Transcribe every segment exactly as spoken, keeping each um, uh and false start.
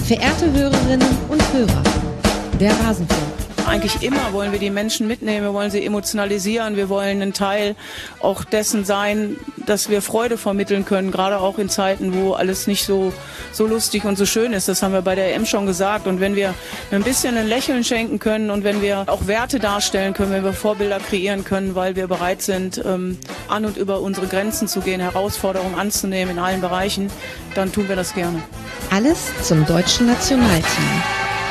Verehrte Hörerinnen und Hörer, der Rasenfunk. Eigentlich immer wollen wir die Menschen mitnehmen, wir wollen sie emotionalisieren, wir wollen ein Teil auch dessen sein, dass wir Freude vermitteln können, gerade auch in Zeiten, wo alles nicht so, so lustig und so schön ist. Das haben wir bei der E M schon gesagt. Und wenn wir ein bisschen ein Lächeln schenken können und wenn wir auch Werte darstellen können, wenn wir Vorbilder kreieren können, weil wir bereit sind, ähm, an und über unsere Grenzen zu gehen, Herausforderungen anzunehmen in allen Bereichen, dann tun wir das gerne. Alles zum deutschen Nationalteam.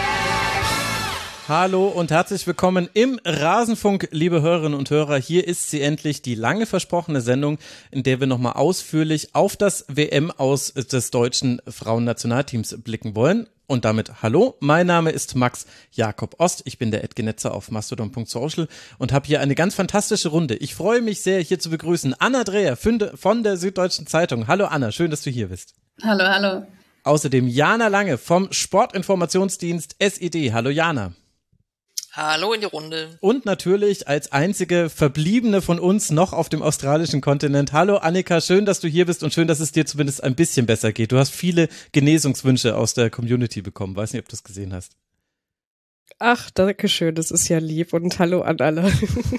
Hallo und herzlich willkommen im Rasenfunk, liebe Hörerinnen und Hörer. Hier ist sie endlich, die lange versprochene Sendung, in der wir nochmal ausführlich auf das W M-Aus des deutschen Frauennationalteams blicken wollen. Und damit hallo, mein Name ist Max Jakob Ost, ich bin der Edgenetzer auf mastodon punkt social und habe hier eine ganz fantastische Runde. Ich freue mich sehr, hier zu begrüßen Anna Dreher von der Süddeutschen Zeitung. Hallo Anna, schön, dass du hier bist. Hallo, hallo. Außerdem Jana Lange vom Sportinformationsdienst S I D. Hallo Jana. Hallo in die Runde. Und natürlich als einzige Verbliebene von uns noch auf dem australischen Kontinent. Hallo Annika, schön, dass du hier bist und schön, dass es dir zumindest ein bisschen besser geht. Du hast viele Genesungswünsche aus der Community bekommen. Weiß nicht, ob du es gesehen hast. Ach, danke schön, das ist ja lieb und hallo an alle.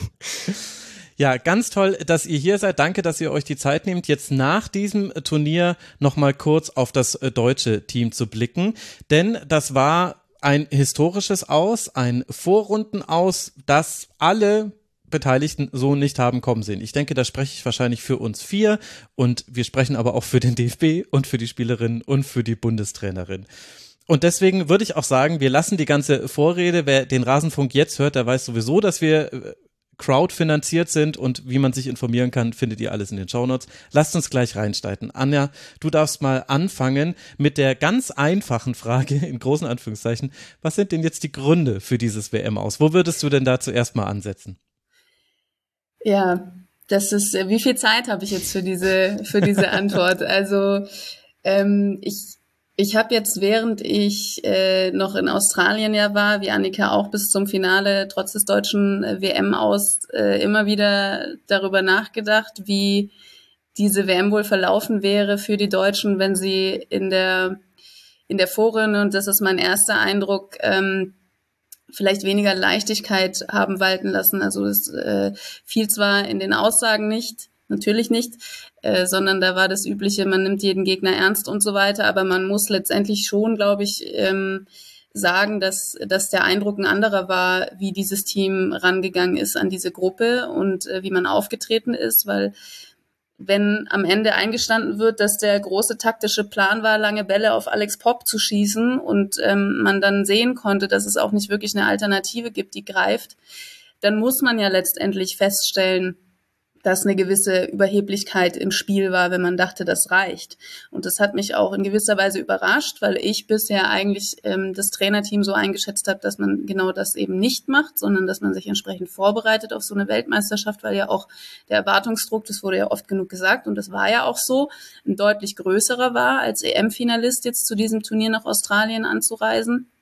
Ja, ganz toll, dass ihr hier seid. Danke, dass ihr euch die Zeit nehmt, jetzt nach diesem Turnier nochmal kurz auf das deutsche Team zu blicken. Denn das war ein historisches Aus, ein Vorrundenaus, das alle Beteiligten so nicht haben kommen sehen. Ich denke, da spreche ich wahrscheinlich für uns vier und wir sprechen aber auch für den D F B und für die Spielerin und für die Bundestrainerin. Und deswegen würde ich auch sagen, wir lassen die ganze Vorrede, wer den Rasenfunk jetzt hört, der weiß sowieso, dass wir crowdfinanziert sind und wie man sich informieren kann, findet ihr alles in den Shownotes. Lasst uns gleich reinsteigen. Anja, du darfst mal anfangen mit der ganz einfachen Frage, in großen Anführungszeichen, was sind denn jetzt die Gründe für dieses W M-Aus? Wo würdest du denn da zuerst mal ansetzen? Ja, das ist, wie viel Zeit habe ich jetzt für diese, für diese Antwort? Also, ähm, ich Ich habe jetzt, während ich äh, noch in Australien ja war, wie Annika auch bis zum Finale, trotz des deutschen äh, W M-Aus, äh, immer wieder darüber nachgedacht, wie diese W M wohl verlaufen wäre für die Deutschen, wenn sie in der in der Vorrunde, und das ist mein erster Eindruck, ähm, vielleicht weniger Leichtigkeit haben walten lassen. Also es äh, fiel zwar in den Aussagen nicht, natürlich nicht, äh, sondern da war das Übliche, man nimmt jeden Gegner ernst und so weiter, aber man muss letztendlich schon, glaube ich, ähm, sagen, dass, dass der Eindruck ein anderer war, wie dieses Team rangegangen ist an diese Gruppe und äh, wie man aufgetreten ist, weil wenn am Ende eingestanden wird, dass der große taktische Plan war, lange Bälle auf Alex Popp zu schießen und ähm, man dann sehen konnte, dass es auch nicht wirklich eine Alternative gibt, die greift, dann muss man ja letztendlich feststellen, dass eine gewisse Überheblichkeit im Spiel war, wenn man dachte, das reicht. Und das hat mich auch in gewisser Weise überrascht, weil ich bisher eigentlich ähm, das Trainerteam so eingeschätzt habe, dass man genau das eben nicht macht, sondern dass man sich entsprechend vorbereitet auf so eine Weltmeisterschaft, weil ja auch der Erwartungsdruck, das wurde ja oft genug gesagt und das war ja auch so, ein deutlich größerer war, als E M-Finalist jetzt zu diesem Turnier nach Australien anzureisen.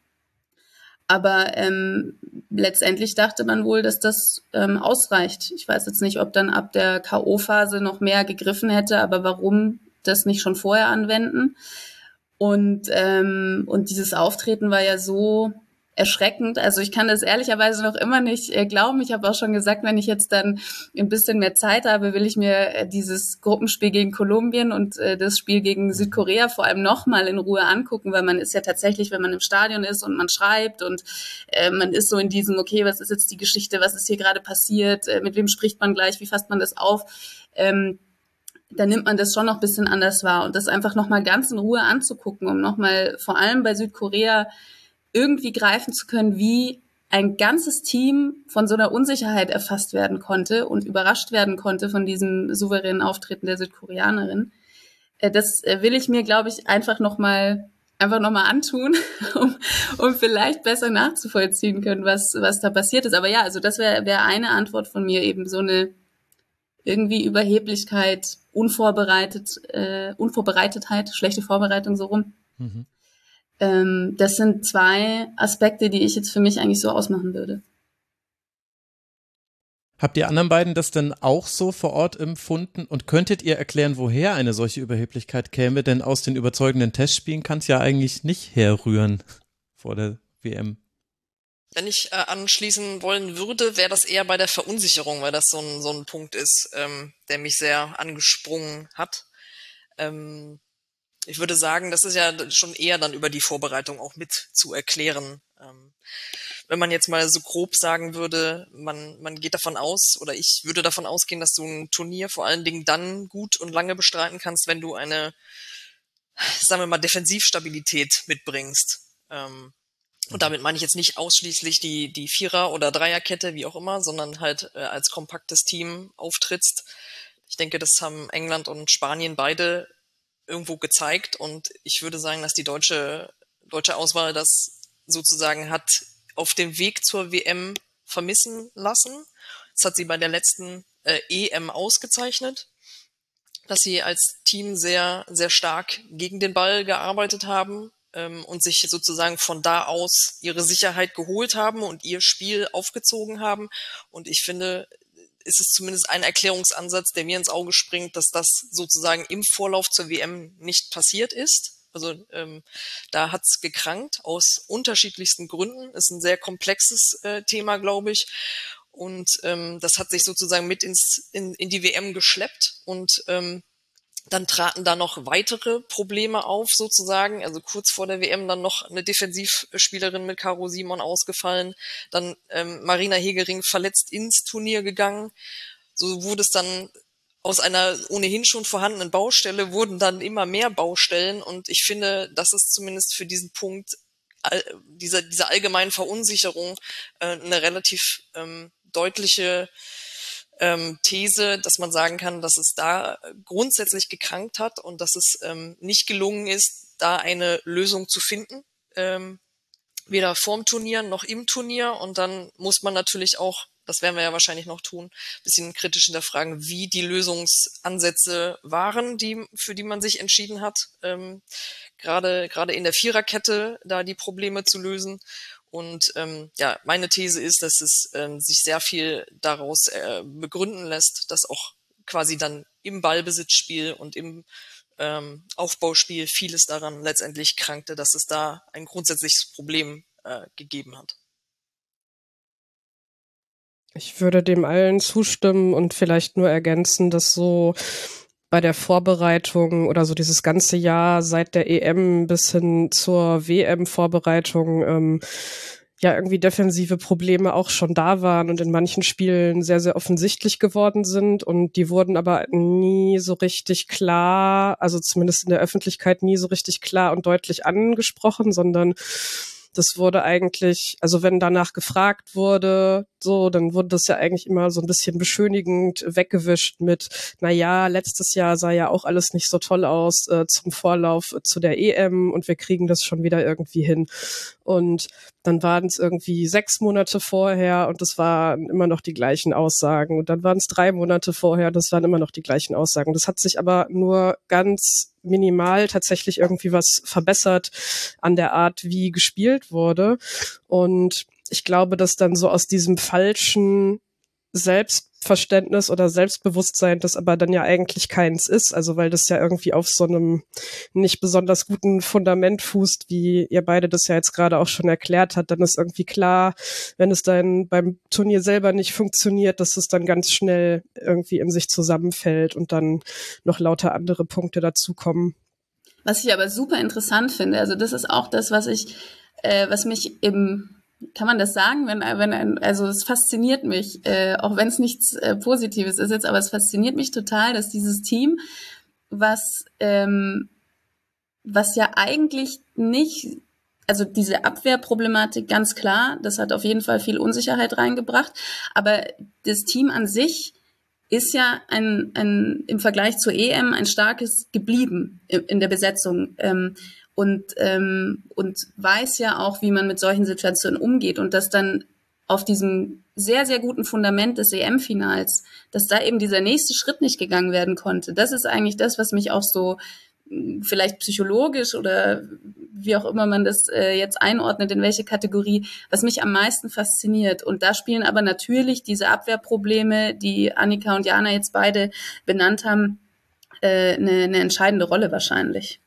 Aber ähm, letztendlich dachte man wohl, dass das ähm, ausreicht. Ich weiß jetzt nicht, ob dann ab der K O-Phase noch mehr gegriffen hätte, aber warum das nicht schon vorher anwenden? Und ähm, und dieses Auftreten war ja so erschreckend. Also ich kann das ehrlicherweise noch immer nicht äh, glauben. Ich habe auch schon gesagt, wenn ich jetzt dann ein bisschen mehr Zeit habe, will ich mir äh, dieses Gruppenspiel gegen Kolumbien und äh, das Spiel gegen Südkorea vor allem nochmal in Ruhe angucken, weil man ist ja tatsächlich, wenn man im Stadion ist und man schreibt und äh, man ist so in diesem, okay, was ist jetzt die Geschichte, was ist hier gerade passiert, äh, mit wem spricht man gleich, wie fasst man das auf, ähm, da nimmt man das schon noch ein bisschen anders wahr und das einfach nochmal ganz in Ruhe anzugucken, um nochmal vor allem bei Südkorea irgendwie greifen zu können, wie ein ganzes Team von so einer Unsicherheit erfasst werden konnte und überrascht werden konnte von diesem souveränen Auftreten der Südkoreanerin. Das will ich mir, glaube ich, einfach nochmal einfach noch mal antun, um, um vielleicht besser nachzuvollziehen können, was, was da passiert ist. Aber ja, also das wäre wär eine Antwort von mir, eben so eine irgendwie Überheblichkeit, unvorbereitet, äh, Unvorbereitetheit, schlechte Vorbereitung so rum. Mhm. Ähm, das sind zwei Aspekte, die ich jetzt für mich eigentlich so ausmachen würde. Habt ihr anderen beiden das denn auch so vor Ort empfunden und könntet ihr erklären, woher eine solche Überheblichkeit käme? Denn aus den überzeugenden Testspielen kann es ja eigentlich nicht herrühren vor der W M. Wenn ich äh, anschließen wollen würde, wäre das eher bei der Verunsicherung, weil das so ein, so ein Punkt ist, ähm, der mich sehr angesprungen hat. Ähm, ich würde sagen, das ist ja schon eher dann über die Vorbereitung auch mit zu erklären. Ähm, wenn man jetzt mal so grob sagen würde, man, man geht davon aus, oder ich würde davon ausgehen, dass du ein Turnier vor allen Dingen dann gut und lange bestreiten kannst, wenn du eine, sagen wir mal, Defensivstabilität mitbringst. Ähm, und damit meine ich jetzt nicht ausschließlich die, die Vierer- oder Dreierkette, wie auch immer, sondern halt äh, als kompaktes Team auftrittst. Ich denke, das haben England und Spanien beide irgendwo gezeigt, und ich würde sagen, dass die deutsche, deutsche Auswahl das sozusagen hat auf dem Weg zur W M vermissen lassen. Das hat sie bei der letzten äh, E M ausgezeichnet, dass sie als Team sehr, sehr stark gegen den Ball gearbeitet haben ähm, und sich sozusagen von da aus ihre Sicherheit geholt haben und ihr Spiel aufgezogen haben. Und ich finde, ist es zumindest ein Erklärungsansatz, der mir ins Auge springt, dass das sozusagen im Vorlauf zur W M nicht passiert ist. Also ähm, da hat's gekrankt aus unterschiedlichsten Gründen. Ist ein sehr komplexes äh, Thema, glaube ich. Und ähm, das hat sich sozusagen mit ins in, in die W M geschleppt. Und ähm, dann traten da noch weitere Probleme auf sozusagen. Also kurz vor der W M dann noch eine Defensivspielerin mit Caro Simon ausgefallen. Dann ähm, Marina Hegering verletzt ins Turnier gegangen. So wurde es dann aus einer ohnehin schon vorhandenen Baustelle wurden dann immer mehr Baustellen, und ich finde, das ist zumindest für diesen Punkt all, dieser, dieser allgemeinen Verunsicherung äh, eine relativ ähm, deutliche ähm, These, dass man sagen kann, dass es da grundsätzlich gekrankt hat und dass es ähm, nicht gelungen ist, da eine Lösung zu finden, ähm, weder vorm Turnier noch im Turnier. Und dann muss man natürlich auch, das werden wir ja wahrscheinlich noch tun, ein bisschen kritisch hinterfragen, wie die Lösungsansätze waren, die, für die man sich entschieden hat, ähm, gerade, gerade in der Viererkette da die Probleme zu lösen. Und ähm, ja, meine These ist, dass es ähm, sich sehr viel daraus äh, begründen lässt, dass auch quasi dann im Ballbesitzspiel und im ähm, Aufbauspiel vieles daran letztendlich krankte, dass es da ein grundsätzliches Problem äh, gegeben hat. Ich würde dem allen zustimmen und vielleicht nur ergänzen, dass so bei der Vorbereitung oder so dieses ganze Jahr seit der E M bis hin zur W M-Vorbereitung ähm, ja irgendwie defensive Probleme auch schon da waren und in manchen Spielen sehr, sehr offensichtlich geworden sind, und die wurden aber nie so richtig klar, also zumindest in der Öffentlichkeit nie so richtig klar und deutlich angesprochen, sondern das wurde eigentlich, also wenn danach gefragt wurde, so, dann wurde das ja eigentlich immer so ein bisschen beschönigend weggewischt mit, na ja, letztes Jahr sah ja auch alles nicht so toll aus äh, zum Vorlauf äh, zu der E M, und wir kriegen das schon wieder irgendwie hin. Und dann waren es irgendwie sechs Monate vorher und das waren immer noch die gleichen Aussagen. Und dann waren es drei Monate vorher, das waren immer noch die gleichen Aussagen. Das hat sich aber nur ganz minimal tatsächlich irgendwie was verbessert an der Art, wie gespielt wurde. Und ich glaube, dass dann so aus diesem falschen Selbstverständnis oder Selbstbewusstsein, das aber dann ja eigentlich keins ist, also weil das ja irgendwie auf so einem nicht besonders guten Fundament fußt, wie ihr beide das ja jetzt gerade auch schon erklärt habt, dann ist irgendwie klar, wenn es dann beim Turnier selber nicht funktioniert, dass es dann ganz schnell irgendwie in sich zusammenfällt und dann noch lauter andere Punkte dazukommen. Was ich aber super interessant finde, also das ist auch das, was ich, äh, was mich im Kann man das sagen, wenn, wenn ein, also es fasziniert mich, äh, auch wenn es nichts äh, Positives ist jetzt, aber es fasziniert mich total, dass dieses Team, was, ähm, was ja eigentlich nicht, also diese Abwehrproblematik, ganz klar, das hat auf jeden Fall viel Unsicherheit reingebracht, aber das Team an sich ist ja ein, ein im Vergleich zur E M ein starkes geblieben in, in der Besetzung. Ähm, und ähm, und weiß ja auch, wie man mit solchen Situationen umgeht, und dass dann auf diesem sehr, sehr guten Fundament des E M-Finals, dass da eben dieser nächste Schritt nicht gegangen werden konnte. Das ist eigentlich das, was mich auch so vielleicht psychologisch oder wie auch immer man das äh, jetzt einordnet, in welche Kategorie, was mich am meisten fasziniert. Und da spielen aber natürlich diese Abwehrprobleme, die Annika und Jana jetzt beide benannt haben, äh, eine, eine entscheidende Rolle wahrscheinlich.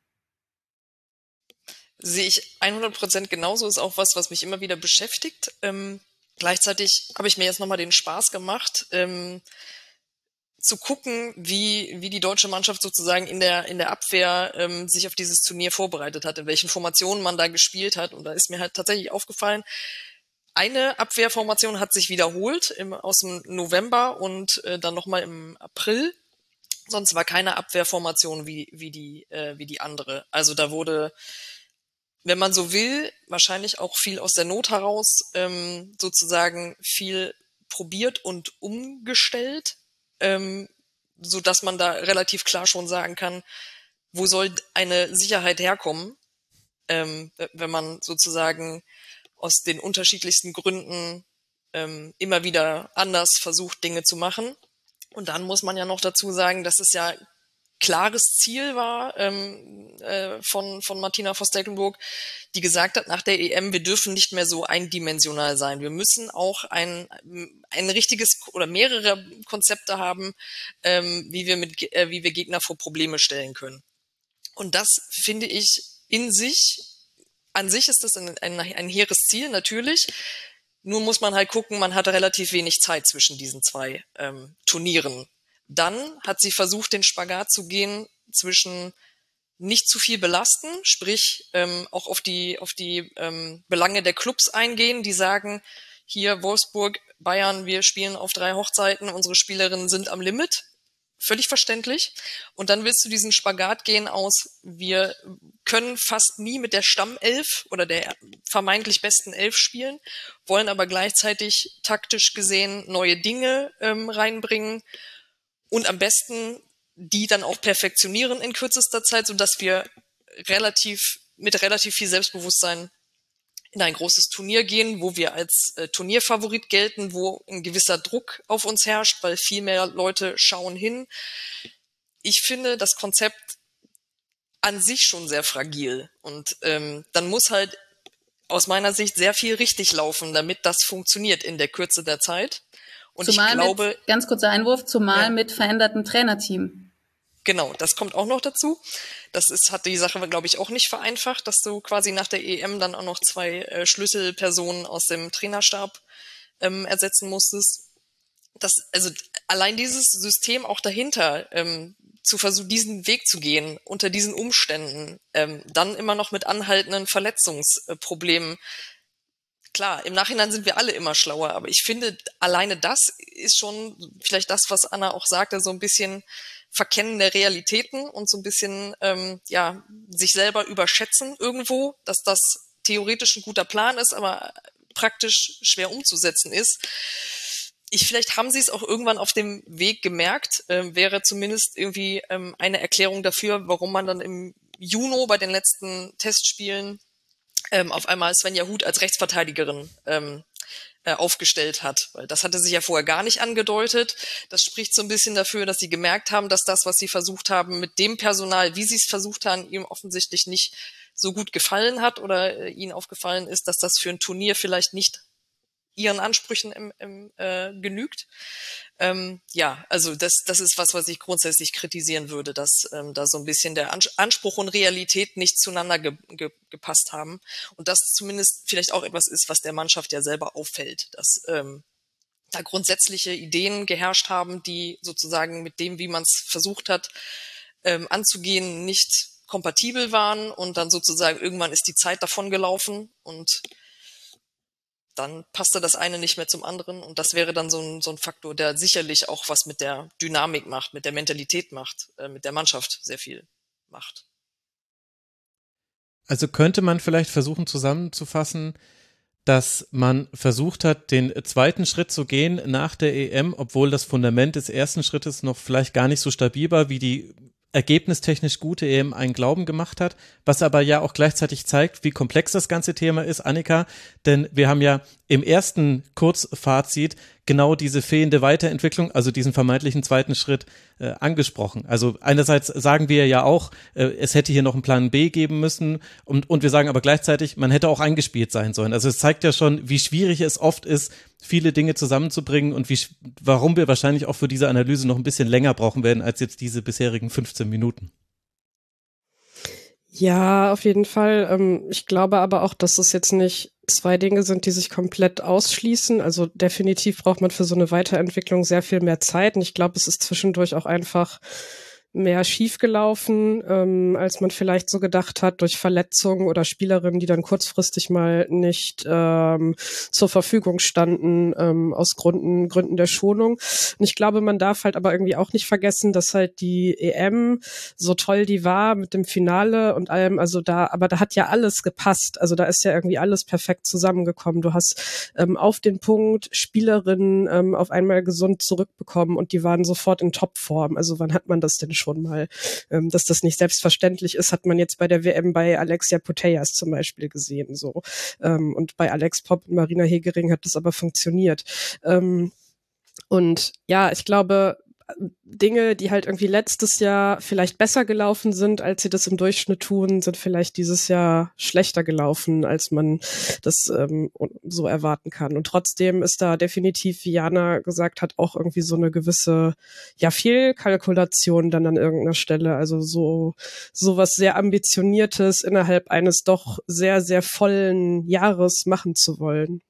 Sehe ich hundert Prozent genauso, ist auch was, was mich immer wieder beschäftigt. Ähm, gleichzeitig habe ich mir jetzt nochmal den Spaß gemacht, ähm, zu gucken, wie wie die deutsche Mannschaft sozusagen in der in der Abwehr ähm, sich auf dieses Turnier vorbereitet hat, in welchen Formationen man da gespielt hat. Und da ist mir halt tatsächlich aufgefallen, eine Abwehrformation hat sich wiederholt im, aus dem November und äh, dann nochmal im April. Sonst war keine Abwehrformation wie wie die äh, wie die andere. Also da wurde, wenn man so will, wahrscheinlich auch viel aus der Not heraus ähm, sozusagen viel probiert und umgestellt. Ähm, so dass man da relativ klar schon sagen kann, wo soll eine Sicherheit herkommen, ähm, wenn man sozusagen aus den unterschiedlichsten Gründen ähm, immer wieder anders versucht, Dinge zu machen. Und dann muss man ja noch dazu sagen, dass es ja klares Ziel war ähm, äh, von von Martina Voss-Tecklenburg, die gesagt hat nach der E M, wir dürfen nicht mehr so eindimensional sein. Wir müssen auch ein ein richtiges oder mehrere Konzepte haben, ähm, wie wir mit äh, wie wir Gegner vor Probleme stellen können. Und das finde ich in sich, an sich ist das ein, ein, ein hehres Ziel, natürlich. Nur muss man halt gucken, man hatte relativ wenig Zeit zwischen diesen zwei ähm, Turnieren. Dann hat sie versucht, den Spagat zu gehen zwischen nicht zu viel belasten, sprich ähm, auch auf die auf die ähm, Belange der Clubs eingehen, die sagen, hier Wolfsburg, Bayern, wir spielen auf drei Hochzeiten, unsere Spielerinnen sind am Limit. Völlig verständlich. Und dann willst du diesen Spagat gehen aus, wir können fast nie mit der Stammelf oder der vermeintlich besten Elf spielen, wollen aber gleichzeitig taktisch gesehen neue Dinge ähm, reinbringen. Und am besten die dann auch perfektionieren in kürzester Zeit, sodass wir relativ mit relativ viel Selbstbewusstsein in ein großes Turnier gehen, wo wir als äh, Turnierfavorit gelten, wo ein gewisser Druck auf uns herrscht, weil viel mehr Leute schauen hin. Ich finde das Konzept an sich schon sehr fragil. Und ähm, dann muss halt aus meiner Sicht sehr viel richtig laufen, damit das funktioniert in der Kürze der Zeit. Und zumal ich glaube, mit, ganz kurzer Einwurf, zumal ja. mit verändertem Trainerteam. Genau, das kommt auch noch dazu. Das ist, hat die Sache, glaube ich, auch nicht vereinfacht, dass du quasi nach der E M dann auch noch zwei äh, Schlüsselpersonen aus dem Trainerstab ähm, ersetzen musstest. Das, also allein dieses System auch dahinter, ähm, zu versuchen, diesen Weg zu gehen, unter diesen Umständen, ähm, dann immer noch mit anhaltenden Verletzungsproblemen. Klar, im Nachhinein sind wir alle immer schlauer, aber ich finde, alleine das ist schon vielleicht das, was Anna auch sagte, so ein bisschen Verkennen der Realitäten und so ein bisschen ähm, ja sich selber überschätzen irgendwo, dass das theoretisch ein guter Plan ist, aber praktisch schwer umzusetzen ist. Ich, vielleicht haben sie es auch irgendwann auf dem Weg gemerkt, ähm, wäre zumindest irgendwie ähm, eine Erklärung dafür, warum man dann im Juni bei den letzten Testspielen ähm, auf einmal Svenja Huth als Rechtsverteidigerin ähm, äh, aufgestellt hat. Weil das hatte sich ja vorher gar nicht angedeutet. Das spricht so ein bisschen dafür, dass sie gemerkt haben, dass das, was sie versucht haben, mit dem Personal, wie sie es versucht haben, ihm offensichtlich nicht so gut gefallen hat oder äh, ihnen aufgefallen ist, dass das für ein Turnier vielleicht nicht ihren Ansprüchen im, im, äh, genügt. Ähm, ja, also das, das ist was, was ich grundsätzlich kritisieren würde, dass ähm, da so ein bisschen der Anspruch und Realität nicht zueinander ge ge gepasst haben. Und das zumindest vielleicht auch etwas ist, was der Mannschaft ja selber auffällt, dass ähm, da grundsätzliche Ideen geherrscht haben, die sozusagen mit dem, wie man es versucht hat, ähm, anzugehen, nicht kompatibel waren. Und dann sozusagen irgendwann ist die Zeit davon gelaufen und dann passte das eine nicht mehr zum anderen und das wäre dann so ein, so ein Faktor, der sicherlich auch was mit der Dynamik macht, mit der Mentalität macht, äh, mit der Mannschaft sehr viel macht. Also könnte man vielleicht versuchen zusammenzufassen, dass man versucht hat, den zweiten Schritt zu gehen nach der E M, obwohl das Fundament des ersten Schrittes noch vielleicht gar nicht so stabil war, wie die ergebnistechnisch gute E M einen Glauben gemacht hat, was aber ja auch gleichzeitig zeigt, wie komplex das ganze Thema ist, Annika, denn wir haben ja im ersten Kurzfazit genau diese fehlende Weiterentwicklung, also diesen vermeintlichen zweiten Schritt äh, angesprochen. Also einerseits sagen wir ja auch, äh, es hätte hier noch einen Plan B geben müssen und, und wir sagen aber gleichzeitig, man hätte auch eingespielt sein sollen. Also es zeigt ja schon, wie schwierig es oft ist, viele Dinge zusammenzubringen und wie, warum wir wahrscheinlich auch für diese Analyse noch ein bisschen länger brauchen werden als jetzt diese bisherigen fünfzehn Minuten. Ja, auf jeden Fall. Ähm, ich glaube aber auch, dass es jetzt nicht zwei Dinge sind, die sich komplett ausschließen. Also definitiv braucht man für so eine Weiterentwicklung sehr viel mehr Zeit. Und ich glaube, es ist zwischendurch auch einfach mehr schiefgelaufen, ähm, als man vielleicht so gedacht hat, durch Verletzungen oder Spielerinnen, die dann kurzfristig mal nicht ähm, zur Verfügung standen, ähm, aus Gründen, Gründen der Schonung. Und ich glaube, man darf halt aber irgendwie auch nicht vergessen, dass halt die E M, so toll die war mit dem Finale und allem, also da, aber da hat ja alles gepasst. Also da ist ja irgendwie alles perfekt zusammengekommen. Du hast ähm, auf den Punkt Spielerinnen ähm, auf einmal gesund zurückbekommen und die waren sofort in Topform. Also wann hat man das denn schon mal, ähm, dass das nicht selbstverständlich ist, hat man jetzt bei der W M bei Alexia Putellas zum Beispiel gesehen, so. Ähm, und bei Alex Popp und Marina Hegering hat das aber funktioniert. Ähm, und ja, ich glaube, Dinge, die halt irgendwie letztes Jahr vielleicht besser gelaufen sind, als sie das im Durchschnitt tun, sind vielleicht dieses Jahr schlechter gelaufen, als man das ähm, so erwarten kann. Und trotzdem ist da definitiv, wie Jana gesagt hat, auch irgendwie so eine gewisse, ja, Fehlkalkulation dann an irgendeiner Stelle. Also so, so was sehr Ambitioniertes innerhalb eines doch sehr, sehr vollen Jahres machen zu wollen.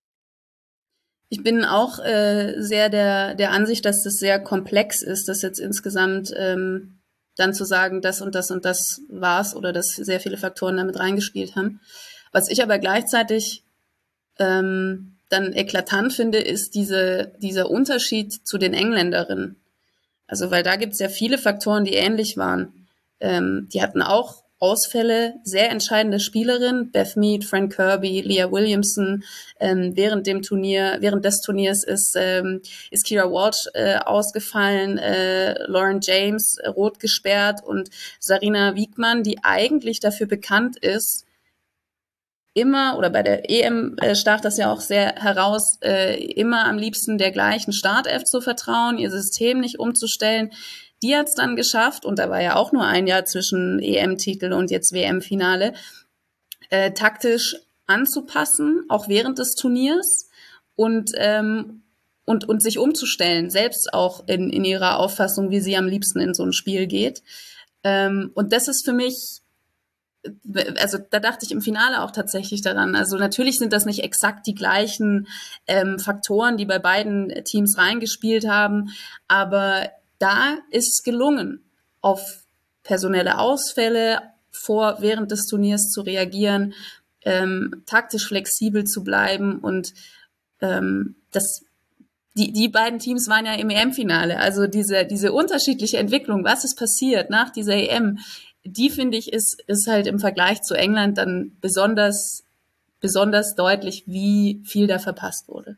Ich bin auch äh, sehr der, der Ansicht, dass das sehr komplex ist, das jetzt insgesamt ähm, dann zu sagen, das und das und das war's oder dass sehr viele Faktoren damit reingespielt haben. Was ich aber gleichzeitig ähm, dann eklatant finde, ist diese, dieser Unterschied zu den Engländerinnen. Also weil da gibt's ja viele Faktoren, die ähnlich waren. Ähm, die hatten auch Ausfälle, sehr entscheidende Spielerinnen, Beth Mead, Fran Kirby, Leah Williamson. Ähm, während dem Turnier, während des Turniers ist, ähm, ist Keira Walsh äh, ausgefallen, äh, Lauren James äh, rot gesperrt und Sarina Wiegmann, die eigentlich dafür bekannt ist, immer, oder bei der E M äh, stach das ja auch sehr heraus, äh, immer am liebsten der gleichen Startelf zu vertrauen, ihr System nicht umzustellen. Die hat's dann geschafft, und da war ja auch nur ein Jahr zwischen E M-Titel und jetzt W M-Finale, äh, taktisch anzupassen, auch während des Turniers und ähm, und und sich umzustellen, selbst auch in in ihrer Auffassung, wie sie am liebsten in so ein Spiel geht. Ähm, und das ist für mich, also da dachte ich im Finale auch tatsächlich daran. Also natürlich sind das nicht exakt die gleichen ähm, Faktoren, die bei beiden Teams reingespielt haben, aber da ist es gelungen, auf personelle Ausfälle vor, während des Turniers zu reagieren, ähm, taktisch flexibel zu bleiben und ähm, das, die, die beiden Teams waren ja im E M-Finale. Also diese, diese unterschiedliche Entwicklung, was ist passiert nach dieser E M, die finde ich ist, ist halt im Vergleich zu England dann besonders, besonders deutlich, wie viel da verpasst wurde.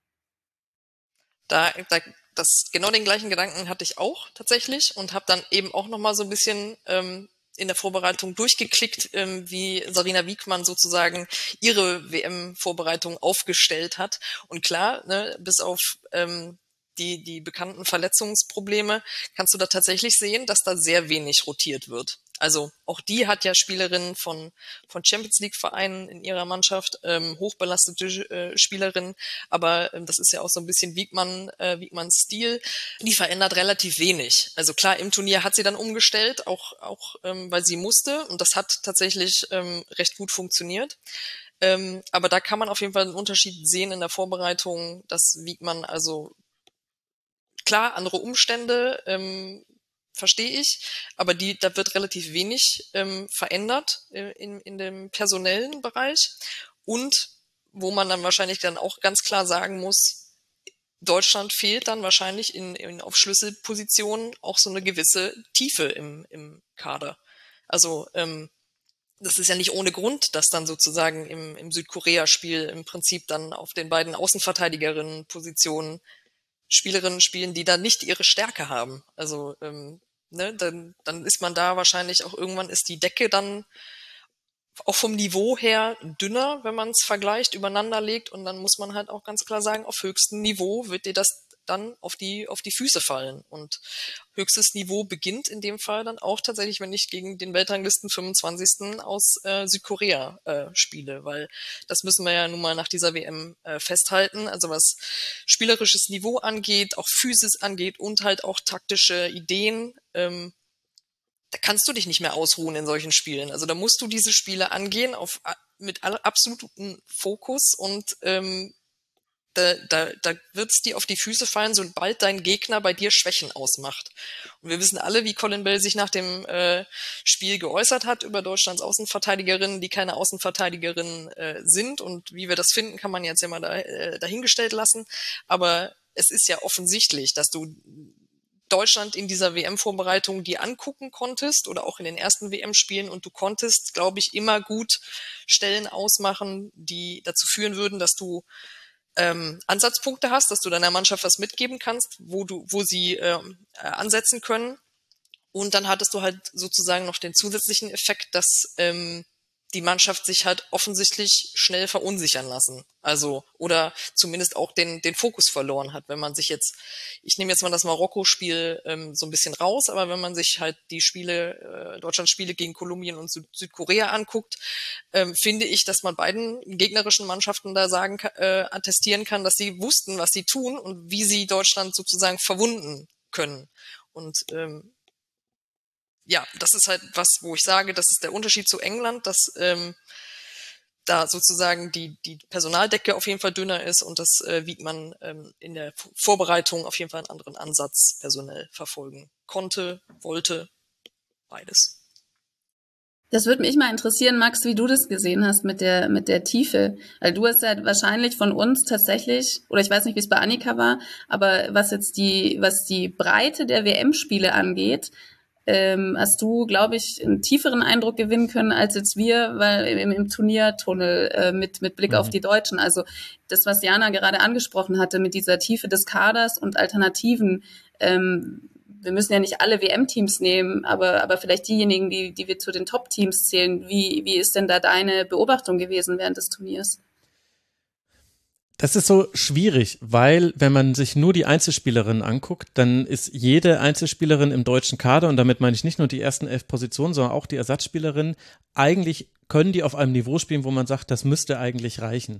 Da, da das genau den gleichen Gedanken hatte ich auch tatsächlich und habe dann eben auch noch mal so ein bisschen ähm, in der Vorbereitung durchgeklickt, ähm, wie Sarina Wiegmann sozusagen ihre W M-Vorbereitung aufgestellt hat. Und klar, ne, bis auf ähm, die die bekannten Verletzungsprobleme kannst du da tatsächlich sehen, dass da sehr wenig rotiert wird. Also auch die hat ja Spielerinnen von von Champions League Vereinen in ihrer Mannschaft, ähm, hochbelastete äh, Spielerinnen, aber ähm, das ist ja auch so ein bisschen Wiegmann, äh, Wiegmanns Stil. Die verändert relativ wenig. Also klar, im Turnier hat sie dann umgestellt, auch auch ähm, weil sie musste, und das hat tatsächlich ähm, recht gut funktioniert. Ähm, aber da kann man auf jeden Fall einen Unterschied sehen in der Vorbereitung, dass Wiegmann also klar andere Umstände. Ähm, Verstehe ich, aber die, da wird relativ wenig ähm, verändert äh, in, in dem personellen Bereich. Und wo man dann wahrscheinlich dann auch ganz klar sagen muss, Deutschland fehlt dann wahrscheinlich in, in auf Schlüsselpositionen auch so eine gewisse Tiefe im, im Kader. Also ähm, das ist ja nicht ohne Grund, dass dann sozusagen im, im Südkorea-Spiel im Prinzip dann auf den beiden Außenverteidigerinnen-Positionen Spielerinnen spielen, die da nicht ihre Stärke haben. Also ähm, ne, dann, dann ist man da wahrscheinlich auch irgendwann ist die Decke dann auch vom Niveau her dünner, wenn man es vergleicht, übereinander legt. Und dann muss man halt auch ganz klar sagen, auf höchstem Niveau wird dir das dann auf die auf die Füße fallen. Und höchstes Niveau beginnt in dem Fall dann auch tatsächlich, wenn ich gegen den Weltranglisten fünfundzwanzigsten aus äh, Südkorea äh, spiele, weil das müssen wir ja nun mal nach dieser W M äh, festhalten. Also was spielerisches Niveau angeht, auch Physis angeht und halt auch taktische Ideen, ähm, da kannst du dich nicht mehr ausruhen in solchen Spielen. Also da musst du diese Spiele angehen auf mit absolutem Fokus und ähm, Da, da, da wird es dir auf die Füße fallen, sobald dein Gegner bei dir Schwächen ausmacht. Und wir wissen alle, wie Colin Bell sich nach dem äh, Spiel geäußert hat über Deutschlands Außenverteidigerinnen, die keine Außenverteidigerinnen äh, sind. Und wie wir das finden, kann man jetzt ja mal da, äh, dahingestellt lassen. Aber es ist ja offensichtlich, dass du Deutschland in dieser W M-Vorbereitung dir angucken konntest oder auch in den ersten W M-Spielen und du konntest, glaube ich, immer gut Stellen ausmachen, die dazu führen würden, dass du Ähm, Ansatzpunkte hast, dass du deiner Mannschaft was mitgeben kannst, wo du, wo sie ähm, äh, ansetzen können. Und dann hattest du halt sozusagen noch den zusätzlichen Effekt, dass ähm, die Mannschaft sich halt offensichtlich schnell verunsichern lassen. Also, oder zumindest auch den, den Fokus verloren hat. Wenn man sich jetzt, ich nehme jetzt mal das Marokko-Spiel ähm, so ein bisschen raus, aber wenn man sich halt die Spiele, äh, Deutschland-Spiele gegen Kolumbien und Süd- Südkorea anguckt, ähm, finde ich, dass man beiden gegnerischen Mannschaften da sagen, äh, attestieren kann, dass sie wussten, was sie tun und wie sie Deutschland sozusagen verwunden können. Und ähm, ja, das ist halt was, wo ich sage, das ist der Unterschied zu England, dass ähm, da sozusagen die die Personaldecke auf jeden Fall dünner ist und das äh, wie man ähm, in der Vorbereitung auf jeden Fall einen anderen Ansatz personell verfolgen konnte, wollte, beides. Das würde mich mal interessieren, Max, wie du das gesehen hast mit der mit der Tiefe. Weil du hast ja wahrscheinlich von uns tatsächlich, oder ich weiß nicht, wie es bei Annika war, aber was jetzt die was die Breite der W M-Spiele angeht, ähm, hast du, glaube ich, einen tieferen Eindruck gewinnen können als jetzt wir, weil im, im Turniertunnel äh, mit mit Blick mhm. auf die Deutschen. Also das, was Jana gerade angesprochen hatte mit dieser Tiefe des Kaders und Alternativen. Ähm, wir müssen ja nicht alle W M-Teams nehmen, aber aber vielleicht diejenigen, die die wir zu den Top-Teams zählen. Wie wie ist denn da deine Beobachtung gewesen während des Turniers? Das ist so schwierig, weil wenn man sich nur die Einzelspielerinnen anguckt, dann ist jede Einzelspielerin im deutschen Kader, und damit meine ich nicht nur die ersten elf Positionen, sondern auch die Ersatzspielerinnen, eigentlich können die auf einem Niveau spielen, wo man sagt, das müsste eigentlich reichen.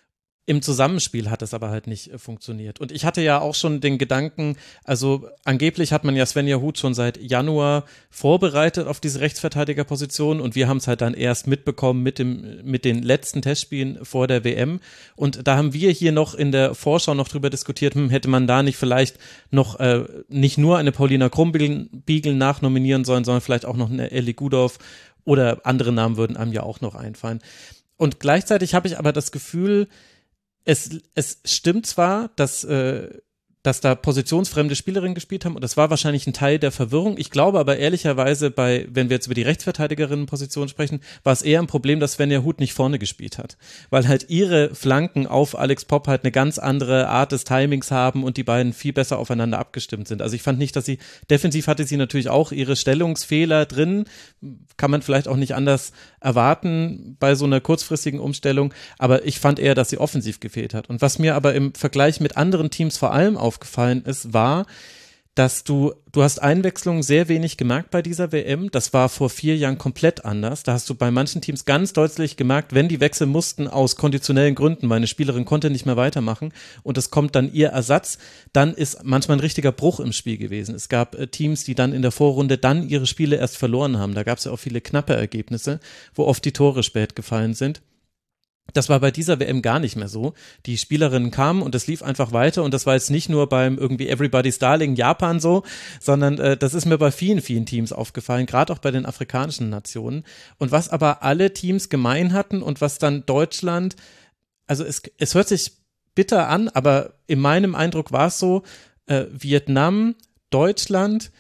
Im Zusammenspiel hat es aber halt nicht äh, funktioniert. Und ich hatte ja auch schon den Gedanken, also angeblich hat man ja Svenja Huth schon seit Januar vorbereitet auf diese Rechtsverteidigerposition und wir haben es halt dann erst mitbekommen mit dem mit den letzten Testspielen vor der W M. Und da haben wir hier noch in der Vorschau noch drüber diskutiert, hm, hätte man da nicht vielleicht noch äh, nicht nur eine Paulina Krumbiegel nachnominieren sollen, sondern vielleicht auch noch eine Elli Gudorf oder andere Namen würden einem ja auch noch einfallen. Und gleichzeitig habe ich aber das Gefühl, Es, es stimmt zwar, dass, äh, dass da positionsfremde Spielerinnen gespielt haben und das war wahrscheinlich ein Teil der Verwirrung. Ich glaube aber ehrlicherweise, bei, wenn wir jetzt über die Rechtsverteidigerinnenposition sprechen, war es eher ein Problem, dass Svenja Huth nicht vorne gespielt hat, weil halt ihre Flanken auf Alex Popp halt eine ganz andere Art des Timings haben und die beiden viel besser aufeinander abgestimmt sind. Also ich fand nicht, dass sie, defensiv hatte sie natürlich auch ihre Stellungsfehler drin, kann man vielleicht auch nicht anders erwarten bei so einer kurzfristigen Umstellung, aber ich fand eher, dass sie offensiv gefehlt hat. Und was mir aber im Vergleich mit anderen Teams vor allem aufgefallen ist, war, dass du, du hast Einwechslungen sehr wenig gemerkt bei dieser W M. Das war vor vier Jahren komplett anders. Da hast du bei manchen Teams ganz deutlich gemerkt, wenn die wechseln mussten aus konditionellen Gründen, meine Spielerin konnte nicht mehr weitermachen und es kommt dann ihr Ersatz, dann ist manchmal ein richtiger Bruch im Spiel gewesen. Es gab äh, Teams, die dann in der Vorrunde dann ihre Spiele erst verloren haben. Da gab es ja auch viele knappe Ergebnisse, wo oft die Tore spät gefallen sind. Das war bei dieser W M gar nicht mehr so. Die Spielerinnen kamen und es lief einfach weiter und das war jetzt nicht nur beim irgendwie Everybody's Darling Japan so, sondern äh, das ist mir bei vielen, vielen Teams aufgefallen, gerade auch bei den afrikanischen Nationen. Und was aber alle Teams gemein hatten und was dann Deutschland, also es, es hört sich bitter an, aber in meinem Eindruck war es so, äh, Vietnam, Deutschland,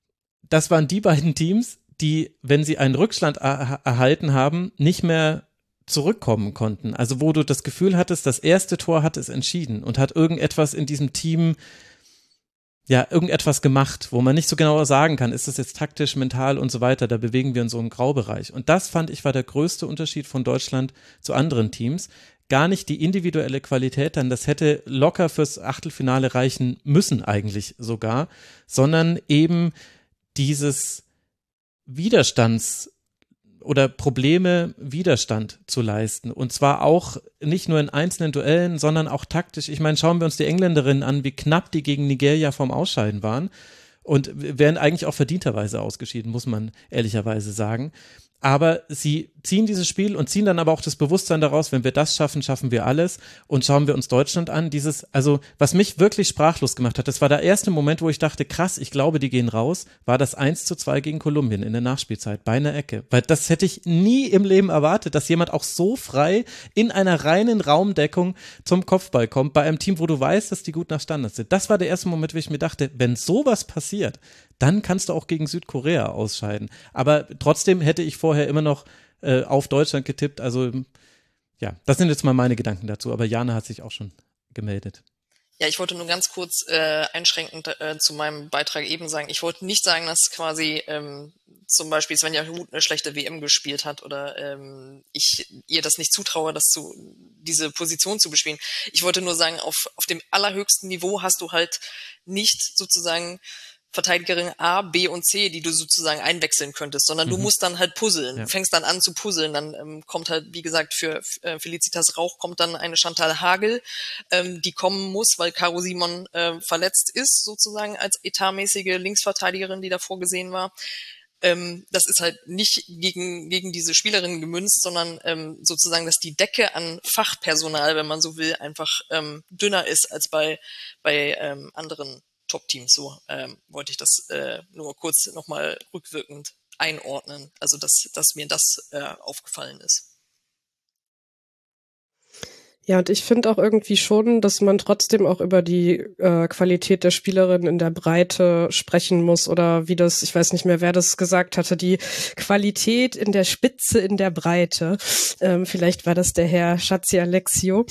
das waren die beiden Teams, die, wenn sie einen Rückstand er- erhalten haben, nicht mehr zurückkommen konnten. Also wo du das Gefühl hattest, das erste Tor hat es entschieden und hat irgendetwas in diesem Team ja, irgendetwas gemacht, wo man nicht so genau sagen kann, ist das jetzt taktisch, mental und so weiter, da bewegen wir uns so im Graubereich. Und das, fand ich, war der größte Unterschied von Deutschland zu anderen Teams. Gar nicht die individuelle Qualität, denn das hätte locker fürs Achtelfinale reichen müssen eigentlich sogar, sondern eben dieses Widerstands- oder Probleme Widerstand zu leisten. Und zwar auch nicht nur in einzelnen Duellen, sondern auch taktisch. Ich meine, schauen wir uns die Engländerinnen an, wie knapp die gegen Nigeria vorm Ausscheiden waren und wären eigentlich auch verdienterweise ausgeschieden, muss man ehrlicherweise sagen. Aber sie ziehen dieses Spiel und ziehen dann aber auch das Bewusstsein daraus, wenn wir das schaffen, schaffen wir alles. Und schauen wir uns Deutschland an, dieses, also was mich wirklich sprachlos gemacht hat, das war der erste Moment, wo ich dachte, krass, ich glaube, die gehen raus, war das eins zu zwei gegen Kolumbien in der Nachspielzeit bei einer Ecke. Weil das hätte ich nie im Leben erwartet, dass jemand auch so frei in einer reinen Raumdeckung zum Kopfball kommt, bei einem Team, wo du weißt, dass die gut nach Standards sind. Das war der erste Moment, wo ich mir dachte, wenn sowas passiert, dann kannst du auch gegen Südkorea ausscheiden. Aber trotzdem hätte ich vorher immer noch äh, auf Deutschland getippt. Also ja, das sind jetzt mal meine Gedanken dazu. Aber Jana hat sich auch schon gemeldet. Ja, ich wollte nur ganz kurz äh, einschränkend äh, zu meinem Beitrag eben sagen, ich wollte nicht sagen, dass quasi ähm, zum Beispiel Svenja Huth eine schlechte W M gespielt hat oder ähm, ich ihr das nicht zutraue, das zu diese Position zu bespielen. Ich wollte nur sagen, auf auf dem allerhöchsten Niveau hast du halt nicht sozusagen Verteidigerin A, B und C, die du sozusagen einwechseln könntest, sondern mhm. du musst dann halt puzzeln. Ja. Du fängst dann an zu puzzeln, dann ähm, kommt halt, wie gesagt, für äh, Felicitas Rauch kommt dann eine Chantal Hagel, ähm, die kommen muss, weil Caro Simon äh, verletzt ist, sozusagen als etatmäßige Linksverteidigerin, die da vorgesehen war. Ähm, das ist halt nicht gegen gegen diese Spielerinnen gemünzt, sondern ähm, sozusagen, dass die Decke an Fachpersonal, wenn man so will, einfach ähm, dünner ist als bei bei ähm, anderen Top-Teams. So ähm, wollte ich das äh, nur kurz nochmal rückwirkend einordnen. Also, dass, dass mir das äh, aufgefallen ist. Ja, und ich finde auch irgendwie schon, dass man trotzdem auch über die äh, Qualität der Spielerin in der Breite sprechen muss oder wie das, ich weiß nicht mehr, wer das gesagt hatte, die Qualität in der Spitze, in der Breite. Ähm, vielleicht war das der Herr Schatzi Alexio.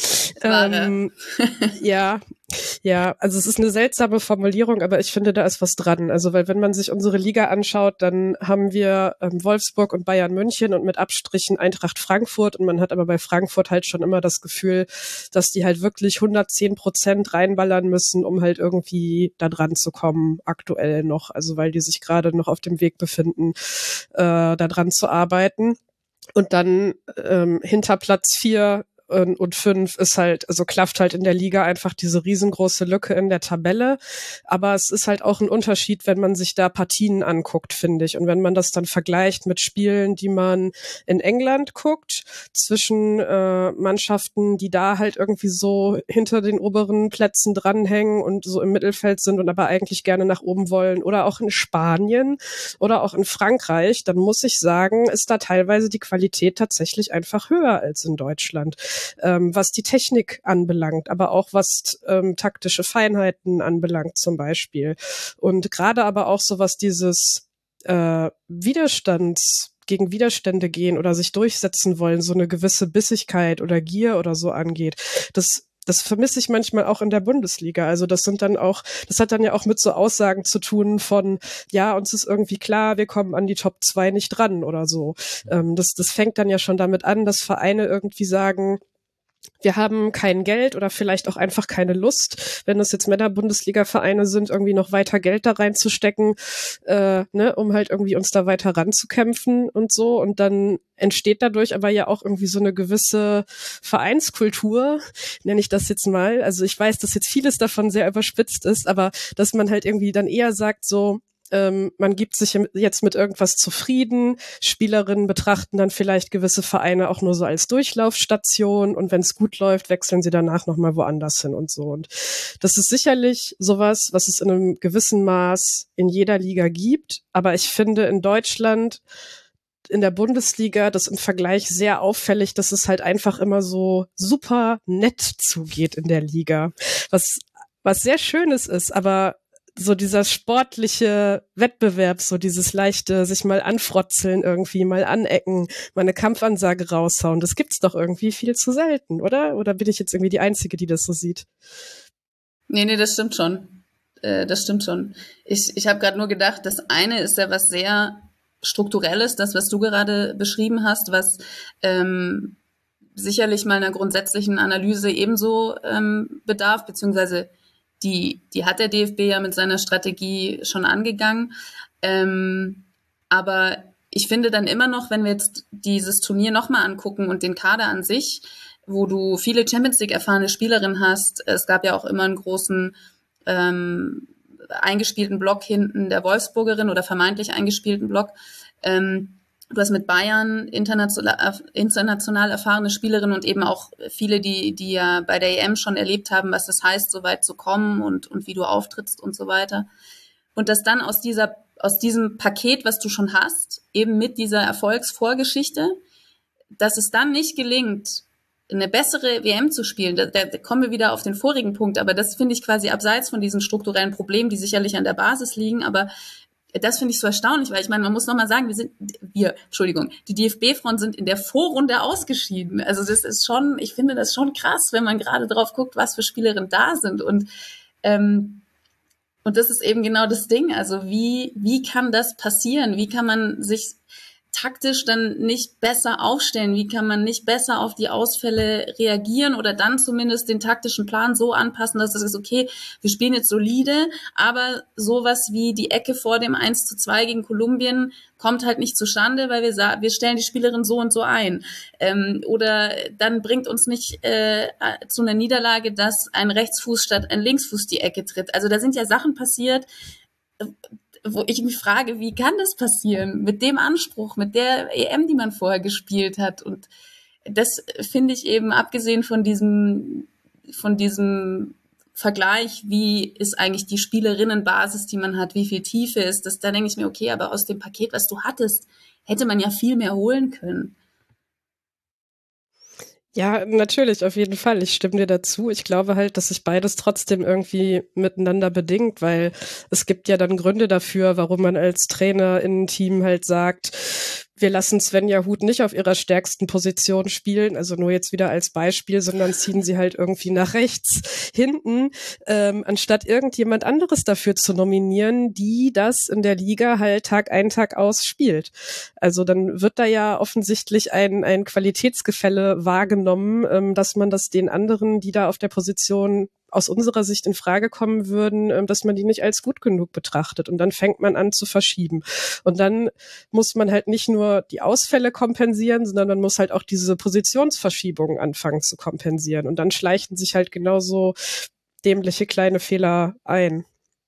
Ähm, ja, ja, also es ist eine seltsame Formulierung, aber ich finde, da ist was dran. Also, weil wenn man sich unsere Liga anschaut, dann haben wir ähm, Wolfsburg und Bayern München und mit Abstrichen Eintracht Frankfurt und man hat aber bei Frankfurt halt schon immer das Gefühl, dass die halt wirklich hundertzehn Prozent reinballern müssen, um halt irgendwie da dran zu kommen, aktuell noch. Also, weil die sich gerade noch auf dem Weg befinden, äh, da dran zu arbeiten. Und dann ähm, hinter Platz vier und fünf ist halt, also klafft halt in der Liga einfach diese riesengroße Lücke in der Tabelle. Aber es ist halt auch ein Unterschied, wenn man sich da Partien anguckt, finde ich. Und wenn man das dann vergleicht mit Spielen, die man in England guckt, zwischen äh, Mannschaften, die da halt irgendwie so hinter den oberen Plätzen dranhängen und so im Mittelfeld sind und aber eigentlich gerne nach oben wollen, oder auch in Spanien oder auch in Frankreich, dann muss ich sagen, ist da teilweise die Qualität tatsächlich einfach höher als in Deutschland. Ähm, was die Technik anbelangt, aber auch was ähm, taktische Feinheiten anbelangt zum Beispiel. Und gerade aber auch so was dieses äh, Widerstands gegen Widerstände gehen oder sich durchsetzen wollen, so eine gewisse Bissigkeit oder Gier oder so angeht. Das Das vermisse ich manchmal auch in der Bundesliga. Also das sind dann auch, das hat dann ja auch mit so Aussagen zu tun von, ja, uns ist irgendwie klar, wir kommen an die Top zwei nicht dran oder so. Ähm, das, das fängt dann ja schon damit an, dass Vereine irgendwie sagen, wir haben kein Geld oder vielleicht auch einfach keine Lust, wenn das jetzt Männer-Bundesliga-Vereine sind, irgendwie noch weiter Geld da reinzustecken, äh, ne, um halt irgendwie uns da weiter ranzukämpfen und so. Und dann entsteht dadurch aber ja auch irgendwie so eine gewisse Vereinskultur, nenne ich das jetzt mal. Also ich weiß, dass jetzt vieles davon sehr überspitzt ist, aber dass man halt irgendwie dann eher sagt so, Ähm, man gibt sich jetzt mit irgendwas zufrieden. Spielerinnen betrachten dann vielleicht gewisse Vereine auch nur so als Durchlaufstation und wenn es gut läuft, wechseln sie danach nochmal woanders hin und so. Und das ist sicherlich sowas, was es in einem gewissen Maß in jeder Liga gibt. Aber ich finde in Deutschland, in der Bundesliga, das im Vergleich sehr auffällig, dass es halt einfach immer so super nett zugeht in der Liga. Was, was sehr Schönes ist, aber so dieser sportliche Wettbewerb, so dieses leichte, sich mal anfrotzeln irgendwie, mal anecken, mal eine Kampfansage raushauen, das gibt's doch irgendwie viel zu selten, oder? Oder bin ich jetzt irgendwie die Einzige, die das so sieht? Nee, nee, das stimmt schon. äh, das stimmt schon. Ich, ich habe gerade nur gedacht, das eine ist ja was sehr Strukturelles, das, was du gerade beschrieben hast, was ähm, sicherlich mal einer grundsätzlichen Analyse ebenso ähm, bedarf, beziehungsweise die, die hat der D F B ja mit seiner Strategie schon angegangen. Ähm, aber ich finde dann immer noch, wenn wir jetzt dieses Turnier nochmal angucken und den Kader an sich, wo du viele Champions League erfahrene Spielerinnen hast, es gab ja auch immer einen großen ähm, eingespielten Block hinten der Wolfsburgerin oder vermeintlich eingespielten Block. Ähm, du hast mit Bayern international, international erfahrene Spielerinnen und eben auch viele, die, die ja bei der E M schon erlebt haben, was das heißt, so weit zu kommen und, und wie du auftrittst und so weiter. Und dass dann aus dieser, aus diesem Paket, was du schon hast, eben mit dieser Erfolgsvorgeschichte, dass es dann nicht gelingt, eine bessere W M zu spielen, da, da kommen wir wieder auf den vorigen Punkt, aber das finde ich quasi abseits von diesen strukturellen Problemen, die sicherlich an der Basis liegen, aber das finde ich so erstaunlich, weil ich meine, man muss nochmal sagen, wir sind, wir, Entschuldigung, die D F B-Frauen sind in der Vorrunde ausgeschieden. Also das ist schon, ich finde das schon krass, wenn man gerade drauf guckt, was für Spielerinnen da sind und ähm, und das ist eben genau das Ding. Also wie wie kann das passieren? Wie kann man sich taktisch dann nicht besser aufstellen? Wie kann man nicht besser auf die Ausfälle reagieren oder dann zumindest den taktischen Plan so anpassen, dass es ist, okay, wir spielen jetzt solide, aber sowas wie die Ecke vor dem eins zu zwei gegen Kolumbien kommt halt nicht zustande, weil wir sagen, wir stellen die Spielerin so und so ein. Ähm, oder dann bringt uns nicht äh, zu einer Niederlage, dass ein Rechtsfuß statt ein Linksfuß die Ecke tritt. Also da sind ja Sachen passiert, wo ich mich frage, wie kann das passieren? Mit dem Anspruch, mit der E M, die man vorher gespielt hat. Und das finde ich eben, abgesehen von diesem, von diesem Vergleich, wie ist eigentlich die Spielerinnenbasis, die man hat, wie viel Tiefe ist das, da denke ich mir, okay, aber aus dem Paket, was du hattest, hätte man ja viel mehr holen können. Ja, natürlich, auf jeden Fall. Ich stimme dir dazu. Ich glaube halt, dass sich beides trotzdem irgendwie miteinander bedingt, weil es gibt ja dann Gründe dafür, warum man als Trainer in ein Team halt sagt, wir lassen Svenja Huth nicht auf ihrer stärksten Position spielen, also nur jetzt wieder als Beispiel, sondern ziehen sie halt irgendwie nach rechts hinten, ähm, anstatt irgendjemand anderes dafür zu nominieren, die das in der Liga halt Tag ein, Tag aus spielt. Also dann wird da ja offensichtlich ein, ein Qualitätsgefälle wahrgenommen, ähm, dass man das den anderen, die da auf der Position aus unserer Sicht in Frage kommen würden, dass man die nicht als gut genug betrachtet. Und dann fängt man an zu verschieben. Und dann muss man halt nicht nur die Ausfälle kompensieren, sondern man muss halt auch diese Positionsverschiebungen anfangen zu kompensieren. Und dann schleichen sich halt genauso dämliche kleine Fehler ein.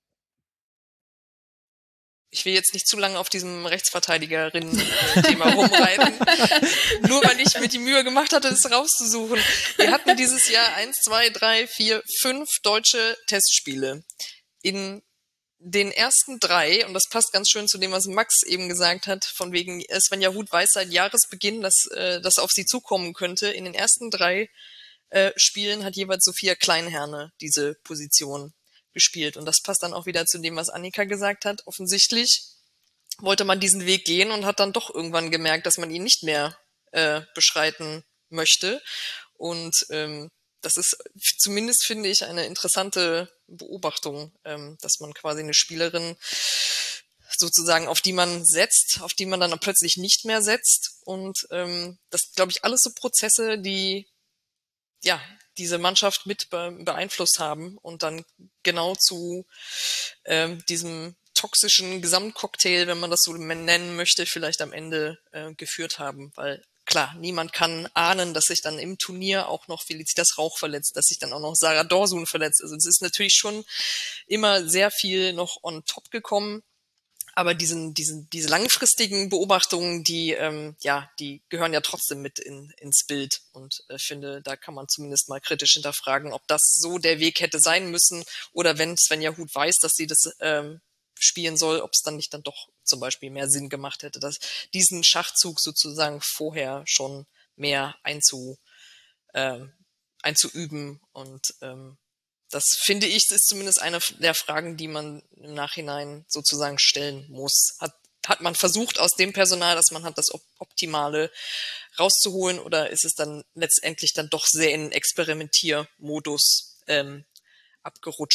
Ich will jetzt nicht zu lange auf diesem Rechtsverteidigerinnen-Thema rumreiten. Nur weil ich mir die Mühe gemacht hatte, es rauszusuchen. Wir hatten dieses Jahr eins, zwei, drei, vier, fünf deutsche Testspiele. In den ersten drei, und das passt ganz schön zu dem, was Max eben gesagt hat, von wegen Svenja Huth weiß seit Jahresbeginn, dass äh, das auf sie zukommen könnte. In den ersten drei äh, Spielen hat jeweils Sophia Kleinherne diese Position gespielt. Und das passt dann auch wieder zu dem, was Annika gesagt hat. Offensichtlich wollte man diesen Weg gehen und hat dann doch irgendwann gemerkt, dass man ihn nicht mehr äh, beschreiten möchte. Und ähm, das ist zumindest, finde ich, eine interessante Beobachtung, ähm, dass man quasi eine Spielerin sozusagen, auf die man setzt, auf die man dann plötzlich nicht mehr setzt. Und ähm, das, glaube ich, alles so Prozesse, die ja diese Mannschaft mit beeinflusst haben und dann genau zu ähm, diesem toxischen Gesamtcocktail, wenn man das so nennen möchte, vielleicht am Ende äh, geführt haben. Weil klar, niemand kann ahnen, dass sich dann im Turnier auch noch Felicitas Rauch verletzt, dass sich dann auch noch Sarah Dorsun verletzt. Also es ist natürlich schon immer sehr viel noch on top gekommen. Aber diesen, diesen, diese langfristigen Beobachtungen, die, ähm, ja, die gehören ja trotzdem mit in, ins Bild. Und äh, finde, da kann man zumindest mal kritisch hinterfragen, ob das so der Weg hätte sein müssen oder wenn Svenja Huth weiß, dass sie das ähm, spielen soll, ob es dann nicht dann doch zum Beispiel mehr Sinn gemacht hätte, dass diesen Schachzug sozusagen vorher schon mehr einzu, ähm, einzuüben und ähm, das finde ich, ist zumindest eine der Fragen, die man im Nachhinein sozusagen stellen muss. Hat, hat man versucht, aus dem Personal, das man hat, das Optimale rauszuholen oder ist es dann letztendlich dann doch sehr in Experimentiermodus ähm, abgerutscht,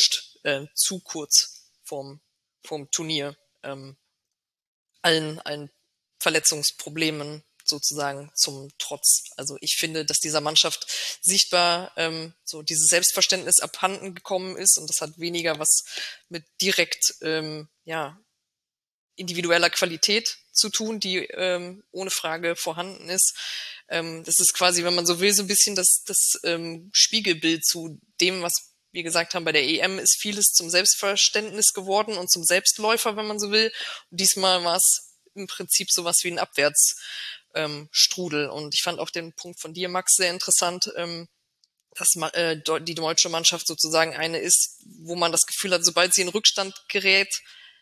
äh, zu kurz vorm, vorm Turnier ähm, allen, allen Verletzungsproblemen sozusagen zum Trotz. Also ich finde, dass dieser Mannschaft sichtbar ähm, so dieses Selbstverständnis abhanden gekommen ist, und das hat weniger was mit direkt ähm, ja individueller Qualität zu tun, die ähm, ohne Frage vorhanden ist. Ähm, das ist quasi, wenn man so will, so ein bisschen das, das ähm, Spiegelbild zu dem, was wir gesagt haben, bei der E M ist vieles zum Selbstverständnis geworden und zum Selbstläufer, wenn man so will. Und diesmal war es im Prinzip sowas wie ein Abwärtsstrudel. Ähm, und ich fand auch den Punkt von dir, Max, sehr interessant, ähm, dass ma- äh, die deutsche Mannschaft sozusagen eine ist, wo man das Gefühl hat, sobald sie in Rückstand gerät,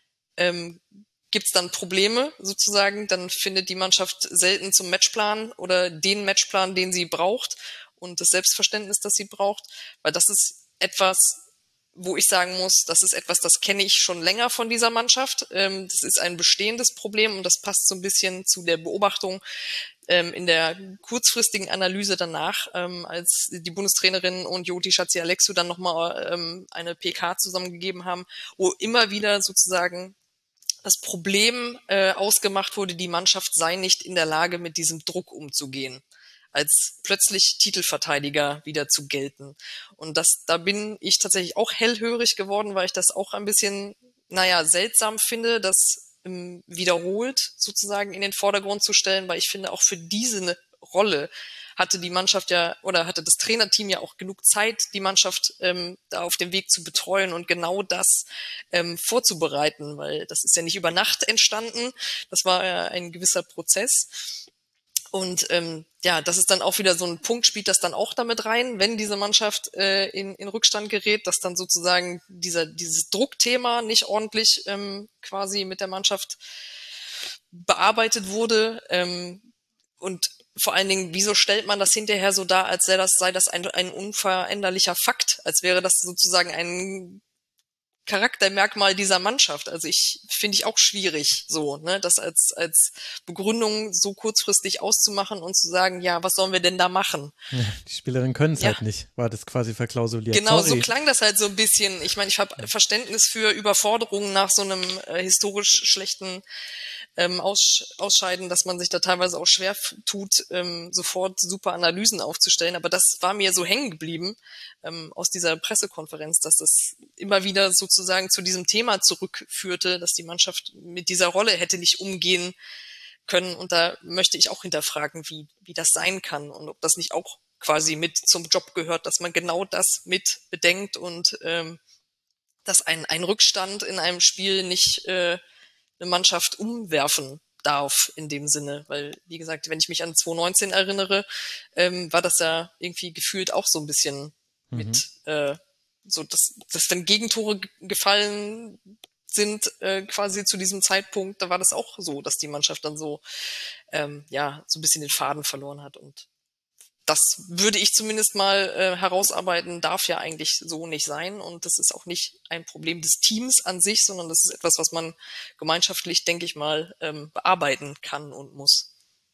ähm, gibt's dann Probleme sozusagen, dann findet die Mannschaft selten zum Matchplan oder den Matchplan, den sie braucht und das Selbstverständnis, das sie braucht, weil das ist etwas, wo ich sagen muss, das ist etwas, das kenne ich schon länger von dieser Mannschaft. Ähm, das ist ein bestehendes Problem und das passt so ein bisschen zu der Beobachtung ähm, in der kurzfristigen Analyse danach, ähm, als die Bundestrainerin und Joti Schatzialexou dann nochmal ähm, eine P K zusammengegeben haben, wo immer wieder sozusagen das Problem äh, ausgemacht wurde, die Mannschaft sei nicht in der Lage, mit diesem Druck umzugehen, als plötzlich Titelverteidiger wieder zu gelten. Und das, da bin ich tatsächlich auch hellhörig geworden, weil ich das auch ein bisschen, naja, seltsam finde, das ähm, wiederholt sozusagen in den Vordergrund zu stellen, weil ich finde, auch für diese Rolle hatte die Mannschaft ja, oder hatte das Trainerteam ja auch genug Zeit, die Mannschaft ähm, da auf dem Weg zu betreuen und genau das ähm, vorzubereiten, weil das ist ja nicht über Nacht entstanden, das war ja ein gewisser Prozess. Und ähm, ja, das ist dann auch wieder so ein Punkt, spielt das dann auch damit rein, wenn diese Mannschaft äh, in, in Rückstand gerät, dass dann sozusagen dieser dieses Druckthema nicht ordentlich ähm, quasi mit der Mannschaft bearbeitet wurde. Ähm, und vor allen Dingen, wieso stellt man das hinterher so dar, als sei das, sei das ein, ein unveränderlicher Fakt, als wäre das sozusagen ein Charaktermerkmal dieser Mannschaft. Also ich finde ich auch schwierig, so, ne, das als als Begründung so kurzfristig auszumachen und zu sagen, ja, was sollen wir denn da machen? Ja, die Spielerinnen können es ja. halt nicht, war das quasi verklausuliert. Genau, Sorry. so klang das halt so ein bisschen. Ich meine, ich habe Verständnis für Überforderungen nach so einem äh, historisch schlechten ähm, Aus, Ausscheiden, dass man sich da teilweise auch schwer f- tut, ähm, sofort super Analysen aufzustellen. Aber das war mir so hängen geblieben ähm, aus dieser Pressekonferenz, dass das immer wieder sozusagen zu diesem Thema zurückführte, dass die Mannschaft mit dieser Rolle hätte nicht umgehen können. Und da möchte ich auch hinterfragen, wie, wie das sein kann und ob das nicht auch quasi mit zum Job gehört, dass man genau das mit bedenkt und ähm, dass ein, ein Rückstand in einem Spiel nicht äh, eine Mannschaft umwerfen darf in dem Sinne, weil, wie gesagt, wenn ich mich an zwanzig neunzehn erinnere, ähm, war das ja irgendwie gefühlt auch so ein bisschen mhm. mit, äh, so, dass, dass dann Gegentore g- gefallen sind, äh, quasi zu diesem Zeitpunkt, da war das auch so, dass die Mannschaft dann so, ähm, ja, so ein bisschen den Faden verloren hat und das würde ich zumindest mal äh, herausarbeiten, darf ja eigentlich so nicht sein. Und das ist auch nicht ein Problem des Teams an sich, sondern das ist etwas, was man gemeinschaftlich, denke ich mal, ähm, bearbeiten kann und muss.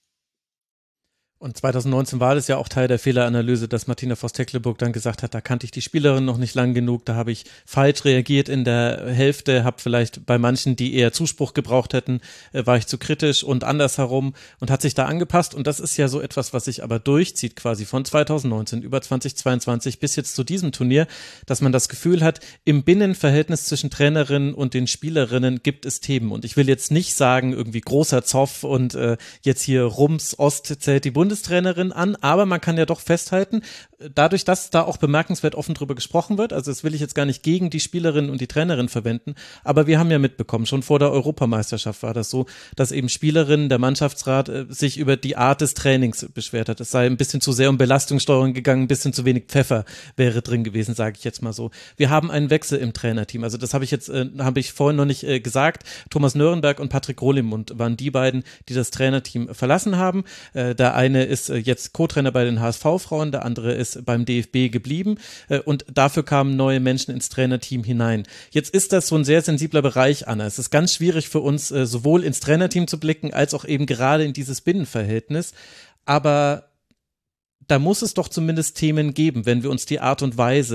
Und zwanzig neunzehn war das ja auch Teil der Fehleranalyse, dass Martina Voss-Tecklenburg dann gesagt hat, da kannte ich die Spielerin noch nicht lang genug, da habe ich falsch reagiert in der Hälfte, habe vielleicht bei manchen, die eher Zuspruch gebraucht hätten, äh, war ich zu kritisch und andersherum und hat sich da angepasst. Und das ist ja so etwas, was sich aber durchzieht quasi von zwanzig neunzehn über zwanzig zweiundzwanzig bis jetzt zu diesem Turnier, dass man das Gefühl hat, im Binnenverhältnis zwischen Trainerinnen und den Spielerinnen gibt es Themen. Und ich will jetzt nicht sagen, irgendwie großer Zoff und äh, jetzt hier Rums Ost zählt die Bundes Bundestrainerin an, aber man kann ja doch festhalten, dadurch, dass da auch bemerkenswert offen drüber gesprochen wird, also das will ich jetzt gar nicht gegen die Spielerin und die Trainerin verwenden, aber wir haben ja mitbekommen, schon vor der Europameisterschaft war das so, dass eben Spielerinnen, der Mannschaftsrat äh, sich über die Art des Trainings beschwert hat. Es sei ein bisschen zu sehr um Belastungssteuerung gegangen, ein bisschen zu wenig Pfeffer wäre drin gewesen, sage ich jetzt mal so. Wir haben einen Wechsel im Trainerteam, also das habe ich jetzt, äh, habe ich vorhin noch nicht äh, gesagt. Thomas Nörenberg und Patrick Rohlimund waren die beiden, die das Trainerteam verlassen haben. Äh, der eine ist äh, jetzt Co-Trainer bei den H S V-Frauen, der andere ist beim D F B geblieben äh, und dafür kamen neue Menschen ins Trainerteam hinein. Jetzt ist das so ein sehr sensibler Bereich, Anna. Es ist ganz schwierig für uns, äh, sowohl ins Trainerteam zu blicken, als auch eben gerade in dieses Binnenverhältnis. Aber da muss es doch zumindest Themen geben, wenn wir uns die Art und Weise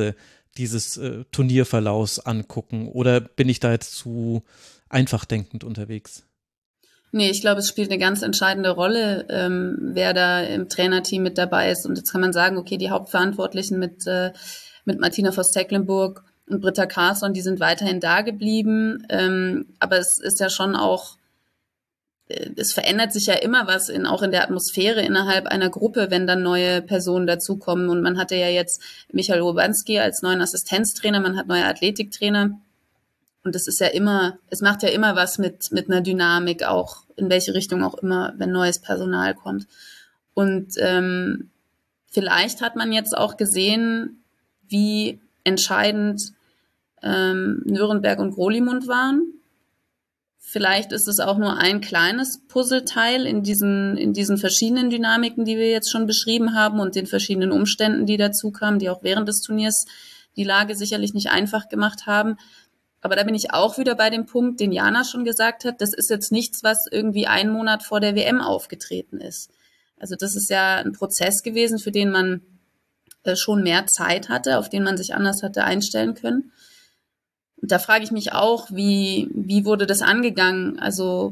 dieses äh, Turnierverlaufs angucken? Oder bin ich da jetzt zu einfach denkend unterwegs? Nee, ich glaube, es spielt eine ganz entscheidende Rolle, ähm, wer da im Trainerteam mit dabei ist. Und jetzt kann man sagen, okay, die Hauptverantwortlichen mit, äh, mit Martina Voss-Tecklenburg und Britta Carlsson, die sind weiterhin da geblieben. Ähm, aber es ist ja schon auch, äh, es verändert sich ja immer was, in, auch in der Atmosphäre innerhalb einer Gruppe, wenn dann neue Personen dazukommen. Und man hatte ja jetzt Michael Urbanski als neuen Assistenztrainer, man hat neue Athletiktrainer. Und es ist ja immer, es macht ja immer was mit, mit einer Dynamik, auch in welche Richtung auch immer, wenn neues Personal kommt. Und ähm, vielleicht hat man jetzt auch gesehen, wie entscheidend ähm, Nürnberg und Grolimund waren. Vielleicht ist es auch nur ein kleines Puzzleteil in diesen, in diesen verschiedenen Dynamiken, die wir jetzt schon beschrieben haben und den verschiedenen Umständen, die dazu kamen, die auch während des Turniers die Lage sicherlich nicht einfach gemacht haben. Aber da bin ich auch wieder bei dem Punkt, den Jana schon gesagt hat, das ist jetzt nichts, was irgendwie einen Monat vor der W M aufgetreten ist. Also das ist ja ein Prozess gewesen, für den man äh, schon mehr Zeit hatte, auf den man sich anders hatte einstellen können. Und da frage ich mich auch, wie, wie wurde das angegangen? Also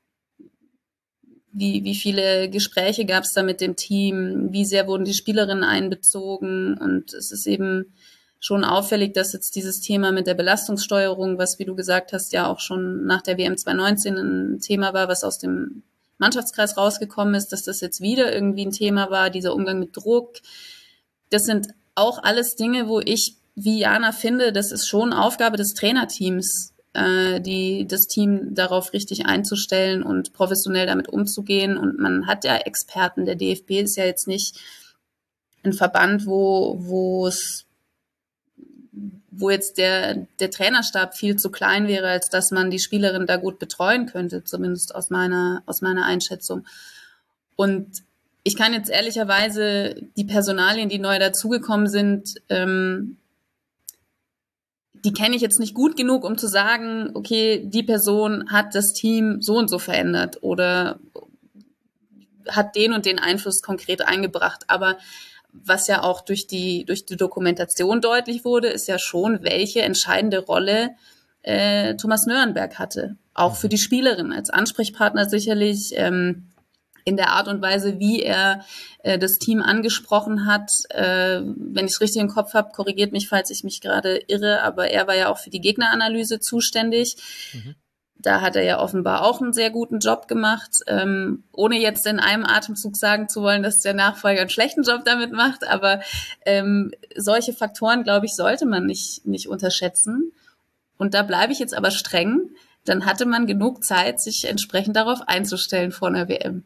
wie, wie viele Gespräche gab es da mit dem Team? Wie sehr wurden die Spielerinnen einbezogen? Und es ist eben schon auffällig, dass jetzt dieses Thema mit der Belastungssteuerung, was, wie du gesagt hast, ja auch schon nach der W M zwanzig neunzehn ein Thema war, was aus dem Mannschaftskreis rausgekommen ist, dass das jetzt wieder irgendwie ein Thema war, dieser Umgang mit Druck. Das sind auch alles Dinge, wo ich, wie Jana finde, das ist schon Aufgabe des Trainerteams, äh, die, das Team darauf richtig einzustellen und professionell damit umzugehen. Und man hat ja Experten. Der D F B ist ja jetzt nicht ein Verband, wo, wo es wo jetzt der, der Trainerstab viel zu klein wäre, als dass man die Spielerin da gut betreuen könnte, zumindest aus meiner, aus meiner Einschätzung. Und ich kann jetzt ehrlicherweise die Personalien, die neu dazugekommen sind, ähm, die kenne ich jetzt nicht gut genug, um zu sagen, okay, die Person hat das Team so und so verändert oder hat den und den Einfluss konkret eingebracht. Aber was ja auch durch die, durch die Dokumentation deutlich wurde, ist ja schon, welche entscheidende Rolle äh, Thomas Nürnberg hatte. Auch für die Spielerin als Ansprechpartner sicherlich, ähm, in der Art und Weise, wie er äh, das Team angesprochen hat. Äh, wenn ich es richtig im Kopf habe, korrigiert mich, falls ich mich gerade irre, aber er war ja auch für die Gegneranalyse zuständig. Mhm. Da hat er ja offenbar auch einen sehr guten Job gemacht, ähm, ohne jetzt in einem Atemzug sagen zu wollen, dass der Nachfolger einen schlechten Job damit macht. Aber ähm, solche Faktoren, glaube ich, sollte man nicht, nicht unterschätzen. Und da bleibe ich jetzt aber streng. Dann hatte man genug Zeit, sich entsprechend darauf einzustellen vor einer W M.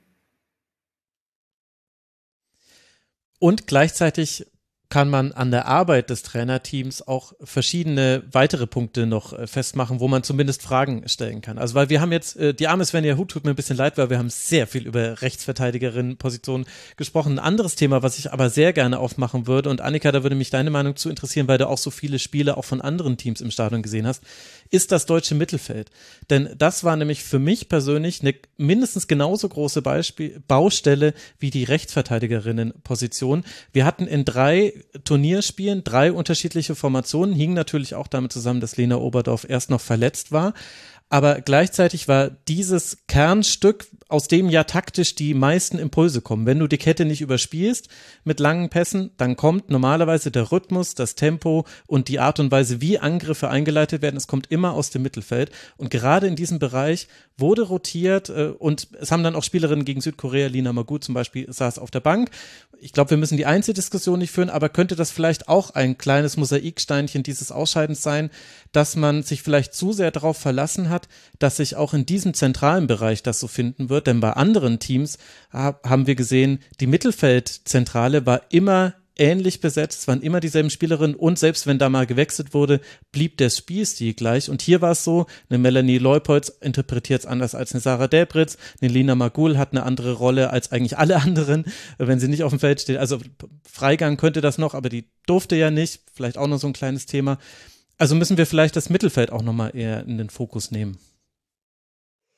Und gleichzeitig kann man an der Arbeit des Trainerteams auch verschiedene weitere Punkte noch äh, festmachen, wo man zumindest Fragen stellen kann. Also weil wir haben jetzt, äh, die arme Svenja Huth tut mir ein bisschen leid, weil wir haben sehr viel über Rechtsverteidigerinnen-Positionen gesprochen. Ein anderes Thema, was ich aber sehr gerne aufmachen würde, und Annika, da würde mich deine Meinung zu interessieren, weil du auch so viele Spiele auch von anderen Teams im Stadion gesehen hast, ist das deutsche Mittelfeld. Denn das war nämlich für mich persönlich eine mindestens genauso große Beispiel, Baustelle wie die Rechtsverteidigerinnen-Position. Wir hatten in drei Turnierspielen drei unterschiedliche Formationen, hing natürlich auch damit zusammen, dass Lena Oberdorf erst noch verletzt war. Aber gleichzeitig war dieses Kernstück, aus dem ja taktisch die meisten Impulse kommen. Wenn du die Kette nicht überspielst mit langen Pässen, dann kommt normalerweise der Rhythmus, das Tempo und die Art und Weise, wie Angriffe eingeleitet werden. Es kommt immer aus dem Mittelfeld. Und gerade in diesem Bereich wurde rotiert äh, und es haben dann auch Spielerinnen gegen Südkorea, Lina Magu zum Beispiel, saß auf der Bank. Ich glaube, wir müssen die Einzeldiskussion nicht führen, aber könnte das vielleicht auch ein kleines Mosaiksteinchen dieses Ausscheidens sein, dass man sich vielleicht zu sehr darauf verlassen hat, dass sich auch in diesem zentralen Bereich das so finden wird, denn bei anderen Teams haben wir gesehen, die Mittelfeldzentrale war immer ähnlich besetzt, es waren immer dieselben Spielerinnen und selbst wenn da mal gewechselt wurde, blieb der Spielstil gleich und hier war es so, eine Melanie Leupolz interpretiert es anders als eine Sarah Delbritz, eine Lina Magul hat eine andere Rolle als eigentlich alle anderen, wenn sie nicht auf dem Feld steht, also Freigang könnte das noch, aber die durfte ja nicht, vielleicht auch noch so ein kleines Thema. Also müssen wir vielleicht das Mittelfeld auch nochmal eher in den Fokus nehmen.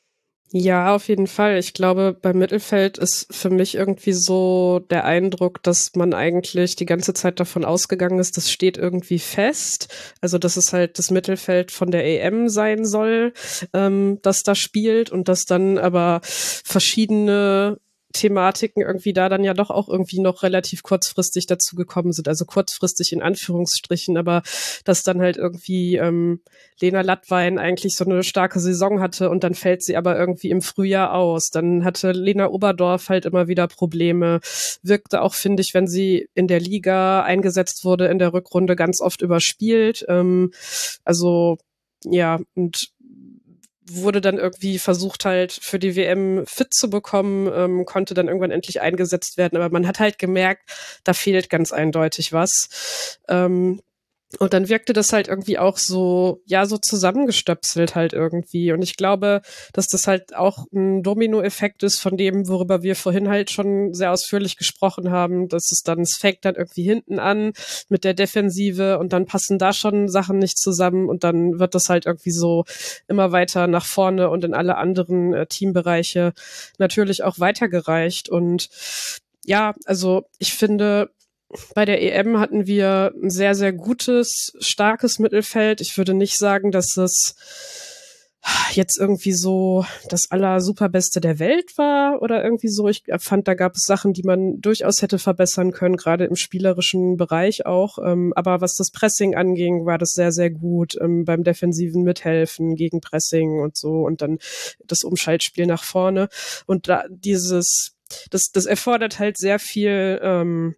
Ja, auf jeden Fall. Ich glaube, beim Mittelfeld ist für mich irgendwie so der Eindruck, dass man eigentlich die ganze Zeit davon ausgegangen ist, das steht irgendwie fest. Also, dass es halt das Mittelfeld von der E M sein soll, ähm, das da spielt und dass dann aber verschiedene Thematiken irgendwie da dann ja doch auch irgendwie noch relativ kurzfristig dazu gekommen sind. Also kurzfristig in Anführungsstrichen, aber dass dann halt irgendwie ähm, Lena Lattwein eigentlich so eine starke Saison hatte und dann fällt sie aber irgendwie im Frühjahr aus. Dann hatte Lena Oberdorf halt immer wieder Probleme. Wirkte auch, finde ich, wenn sie in der Liga eingesetzt wurde, in der Rückrunde ganz oft überspielt. Ähm, also ja, und wurde dann irgendwie versucht halt für die W M fit zu bekommen, ähm, konnte dann irgendwann endlich eingesetzt werden, aber man hat halt gemerkt, da fehlt ganz eindeutig was. Ähm, und dann wirkte das halt irgendwie auch so, ja, so zusammengestöpselt halt irgendwie. Und ich glaube, dass das halt auch ein Dominoeffekt ist von dem, worüber wir vorhin halt schon sehr ausführlich gesprochen haben, dass es dann, es fängt dann irgendwie hinten an mit der Defensive und dann passen da schon Sachen nicht zusammen und dann wird das halt irgendwie so immer weiter nach vorne und in alle anderen äh, Teambereiche natürlich auch weitergereicht. Und ja, also ich finde, bei der E M hatten wir ein sehr, sehr gutes, starkes Mittelfeld. Ich würde nicht sagen, dass es jetzt irgendwie so das aller Superbeste der Welt war oder irgendwie so. Ich fand, da gab es Sachen, die man durchaus hätte verbessern können, gerade im spielerischen Bereich auch. Aber was das Pressing anging, war das sehr, sehr gut. Beim defensiven Mithelfen gegen Pressing und so und dann das Umschaltspiel nach vorne. Und da dieses, das, das erfordert halt sehr viel ähm,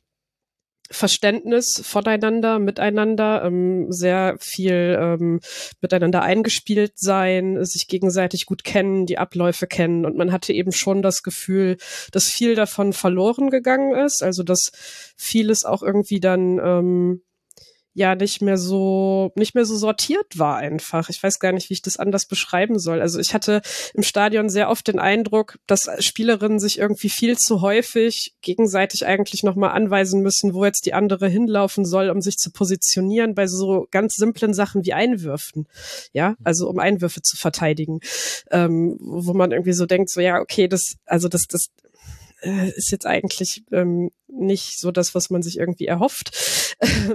Verständnis voneinander, miteinander, ähm, sehr viel ähm, miteinander eingespielt sein, sich gegenseitig gut kennen, die Abläufe kennen. Und man hatte eben schon das Gefühl, dass viel davon verloren gegangen ist, also dass vieles auch irgendwie dann ähm, ja nicht mehr so nicht mehr so sortiert war einfach. Ich weiß gar nicht, wie ich das anders beschreiben soll. Also ich hatte im Stadion sehr oft den Eindruck, dass Spielerinnen sich irgendwie viel zu häufig gegenseitig eigentlich nochmal anweisen müssen, wo jetzt die andere hinlaufen soll, um sich zu positionieren bei so ganz simplen Sachen wie Einwürfen. Ja, also um Einwürfe zu verteidigen. Ähm, wo man irgendwie so denkt, so ja, okay, das, also das, das ist jetzt eigentlich ähm, nicht so das, was man sich irgendwie erhofft.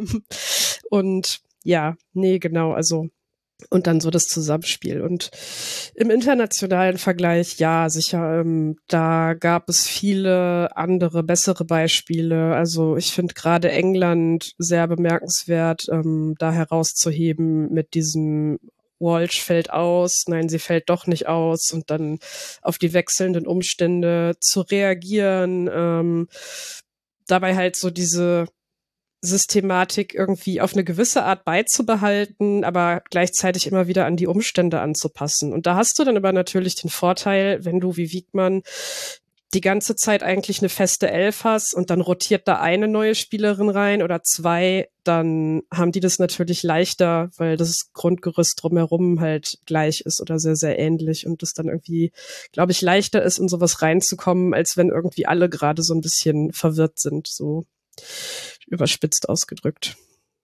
Und ja, nee, genau, also und dann so das Zusammenspiel. Und im internationalen Vergleich, ja, sicher, ähm, da gab es viele andere, bessere Beispiele. Also ich finde gerade England sehr bemerkenswert, ähm, da herauszuheben mit diesem Walsh fällt aus, nein, sie fällt doch nicht aus und dann auf die wechselnden Umstände zu reagieren, ähm, dabei halt so diese Systematik irgendwie auf eine gewisse Art beizubehalten, aber gleichzeitig immer wieder an die Umstände anzupassen. Und da hast du dann aber natürlich den Vorteil, wenn du wie Wiegmann die ganze Zeit eigentlich eine feste Elf hast und dann rotiert da eine neue Spielerin rein oder zwei, dann haben die das natürlich leichter, weil das Grundgerüst drumherum halt gleich ist oder sehr, sehr ähnlich und das dann irgendwie, glaube ich, leichter ist, in sowas reinzukommen, als wenn irgendwie alle gerade so ein bisschen verwirrt sind, so überspitzt ausgedrückt.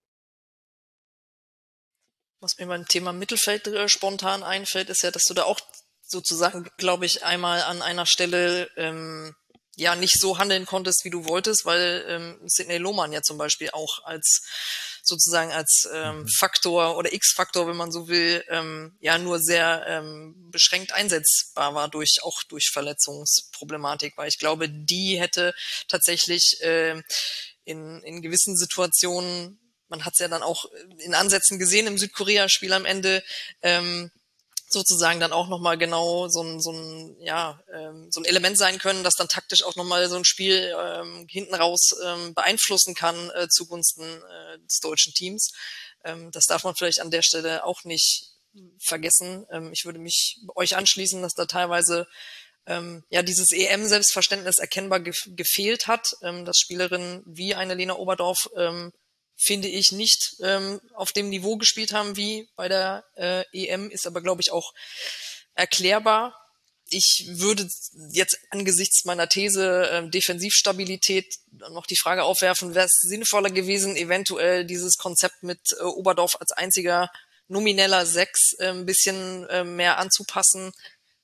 Was mir beim Thema Mittelfeld äh, spontan einfällt, ist ja, dass du da auch sozusagen, glaube ich, einmal an einer Stelle ähm, ja nicht so handeln konntest, wie du wolltest, weil ähm, Sidney Lohmann ja zum Beispiel auch als sozusagen als ähm, Faktor oder X-Faktor, wenn man so will, ähm, ja nur sehr ähm, beschränkt einsetzbar war durch auch durch Verletzungsproblematik, weil ich glaube, die hätte tatsächlich äh, in in gewissen Situationen, man hat es ja dann auch in Ansätzen gesehen im Südkorea-Spiel am Ende, ähm, sozusagen dann auch nochmal genau so ein, so ein, ja, ähm, so ein Element sein können, das dann taktisch auch nochmal so ein Spiel ähm, hinten raus ähm, beeinflussen kann äh, zugunsten äh, des deutschen Teams. Ähm, das darf man vielleicht an der Stelle auch nicht vergessen. Ähm, ich würde mich euch anschließen, dass da teilweise ähm, ja dieses E M-Selbstverständnis erkennbar ge- gefehlt hat, ähm, dass Spielerinnen wie eine Lena Oberdorf ähm, finde ich, nicht ähm, auf dem Niveau gespielt haben wie bei der äh, E M, ist aber, glaube ich, auch erklärbar. Ich würde jetzt angesichts meiner These äh, Defensivstabilität noch die Frage aufwerfen, wäre es sinnvoller gewesen, eventuell dieses Konzept mit äh, Oberdorf als einziger nomineller Sechs äh, ein bisschen äh, mehr anzupassen,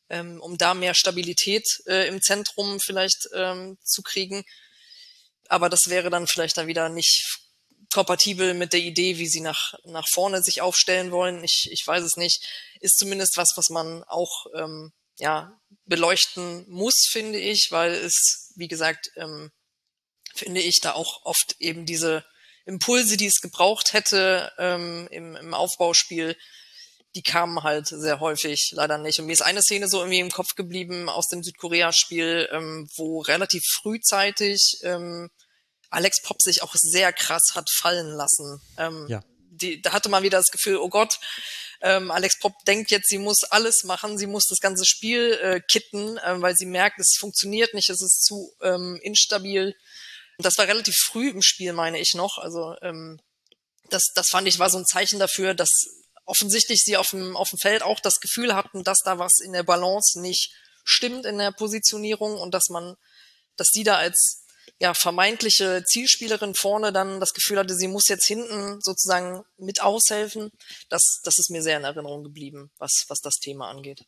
ähm, um da mehr Stabilität äh, im Zentrum vielleicht ähm, zu kriegen. Aber das wäre dann vielleicht dann wieder nicht kompatibel mit der Idee, wie sie nach nach vorne sich aufstellen wollen. Ich ich weiß es nicht. Ist zumindest was, was man auch ähm, ja beleuchten muss, finde ich, weil es, wie gesagt, ähm, finde ich, da auch oft eben diese Impulse, die es gebraucht hätte ähm, im, im Aufbauspiel, die kamen halt sehr häufig leider nicht. Und mir ist eine Szene so irgendwie im Kopf geblieben aus dem Südkorea-Spiel, ähm, wo relativ frühzeitig ähm, Alex Popp sich auch sehr krass hat fallen lassen. Ähm, ja. die, da hatte man wieder das Gefühl, oh Gott, ähm, Alex Popp denkt jetzt, sie muss alles machen, sie muss das ganze Spiel äh, kitten, äh, weil sie merkt, es funktioniert nicht, es ist zu ähm, instabil. Und das war relativ früh im Spiel, meine ich noch. Also ähm, das, das fand ich war so ein Zeichen dafür, dass offensichtlich sie auf dem, auf dem Feld auch das Gefühl hatten, dass da was in der Balance nicht stimmt in der Positionierung und dass man, dass die da als ja vermeintliche Zielspielerin vorne dann das Gefühl hatte, sie muss jetzt hinten sozusagen mit aushelfen. Das, das ist mir sehr in Erinnerung geblieben, was, was das Thema angeht.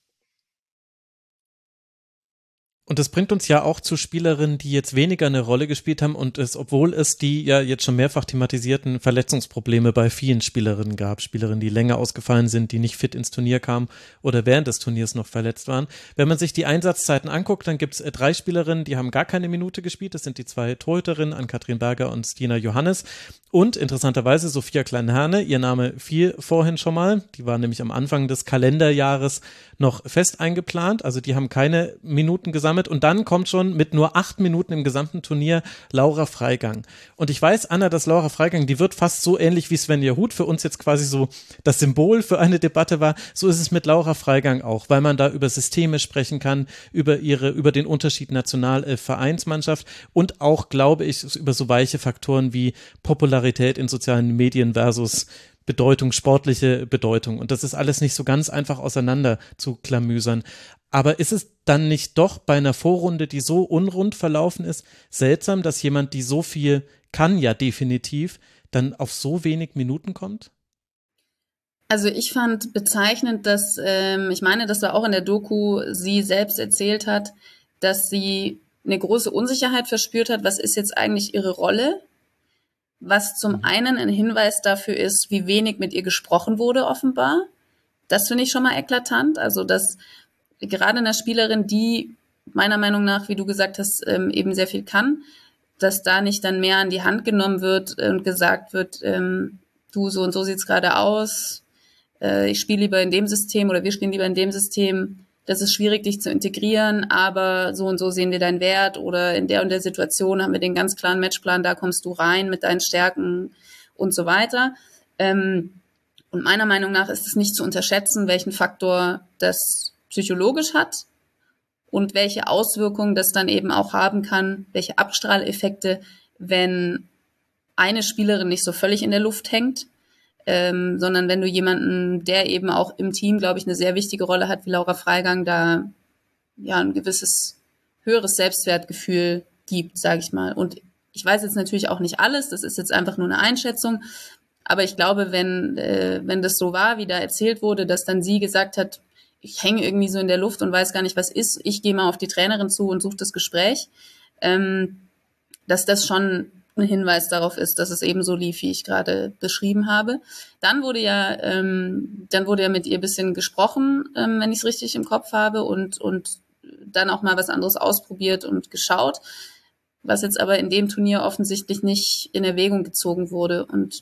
Und das bringt uns ja auch zu Spielerinnen, die jetzt weniger eine Rolle gespielt haben und es, obwohl es die ja jetzt schon mehrfach thematisierten Verletzungsprobleme bei vielen Spielerinnen gab, Spielerinnen, die länger ausgefallen sind, die nicht fit ins Turnier kamen oder während des Turniers noch verletzt waren. Wenn man sich die Einsatzzeiten anguckt, dann gibt es äh, drei Spielerinnen, die haben gar keine Minute gespielt. Das sind die zwei Torhüterinnen, Ann-Kathrin Berger und Stina Johannes. Und interessanterweise Sophia Klein-Herne, ihr Name fiel vorhin schon mal, die war nämlich am Anfang des Kalenderjahres noch fest eingeplant, also die haben keine Minuten gesammelt und dann kommt schon mit nur acht Minuten im gesamten Turnier Laura Freigang. Und ich weiß, Anna, dass Laura Freigang, die wird fast so ähnlich wie Svenja Huth für uns jetzt quasi so das Symbol für eine Debatte war, so ist es mit Laura Freigang auch, weil man da über Systeme sprechen kann, über ihre, über den Unterschied National-Vereinsmannschaft und auch, glaube ich, über so weiche Faktoren wie Popularität in sozialen Medien versus Bedeutung, sportliche Bedeutung. Und das ist alles nicht so ganz einfach auseinander zu klamüsern. Aber ist es dann nicht doch bei einer Vorrunde, die so unrund verlaufen ist, seltsam, dass jemand, die so viel kann, ja definitiv, dann auf so wenig Minuten kommt? Also ich fand bezeichnend, dass, ähm, ich meine, das war auch in der Doku, sie selbst erzählt hat, dass sie eine große Unsicherheit verspürt hat, was ist jetzt eigentlich ihre Rolle? Was zum einen ein Hinweis dafür ist, wie wenig mit ihr gesprochen wurde, offenbar. Das finde ich schon mal eklatant. Also, dass gerade einer Spielerin, die meiner Meinung nach, wie du gesagt hast, eben sehr viel kann, dass da nicht dann mehr an die Hand genommen wird und gesagt wird, du, so und so sieht's gerade aus, ich spiele lieber in dem System oder wir spielen lieber in dem System. Das ist schwierig, dich zu integrieren, aber so und so sehen wir deinen Wert oder in der und der Situation haben wir den ganz klaren Matchplan, da kommst du rein mit deinen Stärken und so weiter. Und meiner Meinung nach ist es nicht zu unterschätzen, welchen Faktor das psychologisch hat und welche Auswirkungen das dann eben auch haben kann, welche Abstrahleffekte, wenn eine Spielerin nicht so völlig in der Luft hängt, Ähm, sondern wenn du jemanden, der eben auch im Team, glaube ich, eine sehr wichtige Rolle hat, wie Laura Freigang, da ja ein gewisses höheres Selbstwertgefühl gibt, sage ich mal. Und ich weiß jetzt natürlich auch nicht alles, das ist jetzt einfach nur eine Einschätzung, aber ich glaube, wenn äh, wenn das so war, wie da erzählt wurde, dass dann sie gesagt hat, ich hänge irgendwie so in der Luft und weiß gar nicht, was ist, ich gehe mal auf die Trainerin zu und suche das Gespräch, ähm, dass das schon ein Hinweis darauf ist, dass es eben so lief, wie ich gerade beschrieben habe. Dann wurde ja, ähm, dann wurde ja mit ihr ein bisschen gesprochen, ähm, wenn ich es richtig im Kopf habe, und und dann auch mal was anderes ausprobiert und geschaut, was jetzt aber in dem Turnier offensichtlich nicht in Erwägung gezogen wurde. Und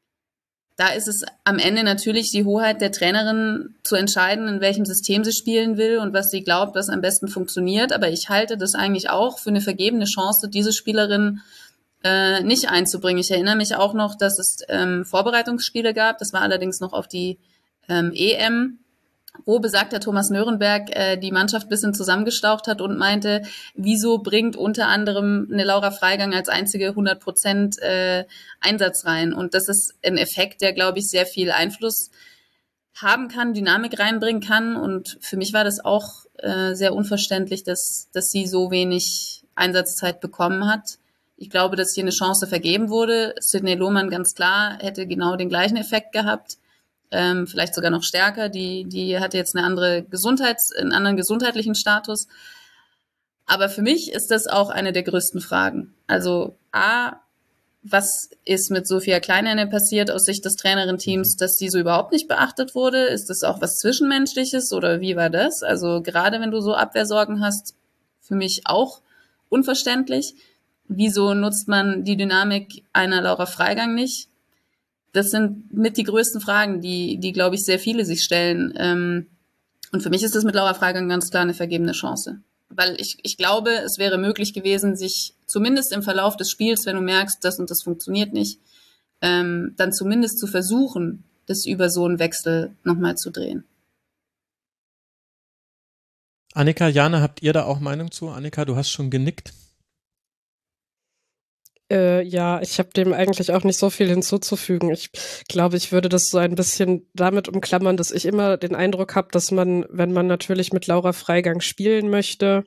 da ist es am Ende natürlich die Hoheit der Trainerin zu entscheiden, in welchem System sie spielen will und was sie glaubt, was am besten funktioniert. Aber ich halte das eigentlich auch für eine vergebene Chance, diese Spielerin Äh, nicht einzubringen. Ich erinnere mich auch noch, dass es ähm, Vorbereitungsspiele gab. Das war allerdings noch auf die ähm, E M, wo besagter Thomas Nörenberg äh, die Mannschaft ein bisschen zusammengestaucht hat und meinte, wieso bringt unter anderem eine Laura Freigang als einzige hundert Prozent äh, Einsatz rein? Und das ist ein Effekt, der, glaube ich, sehr viel Einfluss haben kann, Dynamik reinbringen kann. Und für mich war das auch äh, sehr unverständlich, dass, dass sie so wenig Einsatzzeit bekommen hat. Ich glaube, dass hier eine Chance vergeben wurde. Sydney Lohmann ganz klar hätte genau den gleichen Effekt gehabt. ähm, vielleicht sogar noch stärker. Die, die hatte jetzt eine andere Gesundheits-, einen anderen gesundheitlichen Status. Aber für mich ist das auch eine der größten Fragen. Also A, was ist mit Sophia Kleinhenne passiert aus Sicht des Trainerin-Teams, dass sie so überhaupt nicht beachtet wurde? Ist das auch was Zwischenmenschliches oder wie war das? Also gerade wenn du so Abwehrsorgen hast, für mich auch unverständlich. Wieso nutzt man die Dynamik einer Laura Freigang nicht? Das sind mit die größten Fragen, die, die glaube ich, sehr viele sich stellen. Und für mich ist das mit Laura Freigang ganz klar eine vergebene Chance. Weil ich, ich glaube, es wäre möglich gewesen, sich zumindest im Verlauf des Spiels, wenn du merkst, das und das funktioniert nicht, ähm, dann zumindest zu versuchen, das über so einen Wechsel nochmal zu drehen. Annika, Jana, habt ihr da auch Meinung zu? Annika, du hast schon genickt. Äh, ja, ich habe dem eigentlich auch nicht so viel hinzuzufügen. Ich glaube, ich würde das so ein bisschen damit umklammern, dass ich immer den Eindruck habe, dass man, wenn man natürlich mit Laura Freigang spielen möchte,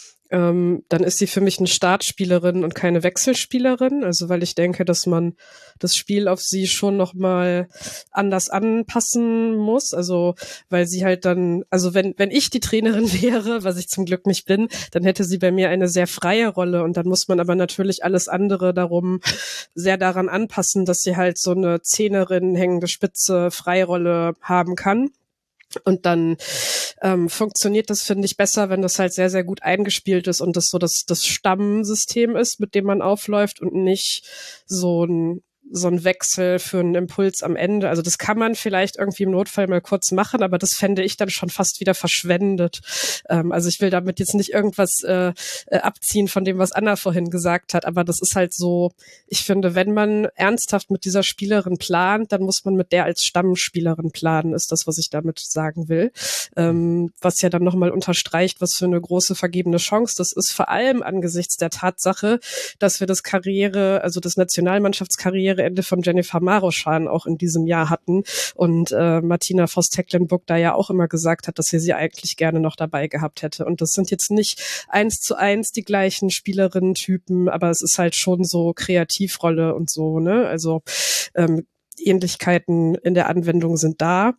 ähm, dann ist sie für mich eine Startspielerin und keine Wechselspielerin. Also weil ich denke, dass man das Spiel auf sie schon nochmal anders anpassen muss. Also weil sie halt dann, also wenn wenn ich die Trainerin wäre, was ich zum Glück nicht bin, dann hätte sie bei mir eine sehr freie Rolle und dann muss man aber natürlich alles andere darum sehr daran anpassen, dass sie halt so eine Zehnerin, hängende Spitze, Freirolle haben kann. Und dann ähm, funktioniert das, finde ich, besser, wenn das halt sehr, sehr gut eingespielt ist und das so das, das Stammsystem ist, mit dem man aufläuft und nicht so ein so ein Wechsel für einen Impuls am Ende. Also das kann man vielleicht irgendwie im Notfall mal kurz machen, aber das fände ich dann schon fast wieder verschwendet. Ähm, also ich will damit jetzt nicht irgendwas äh, äh, abziehen von dem, was Anna vorhin gesagt hat, aber das ist halt so, ich finde, wenn man ernsthaft mit dieser Spielerin plant, dann muss man mit der als Stammspielerin planen, ist das, was ich damit sagen will. Ähm, was ja dann nochmal unterstreicht, was für eine große vergebene Chance das ist, vor allem angesichts der Tatsache, dass wir das Karriere, also das Nationalmannschaftskarriere Ende von Jennifer Maroschan auch in diesem Jahr hatten und äh, Martina Voss-Tecklenburg da ja auch immer gesagt hat, dass sie sie eigentlich gerne noch dabei gehabt hätte. Und das sind jetzt nicht eins zu eins die gleichen Spielerinnen-Typen, aber es ist halt schon so Kreativrolle und so, ne? Also ähm, Ähnlichkeiten in der Anwendung sind da.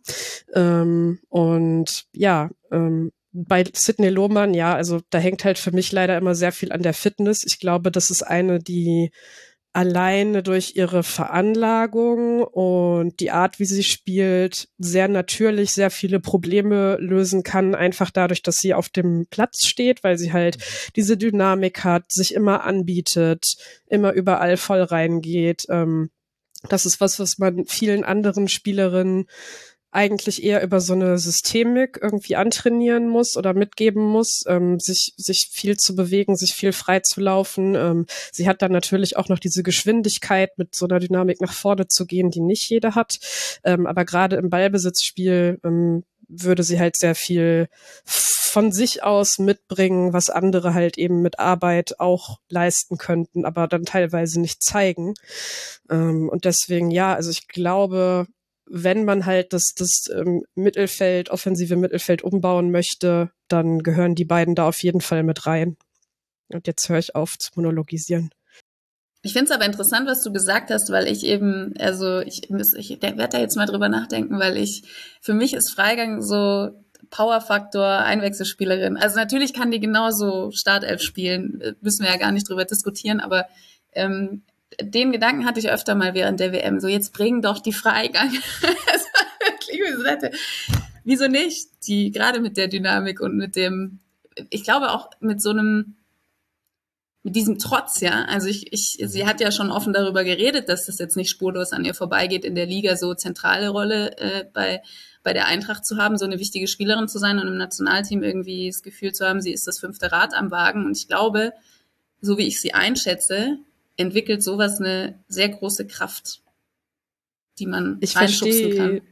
Ähm, und ja, ähm, bei Sydney Lohmann, ja, also da hängt halt für mich leider immer sehr viel an der Fitness. Ich glaube, das ist eine, die alleine durch ihre Veranlagung und die Art, wie sie spielt, sehr natürlich sehr viele Probleme lösen kann, einfach dadurch, dass sie auf dem Platz steht, weil sie halt diese Dynamik hat, sich immer anbietet, immer überall voll reingeht. Ähm, das ist was, was man vielen anderen Spielerinnen eigentlich eher über so eine Systemik irgendwie antrainieren muss oder mitgeben muss, ähm, sich sich viel zu bewegen, sich viel frei zu laufen. Ähm, sie hat dann natürlich auch noch diese Geschwindigkeit, mit so einer Dynamik nach vorne zu gehen, die nicht jeder hat. Ähm, aber gerade im Ballbesitzspiel ähm, würde sie halt sehr viel von sich aus mitbringen, was andere halt eben mit Arbeit auch leisten könnten, aber dann teilweise nicht zeigen. Ähm, und deswegen, ja, also ich glaube, wenn man halt das, das ähm, Mittelfeld, offensive Mittelfeld umbauen möchte, dann gehören die beiden da auf jeden Fall mit rein. Und jetzt höre ich auf zu monologisieren. Ich finde es aber interessant, was du gesagt hast, weil ich eben, also ich, ich werde da jetzt mal drüber nachdenken, weil ich, für mich ist Freigang so Powerfaktor, Einwechselspielerin. Also natürlich kann die genauso Startelf spielen, müssen wir ja gar nicht drüber diskutieren, aber ähm, den Gedanken hatte ich öfter mal während der W M. So, jetzt bringen doch die Freigang. Das war wirklich, wie gesagt, wieso nicht? Die, gerade mit der Dynamik und mit dem, ich glaube auch mit so einem, mit diesem Trotz, ja. Also ich, ich, sie hat ja schon offen darüber geredet, dass das jetzt nicht spurlos an ihr vorbeigeht, in der Liga so zentrale Rolle äh, bei, bei der Eintracht zu haben, so eine wichtige Spielerin zu sein und im Nationalteam irgendwie das Gefühl zu haben, sie ist das fünfte Rad am Wagen. Und ich glaube, so wie ich sie einschätze, entwickelt sowas eine sehr große Kraft, die man ich reinschubsen kann.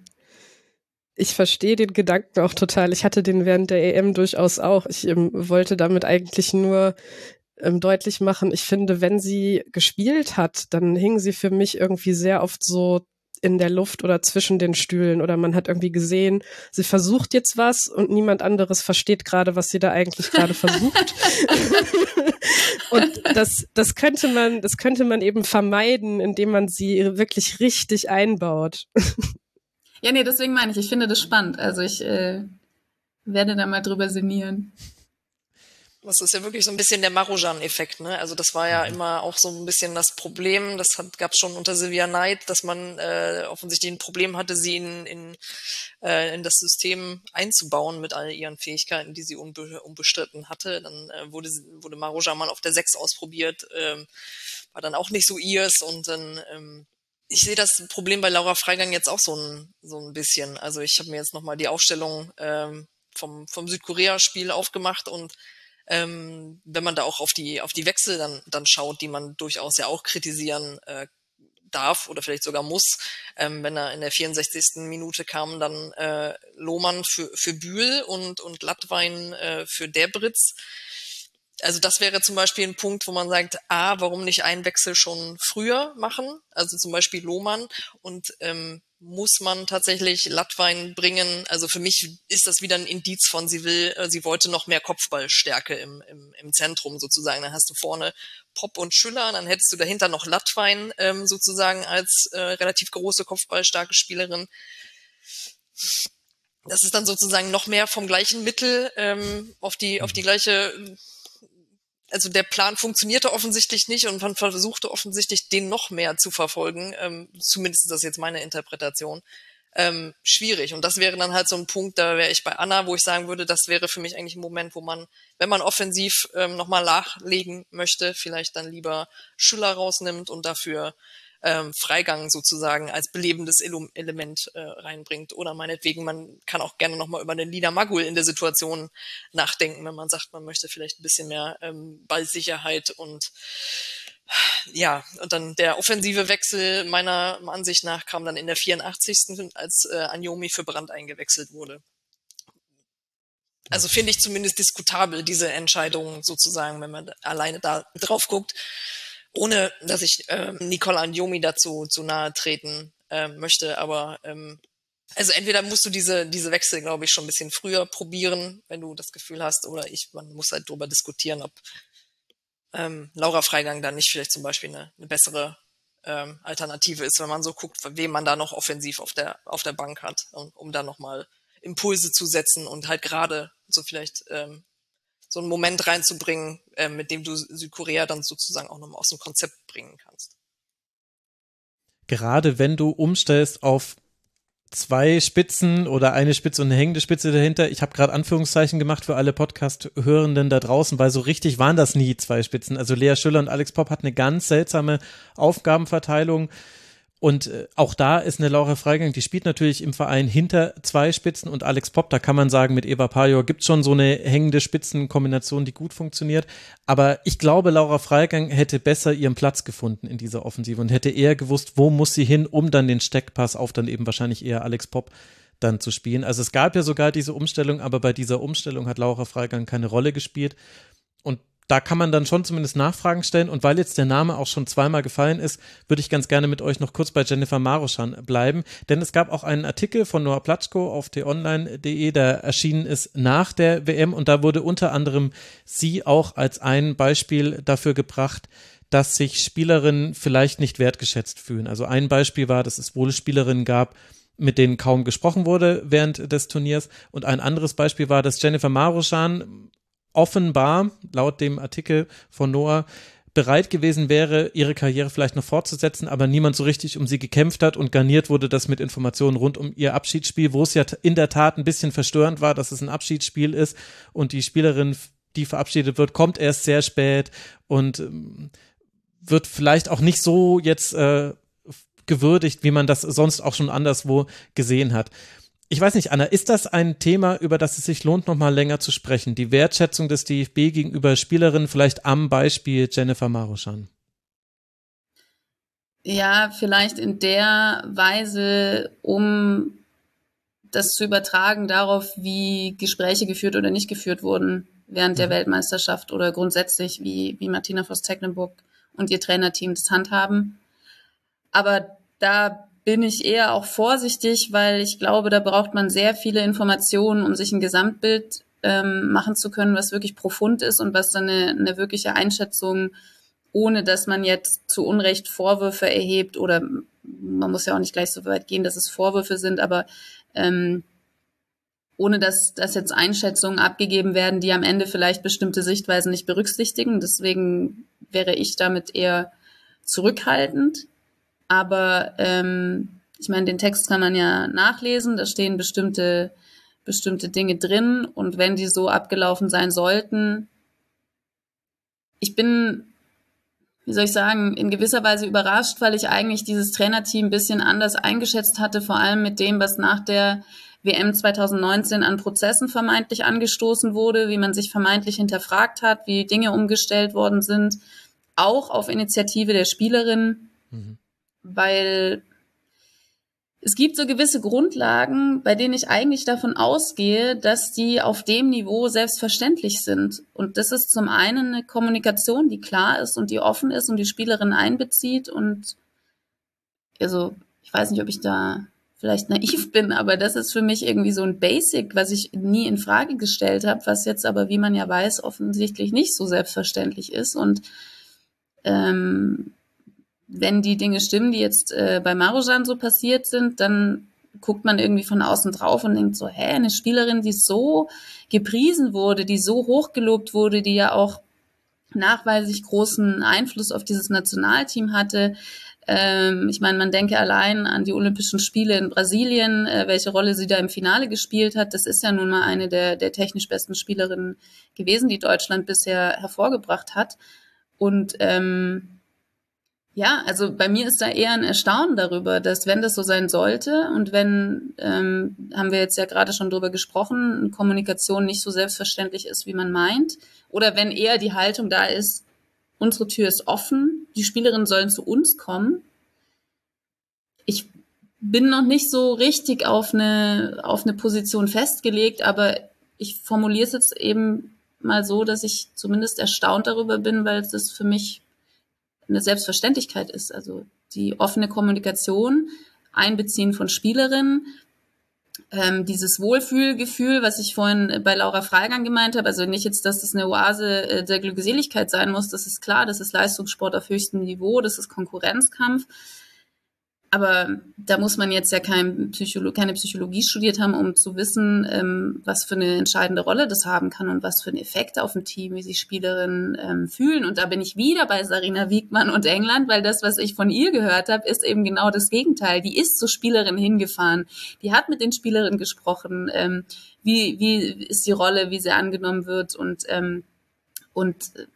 Ich verstehe den Gedanken auch total. Ich hatte den während der E M durchaus auch. Ich ähm, wollte damit eigentlich nur ähm, deutlich machen, ich finde, wenn sie gespielt hat, dann hing sie für mich irgendwie sehr oft so in der Luft oder zwischen den Stühlen oder man hat irgendwie gesehen, sie versucht jetzt was und niemand anderes versteht gerade, was sie da eigentlich gerade versucht. Und das, das könnte man, das könnte man eben vermeiden, indem man sie wirklich richtig einbaut. Ja, nee, deswegen meine ich, ich finde das spannend. Also ich äh, werde da mal drüber sinnieren. Das ist ja wirklich so ein bisschen der Marujan-Effekt, ne? Also das war ja immer auch so ein bisschen das Problem. Das gab es schon unter Silvia Knight, dass man äh, offensichtlich ein Problem hatte, sie in, in, äh, in das System einzubauen mit all ihren Fähigkeiten, die sie unbe unbestritten hatte. Dann äh, wurde, wurde Marujan mal auf der sechs ausprobiert, ähm, war dann auch nicht so ihrs und dann ähm, ich sehe das Problem bei Laura Freigang jetzt auch so ein, so ein bisschen. Also ich habe mir jetzt nochmal die Aufstellung ähm, vom, vom Südkorea-Spiel aufgemacht und ähm, wenn man da auch auf die, auf die Wechsel dann, dann schaut, die man durchaus ja auch kritisieren äh, darf oder vielleicht sogar muss, ähm, wenn er in der vierundsechzigsten Minute kam, dann äh, Lohmann für, für Bühl und, und Latwein äh, für Debritz. Also das wäre zum Beispiel ein Punkt, wo man sagt, a, warum nicht einen Wechsel schon früher machen, also zum Beispiel Lohmann und ähm, muss man tatsächlich Latwein bringen, also für mich ist das wieder ein Indiz von, sie will, äh, sie wollte noch mehr Kopfballstärke im, im, im Zentrum sozusagen, dann hast du vorne Popp und Schüller, dann hättest du dahinter noch Latwein ähm, sozusagen als äh, relativ große Kopfballstarke Spielerin. Das ist dann sozusagen noch mehr vom gleichen Mittel ähm, auf die auf die gleiche. Also der Plan funktionierte offensichtlich nicht und man versuchte offensichtlich, den noch mehr zu verfolgen. Ähm, zumindest ist das jetzt meine Interpretation. Ähm, schwierig. Und das wäre dann halt so ein Punkt, da wäre ich bei Anna, wo ich sagen würde, das wäre für mich eigentlich ein Moment, wo man, wenn man offensiv ähm, nochmal nachlegen möchte, vielleicht dann lieber Schüller rausnimmt und dafür ähm, Freigang sozusagen als belebendes Ele- Element äh, reinbringt. Oder meinetwegen, man kann auch gerne nochmal über den Lina Magul in der Situation nachdenken, wenn man sagt, man möchte vielleicht ein bisschen mehr ähm, Ballsicherheit und ja, und dann der offensive Wechsel meiner Ansicht nach kam dann in der vierundachtzigsten als äh, Anjomi für Brandt eingewechselt wurde. Also finde ich zumindest diskutabel, diese Entscheidung sozusagen, wenn man alleine da drauf guckt, ohne dass ich ähm, Nicole Anjomi dazu zu nahe treten äh, möchte. Aber ähm, also entweder musst du diese diese Wechsel, glaube ich, schon ein bisschen früher probieren, wenn du das Gefühl hast, oder ich, man muss halt drüber diskutieren, ob ähm, Laura Freigang dann nicht vielleicht zum Beispiel eine, eine bessere ähm, Alternative ist, wenn man so guckt, wem man da noch offensiv auf der auf der Bank hat, um, um da nochmal Impulse zu setzen und halt gerade so vielleicht ähm, so einen Moment reinzubringen, äh, mit dem du Südkorea dann sozusagen auch nochmal aus dem Konzept bringen kannst. Gerade wenn du umstellst auf zwei Spitzen oder eine Spitze und eine hängende Spitze dahinter. Ich habe gerade Anführungszeichen gemacht für alle Podcast-Hörenden da draußen, weil so richtig waren das nie zwei Spitzen. Also Lea Schüller und Alex Popp hat eine ganz seltsame Aufgabenverteilung. Und äh, auch da ist eine Laura Freigang, die spielt natürlich im Verein hinter zwei Spitzen und Alex Popp, da kann man sagen, mit Eva Pajor gibt es schon so eine hängende Spitzenkombination, die gut funktioniert. Aber ich glaube, Laura Freigang hätte besser ihren Platz gefunden in dieser Offensive und hätte eher gewusst, wo muss sie hin, um dann den Steckpass auf dann eben wahrscheinlich eher Alex Popp dann zu spielen. Also es gab ja sogar diese Umstellung, aber bei dieser Umstellung hat Laura Freigang keine Rolle gespielt. Und da kann man dann schon zumindest Nachfragen stellen. Und weil jetzt der Name auch schon zweimal gefallen ist, würde ich ganz gerne mit euch noch kurz bei Jennifer Maruschan bleiben. Denn es gab auch einen Artikel von Noah Platschko auf t online punkt de, der erschienen ist nach der W M. Und da wurde unter anderem sie auch als ein Beispiel dafür gebracht, dass sich Spielerinnen vielleicht nicht wertgeschätzt fühlen. Also ein Beispiel war, dass es wohl Spielerinnen gab, mit denen kaum gesprochen wurde während des Turniers. Und ein anderes Beispiel war, dass Jennifer Maruschan offenbar, laut dem Artikel von Noah, bereit gewesen wäre, ihre Karriere vielleicht noch fortzusetzen, aber niemand so richtig um sie gekämpft hat und garniert wurde das mit Informationen rund um ihr Abschiedsspiel, wo es ja in der Tat ein bisschen verstörend war, dass es ein Abschiedsspiel ist und die Spielerin, die verabschiedet wird, kommt erst sehr spät und ähm, wird vielleicht auch nicht so jetzt äh, gewürdigt, wie man das sonst auch schon anderswo gesehen hat. Ich weiß nicht, Anna, ist das ein Thema, über das es sich lohnt, noch mal länger zu sprechen? Die Wertschätzung des D F B gegenüber Spielerinnen, vielleicht am Beispiel Jennifer Maruschan? Ja, vielleicht in der Weise, um das zu übertragen darauf, wie Gespräche geführt oder nicht geführt wurden während der mhm. Weltmeisterschaft oder grundsätzlich, wie, wie Martina Voss-Tecklenburg und ihr Trainerteam das handhaben. Aber da bin ich eher auch vorsichtig, weil ich glaube, da braucht man sehr viele Informationen, um sich ein Gesamtbild ähm, machen zu können, was wirklich profund ist und was dann eine, eine wirkliche Einschätzung, ohne dass man jetzt zu Unrecht Vorwürfe erhebt oder man muss ja auch nicht gleich so weit gehen, dass es Vorwürfe sind, aber ähm, ohne dass, dass jetzt Einschätzungen abgegeben werden, die am Ende vielleicht bestimmte Sichtweisen nicht berücksichtigen. Deswegen wäre ich damit eher zurückhaltend. Aber ähm, ich meine, den Text kann man ja nachlesen, da stehen bestimmte, bestimmte Dinge drin. Und wenn die so abgelaufen sein sollten, ich bin, wie soll ich sagen, in gewisser Weise überrascht, weil ich eigentlich dieses Trainerteam ein bisschen anders eingeschätzt hatte, vor allem mit dem, was nach der W M zwanzig neunzehn an Prozessen vermeintlich angestoßen wurde, wie man sich vermeintlich hinterfragt hat, wie Dinge umgestellt worden sind, auch auf Initiative der Spielerin, mhm. weil es gibt so gewisse Grundlagen, bei denen ich eigentlich davon ausgehe, dass die auf dem Niveau selbstverständlich sind. Und das ist zum einen eine Kommunikation, die klar ist und die offen ist und die Spielerin einbezieht. Und also ich weiß nicht, ob ich da vielleicht naiv bin, aber das ist für mich irgendwie so ein Basic, was ich nie in Frage gestellt habe, was jetzt aber, wie man ja weiß, offensichtlich nicht so selbstverständlich ist. Und ähm, wenn die Dinge stimmen, die jetzt äh, bei Marujan so passiert sind, dann guckt man irgendwie von außen drauf und denkt so, hä, eine Spielerin, die so gepriesen wurde, die so hochgelobt wurde, die ja auch nachweislich großen Einfluss auf dieses Nationalteam hatte. Ähm, ich meine, man denke allein an die Olympischen Spiele in Brasilien, äh, welche Rolle sie da im Finale gespielt hat. Das ist ja nun mal eine der, der technisch besten Spielerinnen gewesen, die Deutschland bisher hervorgebracht hat. Und ähm, ja, also bei mir ist da eher ein Erstaunen darüber, dass wenn das so sein sollte und wenn, ähm, haben wir jetzt ja gerade schon drüber gesprochen, Kommunikation nicht so selbstverständlich ist, wie man meint, oder wenn eher die Haltung da ist, unsere Tür ist offen, die Spielerinnen sollen zu uns kommen. Ich bin noch nicht so richtig auf eine, auf eine Position festgelegt, aber ich formuliere es jetzt eben mal so, dass ich zumindest erstaunt darüber bin, weil es das für mich eine Selbstverständlichkeit ist. Also die offene Kommunikation, Einbeziehen von Spielerinnen, ähm, dieses Wohlfühlgefühl, was ich vorhin bei Laura Freigang gemeint habe, also nicht jetzt, dass es eine Oase äh, der Glückseligkeit sein muss, das ist klar, das ist Leistungssport auf höchstem Niveau, das ist Konkurrenzkampf. Aber da muss man jetzt ja kein Psycholo- keine Psychologie studiert haben, um zu wissen, ähm, was für eine entscheidende Rolle das haben kann und was für einen Effekt auf ein Team, wie sich Spielerinnen ähm, fühlen. Und da bin ich wieder bei Sarina Wiegmann und England, weil das, was ich von ihr gehört habe, ist eben genau das Gegenteil. Die ist zur Spielerin hingefahren, die hat mit den Spielerinnen gesprochen, ähm, wie, wie ist die Rolle, wie sie angenommen wird und, ähm, und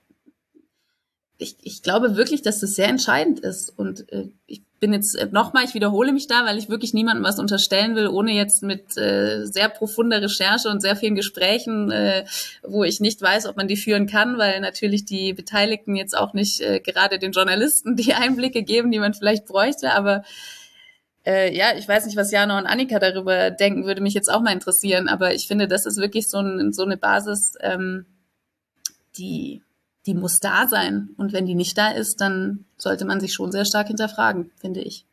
ich, ich glaube wirklich, dass das sehr entscheidend ist. Und äh, ich bin jetzt äh, nochmal, ich wiederhole mich da, weil ich wirklich niemandem was unterstellen will, ohne jetzt mit äh, sehr profunder Recherche und sehr vielen Gesprächen, äh, wo ich nicht weiß, ob man die führen kann, weil natürlich die Beteiligten jetzt auch nicht äh, gerade den Journalisten die Einblicke geben, die man vielleicht bräuchte. Aber äh, ja, ich weiß nicht, was Jana und Annika darüber denken, würde mich jetzt auch mal interessieren. Aber ich finde, das ist wirklich so, ein, so eine Basis, ähm, die... die muss da sein. Und wenn die nicht da ist, dann sollte man sich schon sehr stark hinterfragen, finde ich.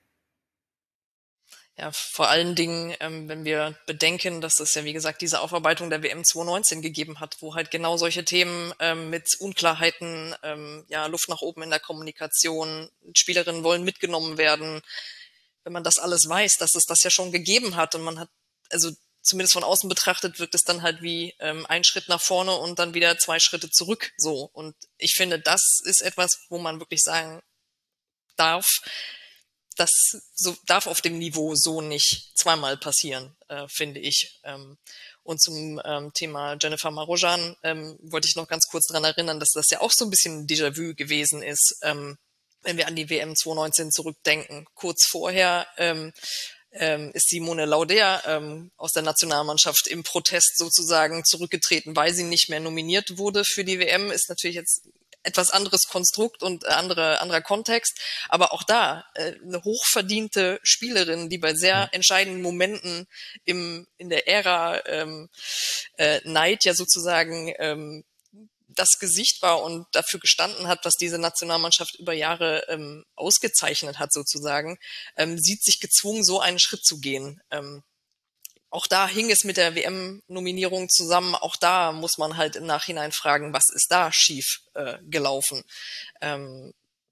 Ja, vor allen Dingen, ähm, wenn wir bedenken, dass es ja, wie gesagt, diese Aufarbeitung der W M zwanzig neunzehn gegeben hat, wo halt genau solche Themen ähm, mit Unklarheiten, ähm, ja, Luft nach oben in der Kommunikation, Spielerinnen wollen mitgenommen werden. Wenn man das alles weiß, dass es das ja schon gegeben hat und man hat, also zumindest von außen betrachtet, wirkt es dann halt wie ähm, ein Schritt nach vorne und dann wieder zwei Schritte zurück. So. Und ich finde, das ist etwas, wo man wirklich sagen darf, das so, darf auf dem Niveau so nicht zweimal passieren, äh, finde ich. Ähm, und zum ähm, Thema Jennifer Marujan ähm, wollte ich noch ganz kurz dran erinnern, dass das ja auch so ein bisschen ein Déjà-vu gewesen ist, ähm, wenn wir an die W M zwanzig neunzehn zurückdenken. Kurz vorher ähm, Ähm, ist Simone Lauder ähm, aus der Nationalmannschaft im Protest sozusagen zurückgetreten, weil sie nicht mehr nominiert wurde für die W M. Ist natürlich jetzt etwas anderes Konstrukt und andere, anderer Kontext, aber auch da äh, eine hochverdiente Spielerin, die bei sehr entscheidenden Momenten im in der Ära ähm, äh, Neid ja sozusagen ähm, das Gesicht war und dafür gestanden hat, was diese Nationalmannschaft über Jahre ähm, ausgezeichnet hat sozusagen, ähm, sieht sich gezwungen, so einen Schritt zu gehen. Ähm, auch da hing es mit der W M-Nominierung zusammen. Auch da muss man halt im Nachhinein fragen, was ist da schief äh, gelaufen. Ähm,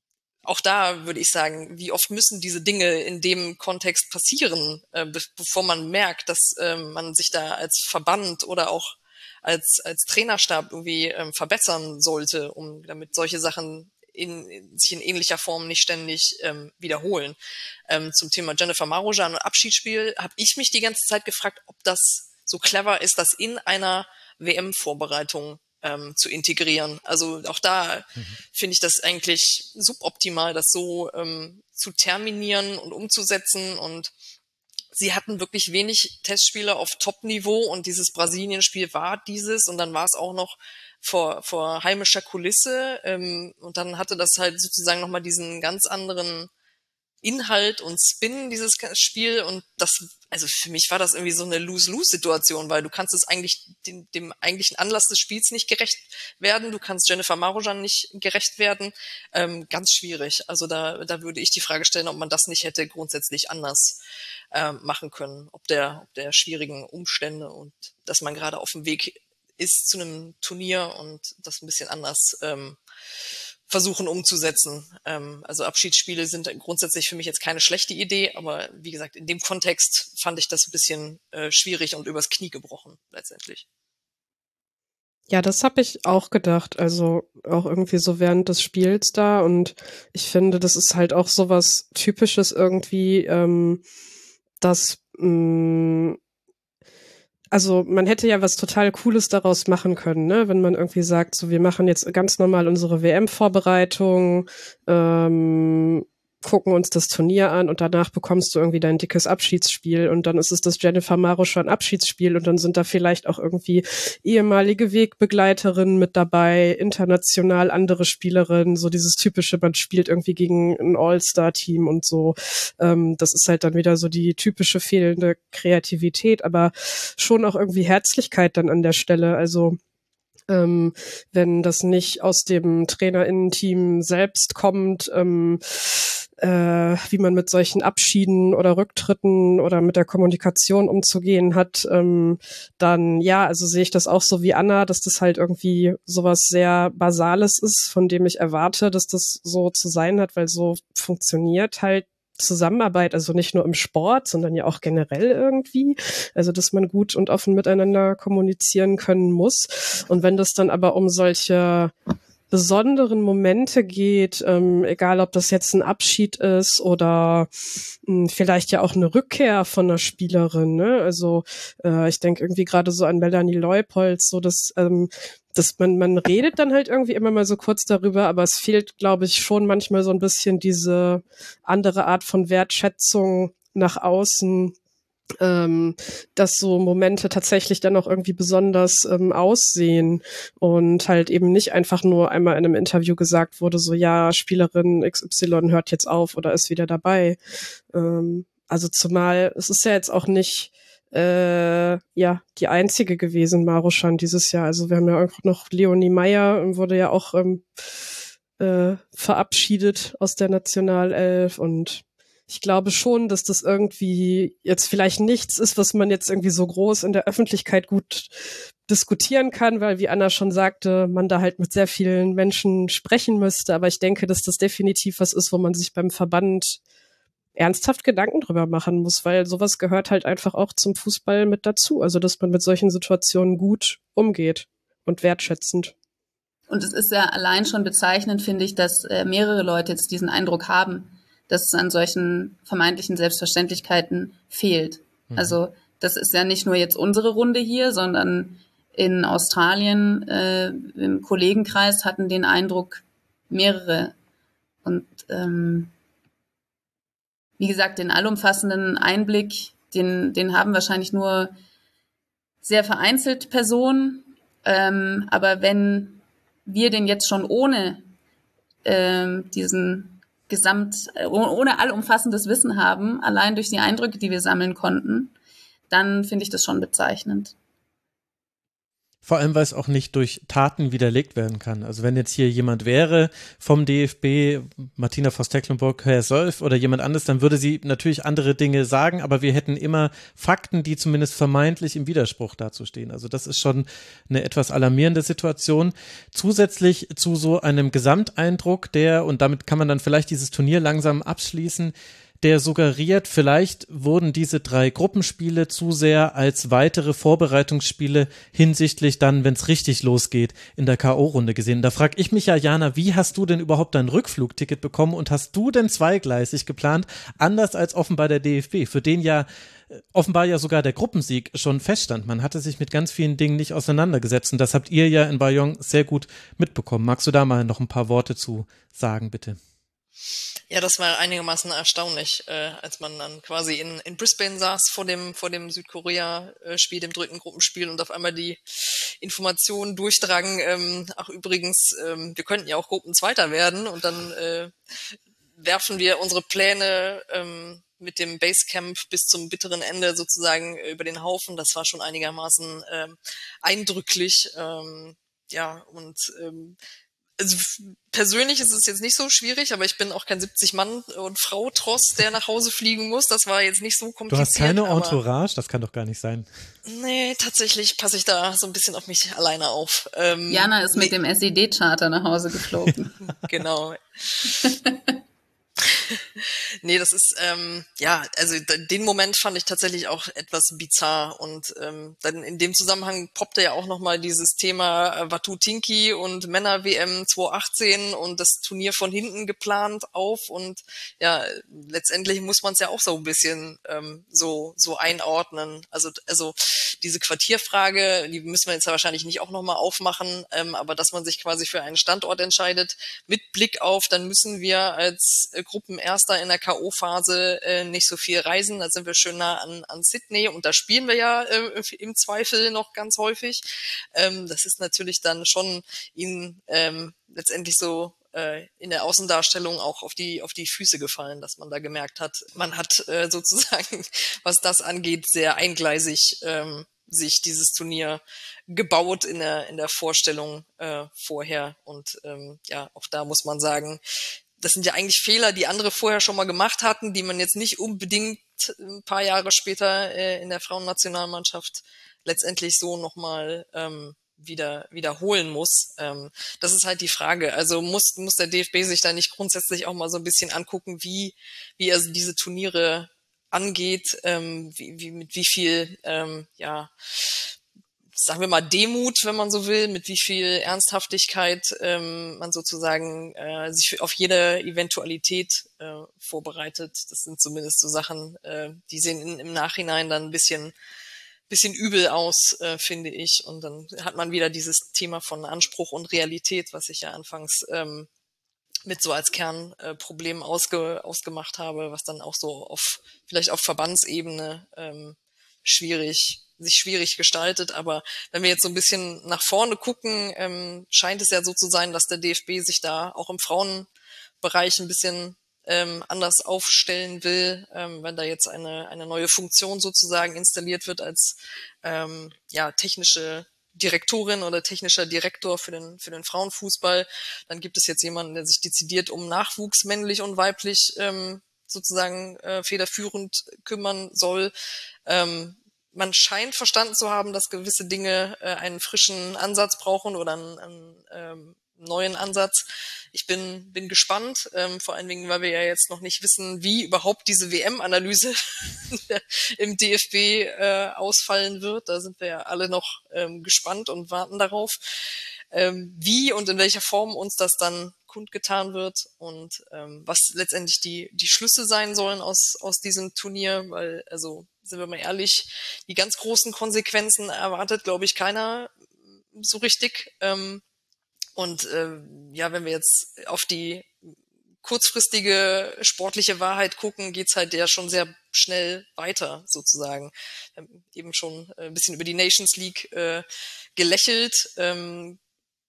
auch da würde ich sagen, wie oft müssen diese Dinge in dem Kontext passieren, äh, be- bevor man merkt, dass äh, man sich da als Verband oder auch als als Trainerstab irgendwie ähm, verbessern sollte, um damit solche Sachen in, in, sich in ähnlicher Form nicht ständig ähm, wiederholen. Ähm, zum Thema Jennifer Marujan und Abschiedsspiel habe ich mich die ganze Zeit gefragt, ob das so clever ist, das in einer W M-Vorbereitung ähm, zu integrieren. Also auch da mhm. finde ich das eigentlich suboptimal, das so ähm, zu terminieren und umzusetzen. Und sie hatten wirklich wenig Testspiele auf Top-Niveau und dieses Brasilien-Spiel war dieses und dann war es auch noch vor, vor heimischer Kulisse ähm, und dann hatte das halt sozusagen nochmal diesen ganz anderen Inhalt und Spin, dieses Spiel, und das, also für mich war das irgendwie so eine Lose-Lose-Situation, weil du kannst es eigentlich dem, dem eigentlichen Anlass des Spiels nicht gerecht werden, du kannst Jennifer Marujan nicht gerecht werden, ähm, ganz schwierig. Also da, da würde ich die Frage stellen, ob man das nicht hätte grundsätzlich anders ähm, machen können, ob der, ob der schwierigen Umstände und dass man gerade auf dem Weg ist zu einem Turnier und das ein bisschen anders ähm, versuchen umzusetzen. Ähm, also Abschiedsspiele sind grundsätzlich für mich jetzt keine schlechte Idee, aber wie gesagt, in dem Kontext fand ich das ein bisschen äh, schwierig und übers Knie gebrochen letztendlich. Ja, das habe ich auch gedacht, also auch irgendwie so während des Spiels da, und ich finde, das ist halt auch sowas Typisches irgendwie, ähm, dass mh, also man hätte ja was total Cooles daraus machen können, ne? Wenn man irgendwie sagt, so wir machen jetzt ganz normal unsere W M-Vorbereitung, ähm, gucken uns das Turnier an und danach bekommst du irgendwie dein dickes Abschiedsspiel und dann ist es das Jennifer Marujan Abschiedsspiel und dann sind da vielleicht auch irgendwie ehemalige Wegbegleiterinnen mit dabei, international andere Spielerinnen, so dieses typische, man spielt irgendwie gegen ein All-Star-Team und so. Ähm, das ist halt dann wieder so die typische fehlende Kreativität, aber schon auch irgendwie Herzlichkeit dann an der Stelle, also Ähm, wenn das nicht aus dem TrainerInnen-Team selbst kommt, ähm, äh, wie man mit solchen Abschieden oder Rücktritten oder mit der Kommunikation umzugehen hat, ähm, dann ja, also sehe ich das auch so wie Anna, dass das halt irgendwie sowas sehr Basales ist, von dem ich erwarte, dass das so zu sein hat, weil so funktioniert halt Zusammenarbeit, also nicht nur im Sport, sondern ja auch generell irgendwie, also dass man gut und offen miteinander kommunizieren können muss. Und wenn das dann aber um solche besonderen Momente geht, ähm, egal ob das jetzt ein Abschied ist oder mh, vielleicht ja auch eine Rückkehr von einer Spielerin, ne? Also äh, ich denke irgendwie gerade so an Melanie Leupolz, so dass ähm, dass man, man redet dann halt irgendwie immer mal so kurz darüber, aber es fehlt, glaube ich, schon manchmal so ein bisschen diese andere Art von Wertschätzung nach außen, ähm, dass so Momente tatsächlich dann auch irgendwie besonders ähm, aussehen und halt eben nicht einfach nur einmal in einem Interview gesagt wurde, so ja, Spielerin X Y hört jetzt auf oder ist wieder dabei. Ähm, also zumal, es ist ja jetzt auch nicht äh, ja, die einzige gewesen, Marujan, dieses Jahr. Also wir haben ja auch noch Leonie Meyer, wurde ja auch ähm, äh, verabschiedet aus der Nationalelf, und ich glaube schon, dass das irgendwie jetzt vielleicht nichts ist, was man jetzt irgendwie so groß in der Öffentlichkeit gut diskutieren kann, weil, wie Anna schon sagte, man da halt mit sehr vielen Menschen sprechen müsste. Aber ich denke, dass das definitiv was ist, wo man sich beim Verband ernsthaft Gedanken drüber machen muss, weil sowas gehört halt einfach auch zum Fußball mit dazu. Also, dass man mit solchen Situationen gut umgeht und wertschätzend. Und es ist ja allein schon bezeichnend, finde ich, dass äh, mehrere Leute jetzt diesen Eindruck haben, dass es an solchen vermeintlichen Selbstverständlichkeiten fehlt. Mhm. Also das ist ja nicht nur jetzt unsere Runde hier, sondern in Australien äh, im Kollegenkreis hatten den Eindruck mehrere. Und ähm, wie gesagt, den allumfassenden Einblick, den, den haben wahrscheinlich nur sehr vereinzelt Personen. Ähm, aber wenn wir den jetzt schon ohne ähm, diesen Gesamt, ohne allumfassendes Wissen haben, allein durch die Eindrücke, die wir sammeln konnten, dann finde ich das schon bezeichnend. Vor allem, weil es auch nicht durch Taten widerlegt werden kann. Also wenn jetzt hier jemand wäre vom D F B, Martina Voss-Tecklenburg herself oder jemand anderes, dann würde sie natürlich andere Dinge sagen, aber wir hätten immer Fakten, die zumindest vermeintlich im Widerspruch dazu stehen. Also das ist schon eine etwas alarmierende Situation. Zusätzlich zu so einem Gesamteindruck, der, und damit kann man dann vielleicht dieses Turnier langsam abschließen, der suggeriert, vielleicht wurden diese drei Gruppenspiele zu sehr als weitere Vorbereitungsspiele hinsichtlich dann, wenn es richtig losgeht, in der K O-Runde gesehen. Da frage ich mich ja, Jana, wie hast du denn überhaupt dein Rückflugticket bekommen und hast du denn zweigleisig geplant, anders als offenbar der D F B, für den ja offenbar ja sogar der Gruppensieg schon feststand. Man hatte sich mit ganz vielen Dingen nicht auseinandergesetzt und das habt ihr ja in Bayonne sehr gut mitbekommen. Magst du da mal noch ein paar Worte zu sagen, bitte? Ja, das war einigermaßen erstaunlich, äh, als man dann quasi in, in Brisbane saß vor dem, vor dem Südkorea-Spiel, dem dritten Gruppenspiel und auf einmal die Informationen durchdrang, ähm, ach übrigens, ähm, wir könnten ja auch Gruppenzweiter werden und dann äh, werfen wir unsere Pläne ähm, mit dem Basecamp bis zum bitteren Ende sozusagen über den Haufen. Das war schon einigermaßen ähm, eindrücklich, ähm, ja, und ähm, also persönlich ist es jetzt nicht so schwierig, aber ich bin auch kein siebzig Mann und Frau Tross, der nach Hause fliegen muss. Das war jetzt nicht so kompliziert. Du hast keine Entourage? Das kann doch gar nicht sein. Nee, tatsächlich passe ich da so ein bisschen auf mich alleine auf. Ähm, Jana ist nee. mit dem S E D-Charter nach Hause geflogen. Genau. Nee, das ist, ähm, ja, also den Moment fand ich tatsächlich auch etwas bizarr und ähm, dann in dem Zusammenhang poppte ja auch nochmal dieses Thema äh, Watutinki und Männer-W M zwanzig achtzehn und das Turnier von hinten geplant auf und ja, letztendlich muss man es ja auch so ein bisschen ähm, so so einordnen. Also also diese Quartierfrage, die müssen wir jetzt ja wahrscheinlich nicht auch nochmal aufmachen, ähm, aber dass man sich quasi für einen Standort entscheidet, mit Blick auf, dann müssen wir als äh, Gruppenerster in der K O-Phase äh, nicht so viel reisen, da sind wir schön nah an, an Sydney und da spielen wir ja äh, im Zweifel noch ganz häufig. Ähm, das ist natürlich dann schon ihnen ähm, letztendlich so äh, in der Außendarstellung auch auf die auf die Füße gefallen, dass man da gemerkt hat, man hat äh, sozusagen, was das angeht, sehr eingleisig ähm, sich dieses Turnier gebaut in der in der Vorstellung äh, vorher und ähm, ja, auch da muss man sagen, das sind ja eigentlich Fehler, die andere vorher schon mal gemacht hatten, die man jetzt nicht unbedingt ein paar Jahre später äh, in der Frauennationalmannschaft letztendlich so nochmal ähm, wieder wiederholen muss. Ähm, das ist halt die Frage. Also muss muss der D F B sich da nicht grundsätzlich auch mal so ein bisschen angucken, wie wie er diese Turniere angeht, ähm, wie, wie mit wie viel ähm, ja sagen wir mal Demut, wenn man so will, mit wie viel Ernsthaftigkeit ähm, man sozusagen äh, sich auf jede Eventualität äh, vorbereitet. Das sind zumindest so Sachen, äh, die sehen in, im Nachhinein dann ein bisschen bisschen übel aus, äh, finde ich. Und dann hat man wieder dieses Thema von Anspruch und Realität, was ich ja anfangs ähm, mit so als Kernproblem äh, ausge, ausgemacht habe, was dann auch so auf vielleicht auf Verbandsebene ähm, schwierig sich schwierig gestaltet, aber wenn wir jetzt so ein bisschen nach vorne gucken, ähm, scheint es ja so zu sein, dass der D F B sich da auch im Frauenbereich ein bisschen ähm, anders aufstellen will, ähm, wenn da jetzt eine eine neue Funktion sozusagen installiert wird als ähm, ja technische Direktorin oder technischer Direktor für den für den Frauenfußball, dann gibt es jetzt jemanden, der sich dezidiert um Nachwuchs männlich und weiblich ähm, sozusagen äh, federführend kümmern soll. Ähm, Man scheint verstanden zu haben, dass gewisse Dinge äh, einen frischen Ansatz brauchen oder einen, einen ähm, neuen Ansatz. Ich bin bin gespannt, ähm, vor allen Dingen, weil wir ja jetzt noch nicht wissen, wie überhaupt diese W M-Analyse im D F B äh, ausfallen wird. Da sind wir ja alle noch ähm, gespannt und warten darauf, ähm, wie und in welcher Form uns das dann kundgetan wird und ähm, was letztendlich die die Schlüsse sein sollen aus aus diesem Turnier, weil, also sind wir mal ehrlich, die ganz großen Konsequenzen erwartet, glaube ich, keiner so richtig. Ähm, und äh, ja, wenn wir jetzt auf die kurzfristige sportliche Wahrheit gucken, geht's halt ja schon sehr schnell weiter sozusagen. Wir haben eben schon ein bisschen über die Nations League äh, gelächelt. Ähm,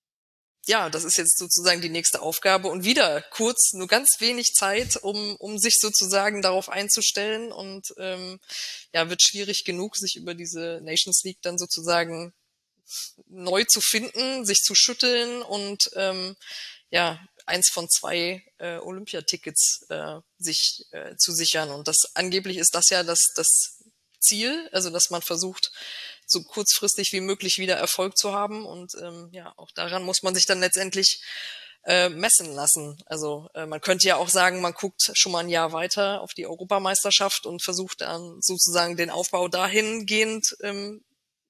ja, das ist jetzt sozusagen die nächste Aufgabe und wieder kurz, nur ganz wenig Zeit, um um sich sozusagen darauf einzustellen und ähm, ja, wird schwierig genug, sich über diese Nations League dann sozusagen neu zu finden, sich zu schütteln und ähm, ja, eins von zwei äh, Olympiatickets äh, sich äh, zu sichern. Und das angeblich ist das ja das, das Ziel, also dass man versucht, so kurzfristig wie möglich wieder Erfolg zu haben. Und ähm, ja, auch daran muss man sich dann letztendlich äh, messen lassen. Also äh, man könnte ja auch sagen, man guckt schon mal ein Jahr weiter auf die Europameisterschaft und versucht dann sozusagen den Aufbau dahingehend ähm,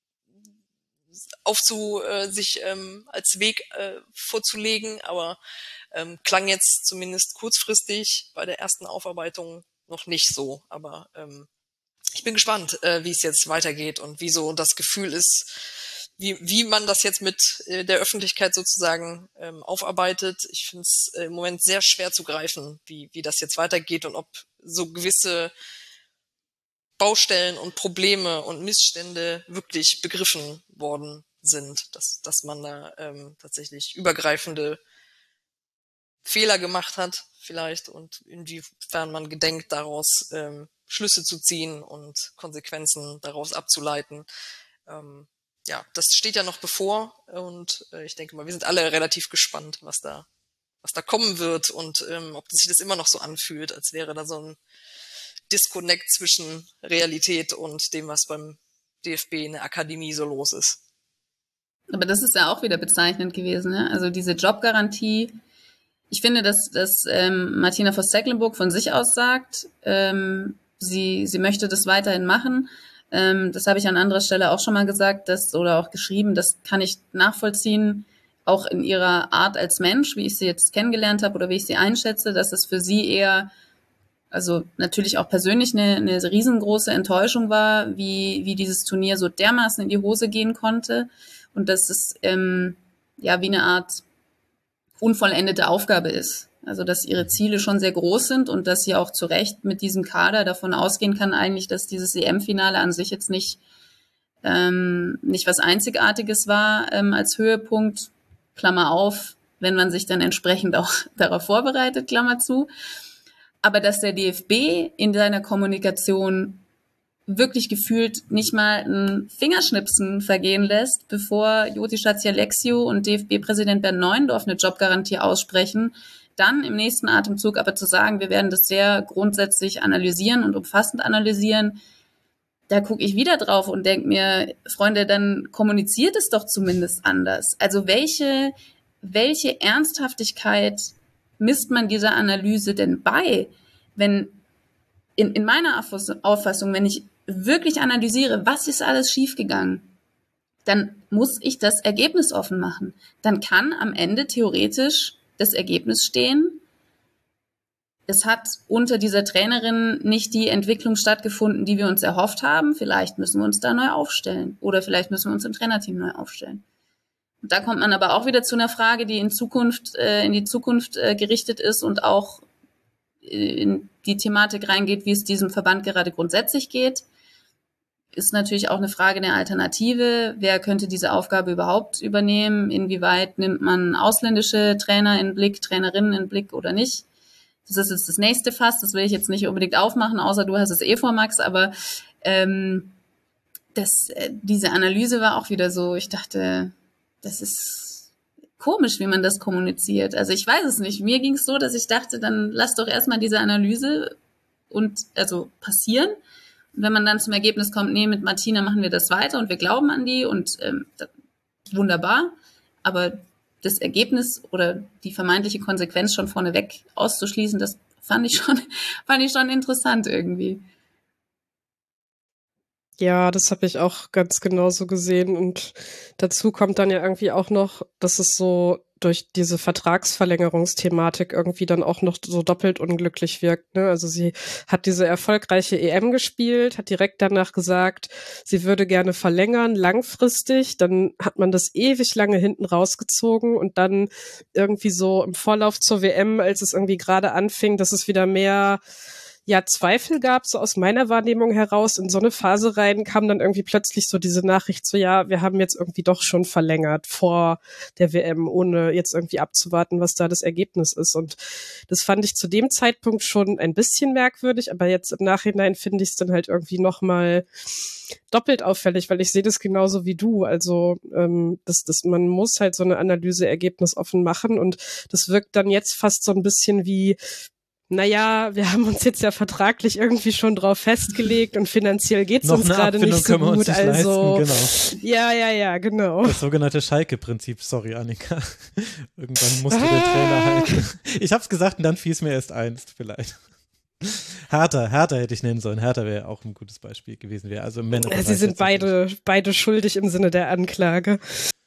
aufzu, äh, sich ähm, als Weg äh, vorzulegen, aber ähm, klang jetzt zumindest kurzfristig bei der ersten Aufarbeitung noch nicht so. Aber ähm, ich bin gespannt, äh, wie es jetzt weitergeht und wie so das Gefühl ist, wie, wie man das jetzt mit äh, der Öffentlichkeit sozusagen ähm, aufarbeitet. Ich finde es äh, im Moment sehr schwer zu greifen, wie, wie das jetzt weitergeht und ob so gewisse Baustellen und Probleme und Missstände wirklich begriffen worden sind, dass, dass man da ähm, tatsächlich übergreifende Fehler gemacht hat vielleicht und inwiefern man gedenkt, daraus ähm, Schlüsse zu ziehen und Konsequenzen daraus abzuleiten. Ähm, ja, das steht ja noch bevor und äh, ich denke mal, wir sind alle relativ gespannt, was da, was da kommen wird und ähm, ob sich das immer noch so anfühlt, als wäre da so ein Disconnect zwischen Realität und dem, was beim D F B in der Akademie so los ist. Aber das ist ja auch wieder bezeichnend gewesen, ne? Also diese Jobgarantie. Ich finde, dass, dass ähm, Martina Voss-Tecklenburg von sich aus sagt, ähm, sie, sie möchte das weiterhin machen. Ähm, das habe ich an anderer Stelle auch schon mal gesagt, dass, oder auch geschrieben, das kann ich nachvollziehen, auch in ihrer Art als Mensch, wie ich sie jetzt kennengelernt habe oder wie ich sie einschätze, dass es für sie eher, also natürlich auch persönlich eine, eine riesengroße Enttäuschung war, wie, wie dieses Turnier so dermaßen in die Hose gehen konnte und dass es ähm, ja wie eine Art unvollendete Aufgabe ist. Also dass ihre Ziele schon sehr groß sind und dass sie auch zu Recht mit diesem Kader davon ausgehen kann eigentlich, dass dieses E M-Finale an sich jetzt nicht ähm, nicht was Einzigartiges war ähm, als Höhepunkt, Klammer auf, wenn man sich dann entsprechend auch darauf vorbereitet, Klammer zu. Aber dass der D F B in seiner Kommunikation wirklich gefühlt nicht mal ein Fingerschnipsen vergehen lässt, bevor Joti Schatzialexiou und D F B-Präsident Bernd Neuendorf eine Jobgarantie aussprechen, dann im nächsten Atemzug aber zu sagen, wir werden das sehr grundsätzlich analysieren und umfassend analysieren, da gucke ich wieder drauf und denke mir, Freunde, dann kommuniziert es doch zumindest anders. Also welche, welche Ernsthaftigkeit misst man dieser Analyse denn bei, wenn in, in meiner Auffassung, wenn ich wirklich analysiere, was ist alles schiefgegangen, dann muss ich das Ergebnis offen machen. Dann kann am Ende theoretisch das Ergebnis stehen, es hat unter dieser Trainerin nicht die Entwicklung stattgefunden, die wir uns erhofft haben. Vielleicht müssen wir uns da neu aufstellen oder vielleicht müssen wir uns im Trainerteam neu aufstellen. Und da kommt man aber auch wieder zu einer Frage, die in Zukunft, äh, in die Zukunft äh, gerichtet ist und auch in die Thematik reingeht, wie es diesem Verband gerade grundsätzlich geht. Ist natürlich auch eine Frage der Alternative. Wer könnte diese Aufgabe überhaupt übernehmen? Inwieweit nimmt man ausländische Trainer in den Blick, Trainerinnen in den Blick oder nicht? Das ist jetzt das nächste Fass. Das will ich jetzt nicht unbedingt aufmachen, außer du hast es eh vor, Max. Aber ähm, das, äh, diese Analyse war auch wieder so, ich dachte, das ist komisch, wie man das kommuniziert. Also ich weiß es nicht. Mir ging es so, dass ich dachte, dann lass doch erstmal diese Analyse und also passieren. Und wenn man dann zum Ergebnis kommt, nee, mit Martina machen wir das weiter und wir glauben an die und ähm, das, wunderbar. Aber das Ergebnis oder die vermeintliche Konsequenz schon vorneweg auszuschließen, das fand ich schon, fand ich schon interessant irgendwie. Ja, das habe ich auch ganz genauso gesehen und dazu kommt dann ja irgendwie auch noch, dass es so durch diese Vertragsverlängerungsthematik irgendwie dann auch noch so doppelt unglücklich wirkt, ne? Also sie hat diese erfolgreiche E M gespielt, hat direkt danach gesagt, sie würde gerne verlängern, langfristig, dann hat man das ewig lange hinten rausgezogen und dann irgendwie so im Vorlauf zur W M, als es irgendwie gerade anfing, dass es wieder mehr ja Zweifel gab, so aus meiner Wahrnehmung heraus. In so eine Phase rein kam dann irgendwie plötzlich so diese Nachricht, so ja, wir haben jetzt irgendwie doch schon verlängert vor der W M, ohne jetzt irgendwie abzuwarten, was da das Ergebnis ist. Und das fand ich zu dem Zeitpunkt schon ein bisschen merkwürdig, aber jetzt im Nachhinein finde ich es dann halt irgendwie nochmal doppelt auffällig, weil ich sehe das genauso wie du. Also ähm, das, das, man muss halt so eine Analyse ergebnisoffen machen und das wirkt dann jetzt fast so ein bisschen wie, naja, wir haben uns jetzt ja vertraglich irgendwie schon drauf festgelegt und finanziell geht's uns gerade nicht so gut. Nicht also leisten, genau. ja, ja, ja, genau. Das sogenannte Schalke-Prinzip. Sorry, Annika. Irgendwann musste ah. der Trainer halten. Ich hab's gesagt und dann fiel es mir erst eins, vielleicht. Hertha, Hertha hätte ich nennen sollen. Hertha wäre auch ein gutes Beispiel gewesen. Wäre also Männer. Sie sind beide, beide schuldig im Sinne der Anklage.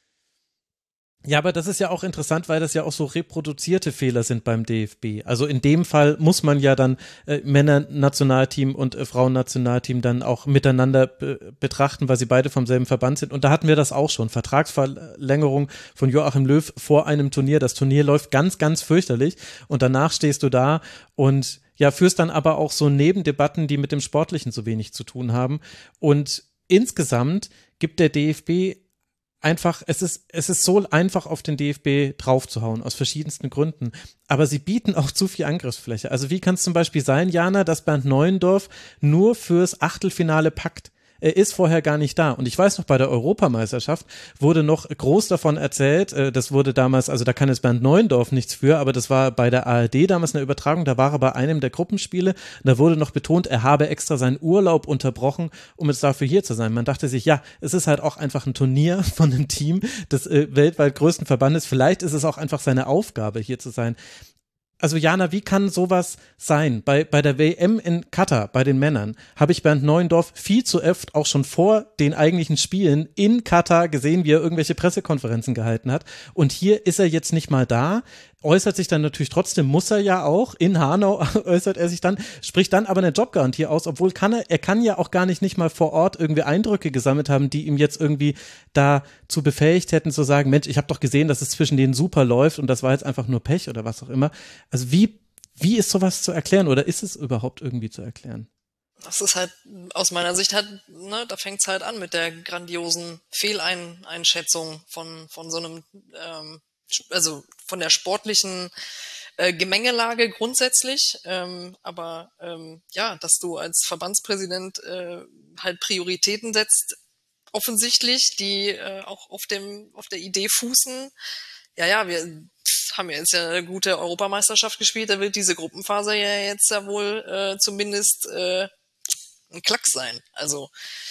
Ja, aber das ist ja auch interessant, weil das ja auch so reproduzierte Fehler sind beim D F B. Also in dem Fall muss man ja dann äh, Männer-Nationalteam und äh, Frauen-Nationalteam dann auch miteinander be- betrachten, weil sie beide vom selben Verband sind. Und da hatten wir das auch schon. Vertragsverlängerung von Joachim Löw vor einem Turnier. Das Turnier läuft ganz, ganz fürchterlich. Und danach stehst du da und ja, führst dann aber auch so Nebendebatten, die mit dem Sportlichen so wenig zu tun haben. Und insgesamt gibt der D F B einfach, es ist, es ist so einfach auf den D F B draufzuhauen, aus verschiedensten Gründen. Aber sie bieten auch zu viel Angriffsfläche. Also wie kann es zum Beispiel sein, Jana, dass Bernd Neuendorf nur fürs Achtelfinale packt? Er ist vorher gar nicht da. Und ich weiß noch, bei der Europameisterschaft wurde noch groß davon erzählt, das wurde damals, also da kann jetzt Bernd Neuendorf nichts für, aber das war bei der A R D damals eine Übertragung, da war er bei einem der Gruppenspiele, da wurde noch betont, er habe extra seinen Urlaub unterbrochen, um jetzt dafür hier zu sein. Man dachte sich, ja, es ist halt auch einfach ein Turnier von einem Team des äh, weltweit größten Verbandes, vielleicht ist es auch einfach seine Aufgabe, hier zu sein. Also Jana, wie kann sowas sein? Bei, bei der W M in Katar, bei den Männern, habe ich Bernd Neuendorf viel zu oft auch schon vor den eigentlichen Spielen in Katar gesehen, wie er irgendwelche Pressekonferenzen gehalten hat. Und hier ist er jetzt nicht mal da, äußert sich dann natürlich trotzdem, muss er ja auch, in Hanau äußert er sich dann, spricht dann aber eine Jobgarantie aus, obwohl kann er, er kann ja auch gar nicht nicht mal vor Ort irgendwie Eindrücke gesammelt haben, die ihm jetzt irgendwie dazu befähigt hätten zu sagen, Mensch, ich habe doch gesehen, dass es zwischen denen super läuft und das war jetzt einfach nur Pech oder was auch immer. Also wie, wie ist sowas zu erklären oder ist es überhaupt irgendwie zu erklären? Das ist halt aus meiner Sicht halt, ne, da fängt's halt an mit der grandiosen Fehleinschätzung von, von so einem, ähm, also von der sportlichen äh, Gemengelage grundsätzlich, ähm, aber ähm, ja, dass du als Verbandspräsident äh, halt Prioritäten setzt, offensichtlich, die äh, auch auf dem auf der Idee fußen. Ja, ja, wir haben ja jetzt ja eine gute Europameisterschaft gespielt, da wird diese Gruppenphase ja jetzt ja wohl äh, zumindest äh, ein Klacks sein. Also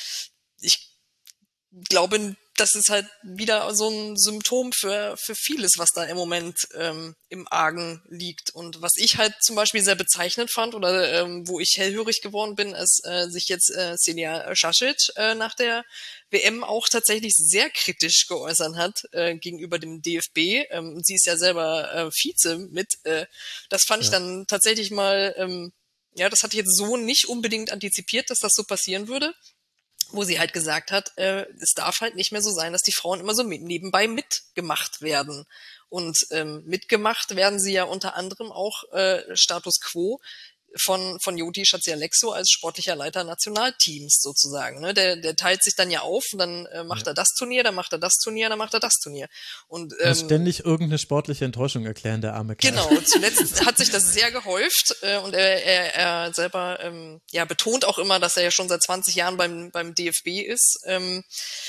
ich glaube, das ist halt wieder so ein Symptom für für vieles, was da im Moment ähm, im Argen liegt. Und was ich halt zum Beispiel sehr bezeichnend fand oder ähm, wo ich hellhörig geworden bin, ist äh, sich jetzt äh, Senja Šašić äh, nach der W M auch tatsächlich sehr kritisch geäußert hat äh, gegenüber dem D F B. Ähm, sie ist ja selber äh, Vize mit. Äh, das fand ja. ich dann tatsächlich mal, ähm, ja, das hatte ich jetzt so nicht unbedingt antizipiert, dass das so passieren würde. Wo sie halt gesagt hat, äh, es darf halt nicht mehr so sein, dass die Frauen immer so mit, nebenbei mitgemacht werden. Und ähm, mitgemacht werden sie ja unter anderem auch äh, Status Quo von von Joti Schatzialexo als sportlicher Leiter Nationalteams sozusagen. Ne? Der der teilt sich dann ja auf und dann äh, macht ja. er das Turnier, dann macht er das Turnier, dann macht er das Turnier. Und ähm, muss ständig irgendeine sportliche Enttäuschung erklären, der arme Kerl. Genau, zuletzt hat sich das sehr gehäuft äh, und er, er, er selber ähm, ja betont auch immer, dass er ja schon seit zwanzig Jahren beim beim D F B ist. Ähm,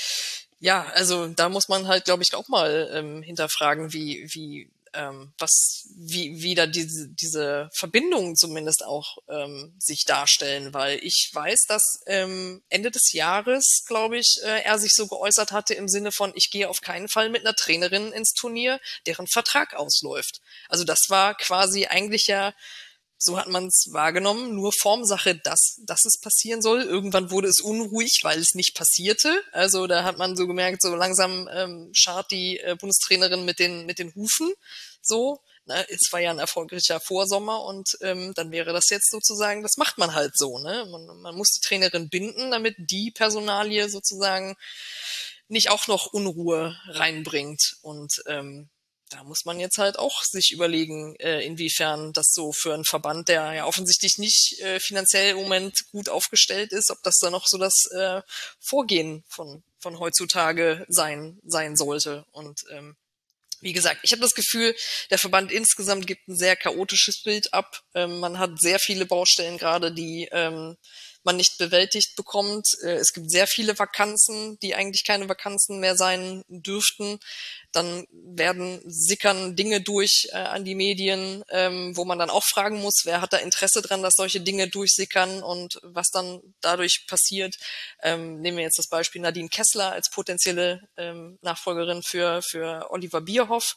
ja, also da muss man halt, glaube ich, auch mal ähm, hinterfragen, wie wie ähm, was wie wie da diese diese Verbindungen zumindest auch ähm, sich darstellen, weil ich weiß, dass ähm, Ende des Jahres, glaube ich, äh, er sich so geäußert hatte im Sinne von, ich gehe auf keinen Fall mit einer Trainerin ins Turnier, deren Vertrag ausläuft. Also das war quasi eigentlich ja, so hat man es wahrgenommen, nur Formsache, dass, dass es passieren soll. Irgendwann wurde es unruhig, weil es nicht passierte. Also da hat man so gemerkt, so langsam ähm, scharrt die äh, Bundestrainerin mit den mit den Hufen. So, ne? Es war ja ein erfolgreicher Vorsommer und ähm, dann wäre das jetzt sozusagen, das macht man halt so. Ne? Man, man muss die Trainerin binden, damit die Personalie sozusagen nicht auch noch Unruhe reinbringt. Und ähm, da muss man jetzt halt auch sich überlegen, äh, inwiefern das so für einen Verband, der ja offensichtlich nicht äh, finanziell im Moment gut aufgestellt ist, ob das da noch so das äh, Vorgehen von von heutzutage sein sein sollte. Und ähm, wie gesagt, ich habe das Gefühl, der Verband insgesamt gibt ein sehr chaotisches Bild ab. Ähm, man hat sehr viele Baustellen gerade, die ähm, man nicht bewältigt bekommt. Äh, es gibt sehr viele Vakanzen, die eigentlich keine Vakanzen mehr sein dürften. Dann werden sickern Dinge durch äh, an die Medien, ähm, wo man dann auch fragen muss, wer hat da Interesse dran, dass solche Dinge durchsickern und was dann dadurch passiert. Ähm, nehmen wir jetzt das Beispiel Nadine Kessler als potenzielle ähm, Nachfolgerin für für Oliver Bierhoff.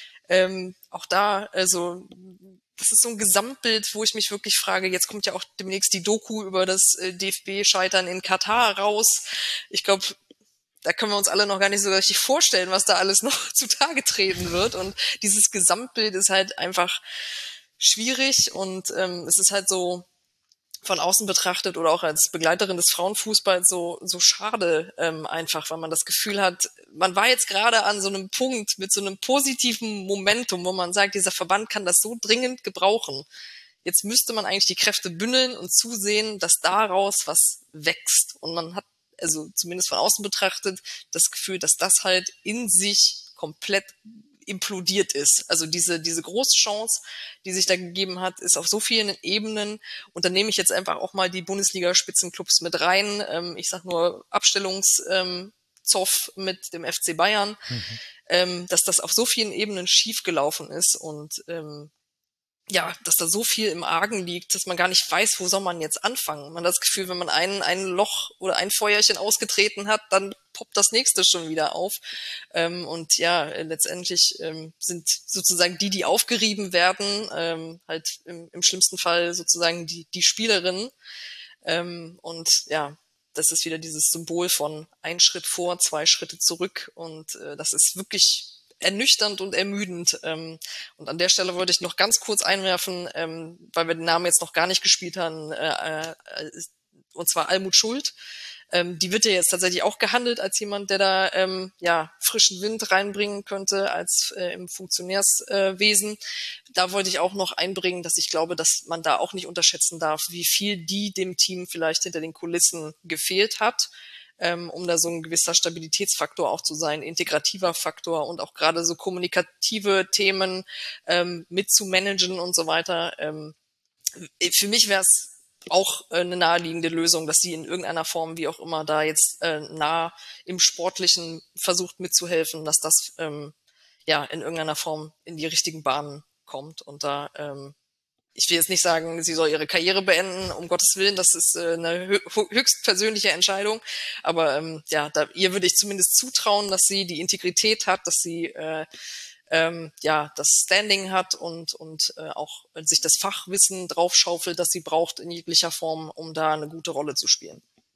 Ähm, auch da, also das ist so ein Gesamtbild, wo ich mich wirklich frage, jetzt kommt ja auch demnächst die Doku über das äh, D F B-Scheitern in Katar raus. Ich glaube, da können wir uns alle noch gar nicht so richtig vorstellen, was da alles noch zutage treten wird. Und dieses Gesamtbild ist halt einfach schwierig und ähm, es ist halt so von außen betrachtet oder auch als Begleiterin des Frauenfußballs so so schade ähm, einfach, weil man das Gefühl hat, man war jetzt gerade an so einem Punkt mit so einem positiven Momentum, wo man sagt, dieser Verband kann das so dringend gebrauchen. Jetzt müsste man eigentlich die Kräfte bündeln und zusehen, dass daraus was wächst. Und man hat also zumindest von außen betrachtet das Gefühl, dass das halt in sich komplett implodiert ist. Also diese diese große Chance, die sich da gegeben hat, ist auf so vielen Ebenen. Und dann nehme ich jetzt einfach auch mal die Bundesliga-Spitzenclubs mit rein. Ähm, ich sag nur Abstellungszoff ähm, mit dem F C Bayern, mhm. ähm, dass das auf so vielen Ebenen schiefgelaufen ist und ähm, ja, dass da so viel im Argen liegt, dass man gar nicht weiß, wo soll man jetzt anfangen. Man hat das Gefühl, wenn man ein, ein Loch oder ein Feuerchen ausgetreten hat, dann poppt das nächste schon wieder auf. Ähm, und ja, letztendlich ähm, sind sozusagen die, die aufgerieben werden, ähm, halt im, im schlimmsten Fall sozusagen die, die Spielerinnen. Ähm, und ja, das ist wieder dieses Symbol von ein Schritt vor, zwei Schritte zurück. Und äh, das ist wirklich ernüchternd und ermüdend. Ähm, und an der Stelle wollte ich noch ganz kurz einwerfen, ähm, weil wir den Namen jetzt noch gar nicht gespielt haben, äh, äh, und zwar Almut Schuld. Ähm, die wird ja jetzt tatsächlich auch gehandelt als jemand, der da ähm, ja frischen Wind reinbringen könnte als äh, im Funktionärswesen. Äh, da wollte ich auch noch einbringen, dass ich glaube, dass man da auch nicht unterschätzen darf, wie viel die dem Team vielleicht hinter den Kulissen gefehlt hat, ähm, um da so ein gewisser Stabilitätsfaktor auch zu sein, integrativer Faktor und auch gerade so kommunikative Themen ähm, mit zu managen und so weiter. Ähm, für mich wäre es auch äh, eine naheliegende Lösung, dass sie in irgendeiner Form, wie auch immer, da jetzt äh, nah im Sportlichen versucht mitzuhelfen, dass das ähm, ja in irgendeiner Form in die richtigen Bahnen kommt. Und da, ähm, ich will jetzt nicht sagen, sie soll ihre Karriere beenden, um Gottes Willen, das ist äh, eine hö- höchst persönliche Entscheidung. Aber ähm, ja, da, ihr würde ich zumindest zutrauen, dass sie die Integrität hat, dass sie äh, Ähm, ja, das Standing hat und, und äh, auch sich das Fachwissen draufschaufelt, das sie braucht in jeglicher Form, um da eine gute Rolle zu spielen.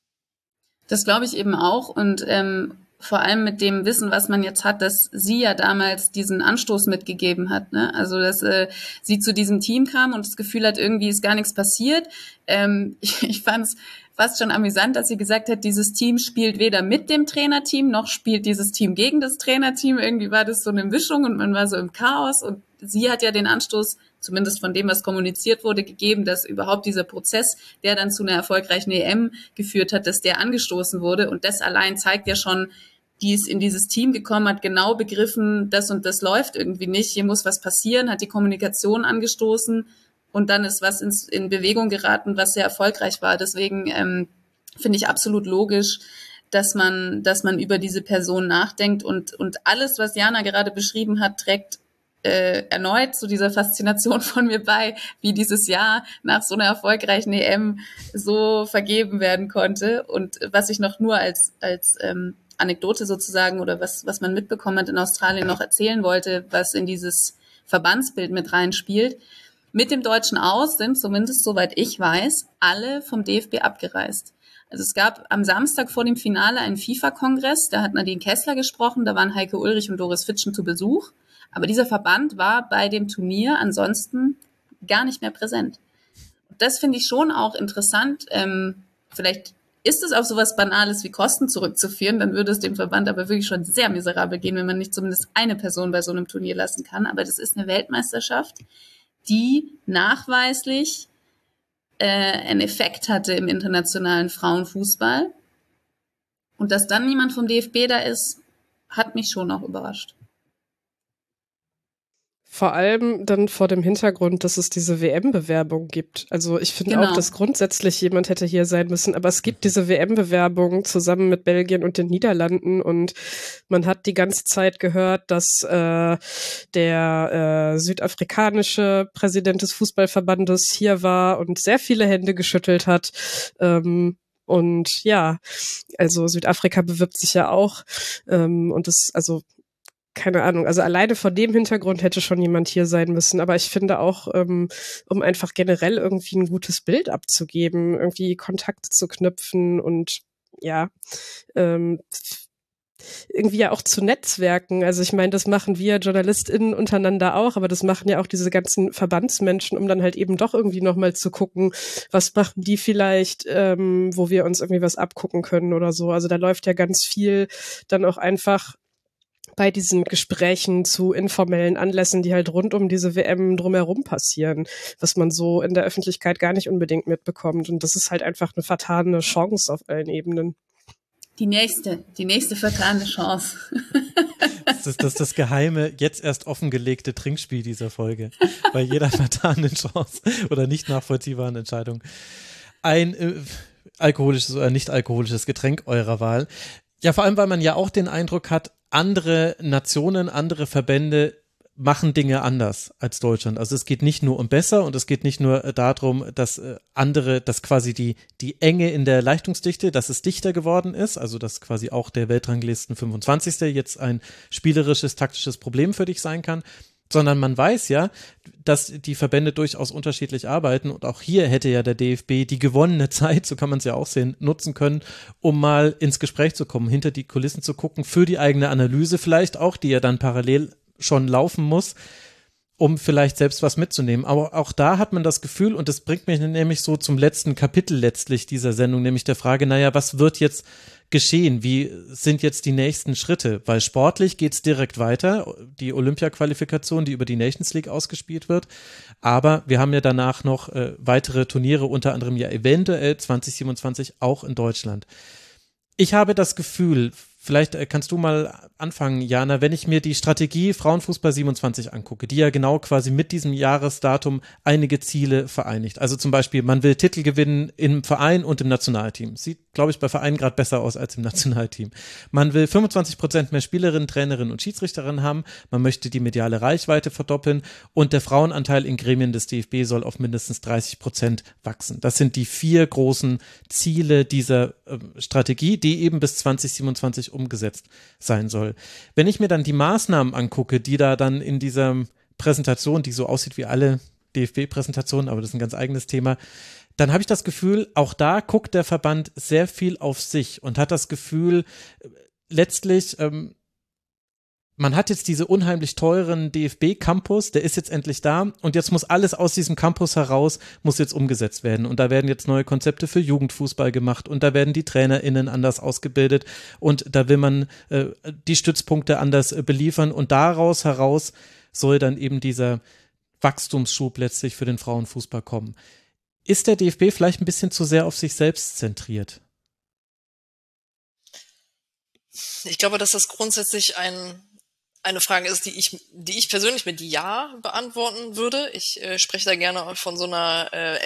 Das glaube ich eben auch und ähm, vor allem mit dem Wissen, was man jetzt hat, dass sie ja damals diesen Anstoß mitgegeben hat, ne? Also dass äh, sie zu diesem Team kam und das Gefühl hat, irgendwie ist gar nichts passiert. Ähm, ich ich fand es fast schon amüsant, dass sie gesagt hat, dieses Team spielt weder mit dem Trainerteam, noch spielt dieses Team gegen das Trainerteam. Irgendwie war das so eine Mischung und man war so im Chaos. Und sie hat ja den Anstoß, zumindest von dem, was kommuniziert wurde, gegeben, dass überhaupt dieser Prozess, der dann zu einer erfolgreichen E M geführt hat, dass der angestoßen wurde. Und das allein zeigt ja schon, die ist in dieses Team gekommen, hat genau begriffen, das und das läuft irgendwie nicht, hier muss was passieren, hat die Kommunikation angestoßen. Und dann ist was ins, in Bewegung geraten, was sehr erfolgreich war. Deswegen ähm, finde ich absolut logisch, dass man, dass man über diese Person nachdenkt. Und, und alles, was Jana gerade beschrieben hat, trägt äh, erneut zu dieser Faszination von mir bei, wie dieses Jahr nach so einer erfolgreichen E M so vergeben werden konnte. Und was ich noch nur als, als ähm, Anekdote sozusagen oder was, was man mitbekommen hat in Australien noch erzählen wollte, was in dieses Verbandsbild mit reinspielt. Mit dem Deutschen Aus sind, zumindest soweit ich weiß, alle vom D F B abgereist. Also es gab am Samstag vor dem Finale einen FIFA-Kongress, da hat Nadine Kessler gesprochen, da waren Heike Ulrich und Doris Fitschen zu Besuch. Aber dieser Verband war bei dem Turnier ansonsten gar nicht mehr präsent. Das finde ich schon auch interessant. Ähm, vielleicht ist es auf sowas Banales wie Kosten zurückzuführen, dann würde es dem Verband aber wirklich schon sehr miserabel gehen, wenn man nicht zumindest eine Person bei so einem Turnier lassen kann. Aber das ist eine Weltmeisterschaft, die nachweislich äh, einen Effekt hatte im internationalen Frauenfußball. Und dass dann niemand vom D F B da ist, hat mich schon auch überrascht. Vor allem dann vor dem Hintergrund, dass es diese W M-Bewerbung gibt. Also ich finde Genau. auch, dass grundsätzlich jemand hätte hier sein müssen, aber es gibt diese W M-Bewerbung zusammen mit Belgien und den Niederlanden und man hat die ganze Zeit gehört, dass äh, der äh, südafrikanische Präsident des Fußballverbandes hier war und sehr viele Hände geschüttelt hat. Ähm, und ja, also Südafrika bewirbt sich ja auch ähm, und das, also keine Ahnung, also alleine vor dem Hintergrund hätte schon jemand hier sein müssen, aber ich finde auch, ähm, um einfach generell irgendwie ein gutes Bild abzugeben, irgendwie Kontakte zu knüpfen und ja, ähm, irgendwie ja auch zu Netzwerken. Also ich meine, das machen wir JournalistInnen untereinander auch, aber das machen ja auch diese ganzen Verbandsmenschen, um dann halt eben doch irgendwie nochmal zu gucken, was machen die vielleicht, ähm, wo wir uns irgendwie was abgucken können oder so. Also da läuft ja ganz viel dann auch einfach bei diesen Gesprächen zu informellen Anlässen, die halt rund um diese W M drumherum passieren, was man so in der Öffentlichkeit gar nicht unbedingt mitbekommt. Und das ist halt einfach eine vertane Chance auf allen Ebenen. Die nächste, die nächste vertane Chance. Das ist das, das geheime, jetzt erst offengelegte Trinkspiel dieser Folge. Bei jeder vertanen Chance oder nicht nachvollziehbaren Entscheidung. Ein äh, alkoholisches oder nicht alkoholisches Getränk eurer Wahl. Ja, vor allem, weil man ja auch den Eindruck hat, andere Nationen, andere Verbände machen Dinge anders als Deutschland. Also es geht nicht nur um besser und es geht nicht nur darum, dass andere, dass quasi die, die Enge in der Leistungsdichte, dass es dichter geworden ist, also dass quasi auch der Weltranglisten fünfundzwanzigste jetzt ein spielerisches, taktisches Problem für dich sein kann, sondern man weiß ja, dass die Verbände durchaus unterschiedlich arbeiten und auch hier hätte ja der D F B die gewonnene Zeit, so kann man es ja auch sehen, nutzen können, um mal ins Gespräch zu kommen, hinter die Kulissen zu gucken, für die eigene Analyse vielleicht auch, die ja dann parallel schon laufen muss, um vielleicht selbst was mitzunehmen. Aber auch da hat man das Gefühl, und das bringt mich nämlich so zum letzten Kapitel letztlich dieser Sendung, nämlich der Frage, naja, was wird jetzt geschehen? Wie sind jetzt die nächsten Schritte? Weil sportlich geht's direkt weiter, die Olympia-Qualifikation, die über die Nations League ausgespielt wird. Aber wir haben ja danach noch äh, weitere Turniere, unter anderem ja eventuell zwanzig siebenundzwanzig auch in Deutschland. Ich habe das Gefühl, vielleicht kannst du mal anfangen, Jana, wenn ich mir die Strategie Frauenfußball siebenundzwanzig angucke, die ja genau quasi mit diesem Jahresdatum einige Ziele vereinigt. Also zum Beispiel, man will Titel gewinnen im Verein und im Nationalteam. Sieht, glaube ich, bei Vereinen gerade besser aus als im Nationalteam. Man will fünfundzwanzig Prozent mehr Spielerinnen, Trainerinnen und Schiedsrichterinnen haben. Man möchte die mediale Reichweite verdoppeln und der Frauenanteil in Gremien des D F B soll auf mindestens dreißig Prozent wachsen. Das sind die vier großen Ziele dieser äh, Strategie, die eben bis zwanzig siebenundzwanzig umgesetzt sein soll. Wenn ich mir dann die Maßnahmen angucke, die da dann in dieser Präsentation, die so aussieht wie alle D F B-Präsentationen, aber das ist ein ganz eigenes Thema, dann habe ich das Gefühl, auch da guckt der Verband sehr viel auf sich und hat das Gefühl, letztlich, ähm, man hat jetzt diese unheimlich teuren D F B-Campus, der ist jetzt endlich da und jetzt muss alles aus diesem Campus heraus, muss jetzt umgesetzt werden und da werden jetzt neue Konzepte für Jugendfußball gemacht und da werden die TrainerInnen anders ausgebildet und da will man äh, die Stützpunkte anders äh, beliefern und daraus heraus soll dann eben dieser Wachstumsschub letztlich für den Frauenfußball kommen. Ist der D F B vielleicht ein bisschen zu sehr auf sich selbst zentriert? Ich glaube, dass das grundsätzlich ein eine Frage ist, die ich, die ich persönlich mit Ja beantworten würde. Ich äh, spreche da gerne von so einer äh,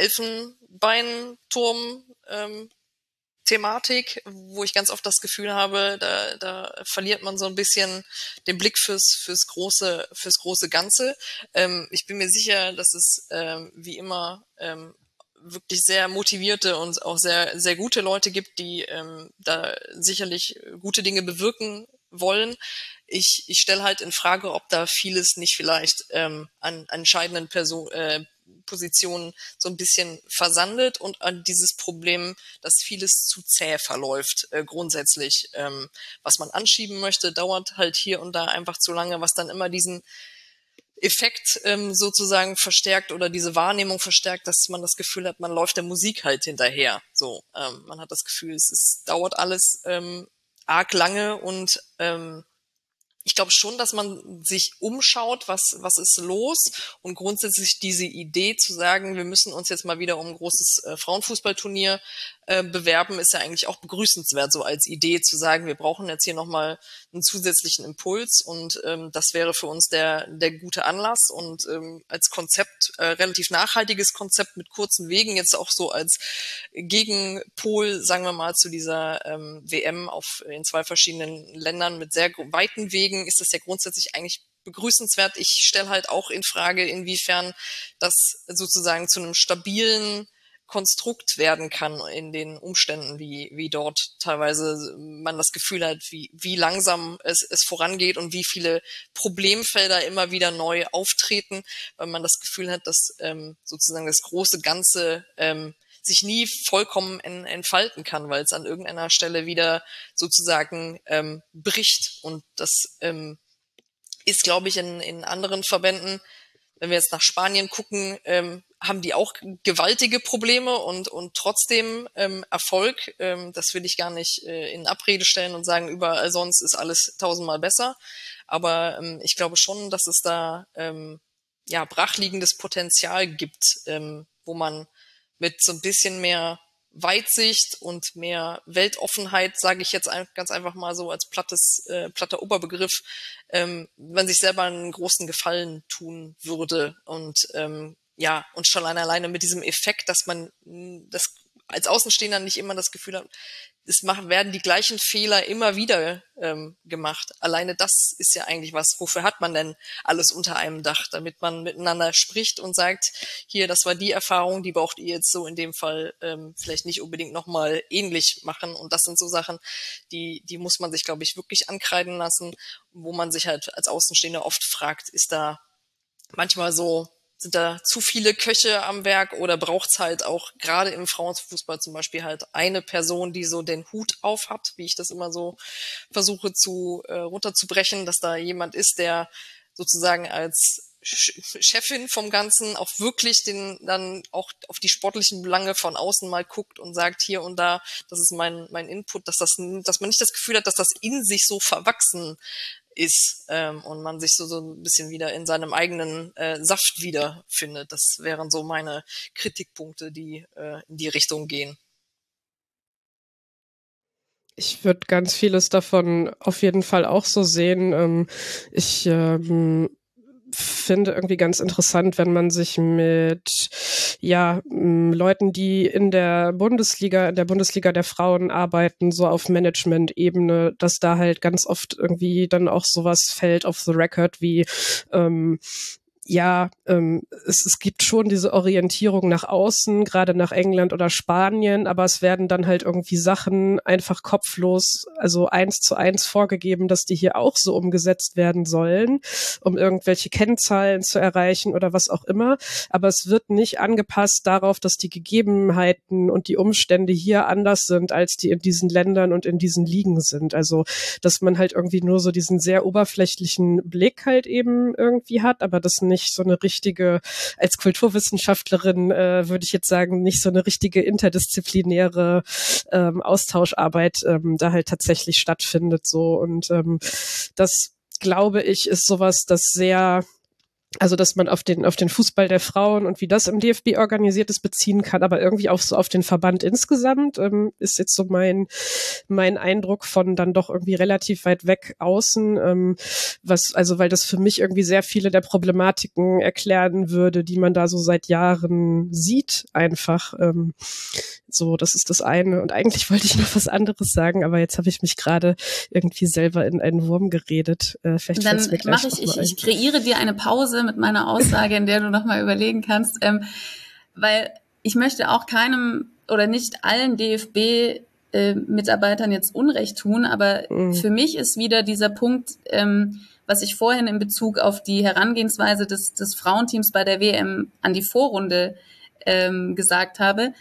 Elfenbeinturm-Thematik, ähm, wo ich ganz oft das Gefühl habe, da, da verliert man so ein bisschen den Blick fürs, fürs große, fürs große Ganze. Ähm, ich bin mir sicher, dass es ähm, wie immer ähm, wirklich sehr motivierte und auch sehr, sehr gute Leute gibt, die ähm, da sicherlich gute Dinge bewirken wollen. Ich, ich stelle halt in Frage, ob da vieles nicht vielleicht ähm, an, an entscheidenden Person, äh, Positionen so ein bisschen versandet und an dieses Problem, dass vieles zu zäh verläuft äh, grundsätzlich. Ähm, was man anschieben möchte, dauert halt hier und da einfach zu lange, was dann immer diesen Effekt ähm, sozusagen verstärkt oder diese Wahrnehmung verstärkt, dass man das Gefühl hat, man läuft der Musik halt hinterher. So, ähm, man hat das Gefühl, es, es dauert alles ähm, arg lange und ähm, ich glaube schon, dass man sich umschaut, was was ist los und grundsätzlich diese Idee zu sagen, wir müssen uns jetzt mal wieder um ein großes äh, Frauenfußballturnier äh, bewerben, ist ja eigentlich auch begrüßenswert, so als Idee zu sagen, wir brauchen jetzt hier nochmal einen zusätzlichen Impuls und ähm, das wäre für uns der der gute Anlass und ähm, als Konzept, äh, relativ nachhaltiges Konzept mit kurzen Wegen, jetzt auch so als Gegenpol, sagen wir mal, zu dieser ähm, W M auf in zwei verschiedenen Ländern mit sehr weiten Wegen, ist das ja grundsätzlich eigentlich begrüßenswert. Ich stelle halt auch in Frage, inwiefern das sozusagen zu einem stabilen Konstrukt werden kann in den Umständen, wie wie dort teilweise man das Gefühl hat, wie wie langsam es, es vorangeht und wie viele Problemfelder immer wieder neu auftreten, weil man das Gefühl hat, dass ähm, sozusagen das große Ganze ähm, sich nie vollkommen en, entfalten kann, weil es an irgendeiner Stelle wieder sozusagen ähm, bricht. Und das ähm, ist, glaube ich, in, in anderen Verbänden, wenn wir jetzt nach Spanien gucken, ähm, haben die auch gewaltige Probleme und, und trotzdem ähm, Erfolg. Ähm, das will ich gar nicht äh, in Abrede stellen und sagen, überall sonst ist alles tausendmal besser. Aber ähm, ich glaube schon, dass es da ähm, ja brachliegendes Potenzial gibt, ähm, wo man mit so ein bisschen mehr Weitsicht und mehr Weltoffenheit, sage ich jetzt ein, ganz einfach mal so als plattes, äh, platter Oberbegriff, ähm, man sich selber einen großen Gefallen tun würde. Und ähm, ja, und schon alleine mit diesem Effekt, dass man das als Außenstehender nicht immer das Gefühl hat, es machen, werden die gleichen Fehler immer wieder ähm, gemacht. Alleine das ist ja eigentlich was, wofür hat man denn alles unter einem Dach, damit man miteinander spricht und sagt, hier, das war die Erfahrung, die braucht ihr jetzt so in dem Fall ähm, vielleicht nicht unbedingt nochmal ähnlich machen. Und das sind so Sachen, die die muss man sich, glaube ich, wirklich ankreiden lassen, wo man sich halt als Außenstehender oft fragt, ist da manchmal so, sind da zu viele Köche am Werk oder braucht's halt auch gerade im Frauenfußball zum Beispiel halt eine Person, die so den Hut auf hat, wie ich das immer so versuche zu äh, runterzubrechen, dass da jemand ist, der sozusagen als Chefin vom Ganzen auch wirklich den dann auch auf die sportlichen Belange von außen mal guckt und sagt hier und da, das ist mein mein Input, dass das, dass man nicht das Gefühl hat, dass das in sich so verwachsen ist ähm, und man sich so, so ein bisschen wieder in seinem eigenen äh, Saft wiederfindet. Das wären so meine Kritikpunkte, die äh, in die Richtung gehen. Ich würde ganz vieles davon auf jeden Fall auch so sehen. Ähm, ich ähm, finde irgendwie ganz interessant, wenn man sich mit ja Leuten, die in der Bundesliga, in der Bundesliga der Frauen arbeiten, so auf Management-Ebene, dass da halt ganz oft irgendwie dann auch sowas fällt off the record wie ähm, ja, ähm, es, es gibt schon diese Orientierung nach außen, gerade nach England oder Spanien, aber es werden dann halt irgendwie Sachen einfach kopflos, also eins zu eins vorgegeben, dass die hier auch so umgesetzt werden sollen, um irgendwelche Kennzahlen zu erreichen oder was auch immer. Aber es wird nicht angepasst darauf, dass die Gegebenheiten und die Umstände hier anders sind, als die in diesen Ländern und in diesen Ligen sind. Also, dass man halt irgendwie nur so diesen sehr oberflächlichen Blick halt eben irgendwie hat, aber das nicht so eine richtige, als Kulturwissenschaftlerin äh, würde ich jetzt sagen, nicht so eine richtige interdisziplinäre ähm, Austauscharbeit ähm, da halt tatsächlich stattfindet so und ähm, das glaube ich ist sowas, das sehr also dass man auf den auf den Fußball der Frauen und wie das im D F B organisiert ist beziehen kann, aber irgendwie auch so auf den Verband insgesamt ähm, ist jetzt so mein mein Eindruck von dann doch irgendwie relativ weit weg außen, ähm, was also weil das für mich irgendwie sehr viele der Problematiken erklären würde, die man da so seit Jahren sieht einfach. Ähm, so, das ist das eine. Und eigentlich wollte ich noch was anderes sagen, aber jetzt habe ich mich gerade irgendwie selber in einen Wurm geredet. Äh, vielleicht Dann mache ich, ich, ich kreiere dir eine Pause mit meiner Aussage, in der du nochmal überlegen kannst, ähm, weil ich möchte auch keinem oder nicht allen D F B-Mitarbeitern äh, jetzt Unrecht tun, aber mhm. für mich ist wieder dieser Punkt, ähm, was ich vorhin in Bezug auf die Herangehensweise des, des Frauenteams bei der W M an die Vorrunde ähm, gesagt habe,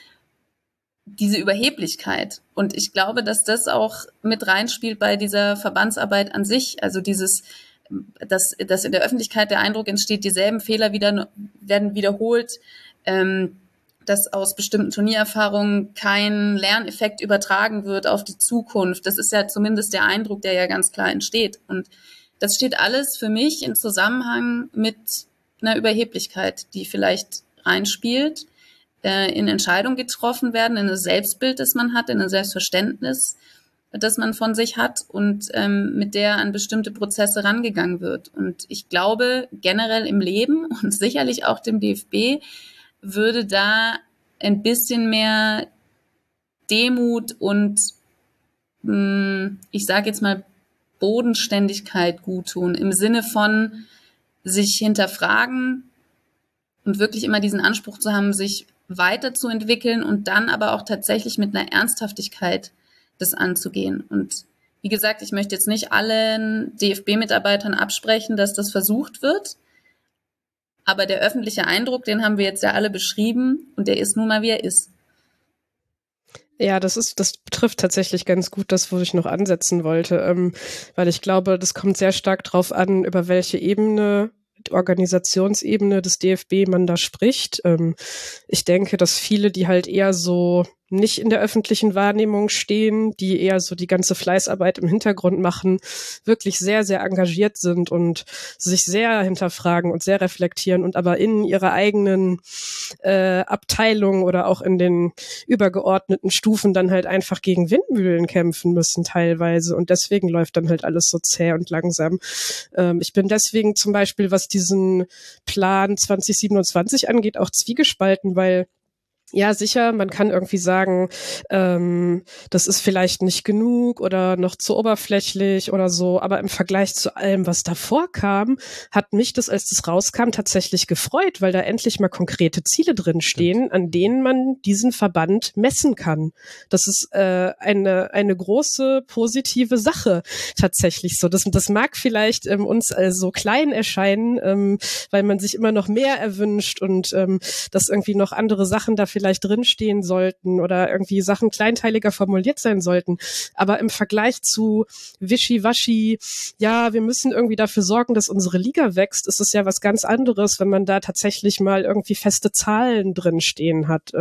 diese Überheblichkeit. Und ich glaube, dass das auch mit reinspielt bei dieser Verbandsarbeit an sich. Also dieses, dass, dass in der Öffentlichkeit der Eindruck entsteht, dieselben Fehler wieder, werden wiederholt, ähm, dass aus bestimmten Turniererfahrungen kein Lerneffekt übertragen wird auf die Zukunft. Das ist ja zumindest der Eindruck, der ja ganz klar entsteht. Und das steht alles für mich in Zusammenhang mit einer Überheblichkeit, die vielleicht reinspielt, äh, in Entscheidungen getroffen werden, in ein Selbstbild, das man hat, in ein Selbstverständnis, das man von sich hat und ähm, mit der an bestimmte Prozesse rangegangen wird. Und ich glaube, generell im Leben und sicherlich auch dem D F B würde da ein bisschen mehr Demut und mh, ich sage jetzt mal Bodenständigkeit guttun, im Sinne von sich hinterfragen und wirklich immer diesen Anspruch zu haben, sich weiterzuentwickeln und dann aber auch tatsächlich mit einer Ernsthaftigkeit das anzugehen. Und wie gesagt, ich möchte jetzt nicht allen D F B-Mitarbeitern absprechen, dass das versucht wird, aber der öffentliche Eindruck, den haben wir jetzt ja alle beschrieben und der ist nun mal, wie er ist. Ja, das ist, das betrifft tatsächlich ganz gut das, wo ich noch ansetzen wollte, ähm, weil ich glaube, das kommt sehr stark drauf an, über welche Ebene, Organisationsebene des D F B man da spricht. Ähm, ich denke, dass viele, die halt eher so nicht in der öffentlichen Wahrnehmung stehen, die eher so die ganze Fleißarbeit im Hintergrund machen, wirklich sehr, sehr engagiert sind und sich sehr hinterfragen und sehr reflektieren und aber in ihrer eigenen äh, Abteilung oder auch in den übergeordneten Stufen dann halt einfach gegen Windmühlen kämpfen müssen teilweise und deswegen läuft dann halt alles so zäh und langsam. Ähm, ich bin deswegen zum Beispiel, was diesen Plan zwanzig siebenundzwanzig angeht, auch zwiegespalten, weil ja, sicher, man kann irgendwie sagen, ähm, das ist vielleicht nicht genug oder noch zu oberflächlich oder so, aber im Vergleich zu allem, was davor kam, hat mich das, als das rauskam, tatsächlich gefreut, weil da endlich mal konkrete Ziele drin stehen, an denen man diesen Verband messen kann. Das ist äh, eine eine große positive Sache tatsächlich so. Das, das mag vielleicht ähm, uns als so klein erscheinen, ähm, weil man sich immer noch mehr erwünscht und ähm, dass irgendwie noch andere Sachen dafür vielleicht drinstehen sollten oder irgendwie Sachen kleinteiliger formuliert sein sollten. Aber im Vergleich zu Wischiwaschi, ja, wir müssen irgendwie dafür sorgen, dass unsere Liga wächst, ist es ja was ganz anderes, wenn man da tatsächlich mal irgendwie feste Zahlen drinstehen hat.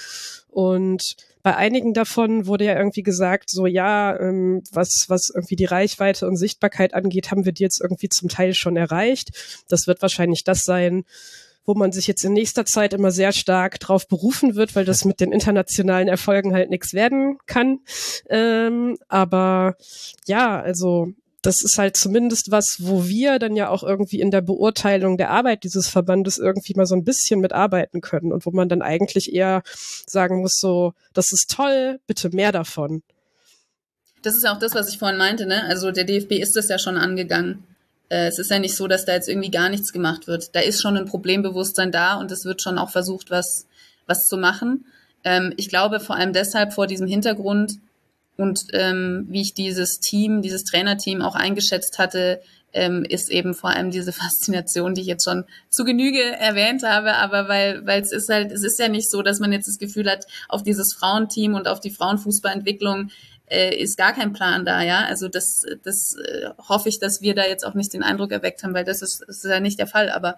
Und bei einigen davon wurde ja irgendwie gesagt, so ja, ähm, was was irgendwie die Reichweite und Sichtbarkeit angeht, haben wir die jetzt irgendwie zum Teil schon erreicht. Das wird wahrscheinlich das sein, wo man sich jetzt in nächster Zeit immer sehr stark drauf berufen wird, weil das mit den internationalen Erfolgen halt nichts werden kann. Ähm, aber ja, also das ist halt zumindest was, wo wir dann ja auch irgendwie in der Beurteilung der Arbeit dieses Verbandes irgendwie mal so ein bisschen mitarbeiten können und wo man dann eigentlich eher sagen muss, so, das ist toll, bitte mehr davon. Das ist ja auch das, was ich vorhin meinte, ne? Also der D F B ist das ja schon angegangen. Es ist ja nicht so, dass da jetzt irgendwie gar nichts gemacht wird. Da ist schon ein Problembewusstsein da und es wird schon auch versucht, was, was zu machen. Ähm, ich glaube vor allem deshalb vor diesem Hintergrund und ähm, wie ich dieses Team, dieses Trainerteam auch eingeschätzt hatte, ähm, ist eben vor allem diese Faszination, die ich jetzt schon zu Genüge erwähnt habe. Aber weil, weil es ist halt, es ist ja nicht so, dass man jetzt das Gefühl hat, auf dieses Frauenteam und auf die Frauenfußballentwicklung Äh, ist gar kein Plan da, ja. Also das, das äh, hoffe ich, dass wir da jetzt auch nicht den Eindruck erweckt haben, weil das ist, das ist ja nicht der Fall. Aber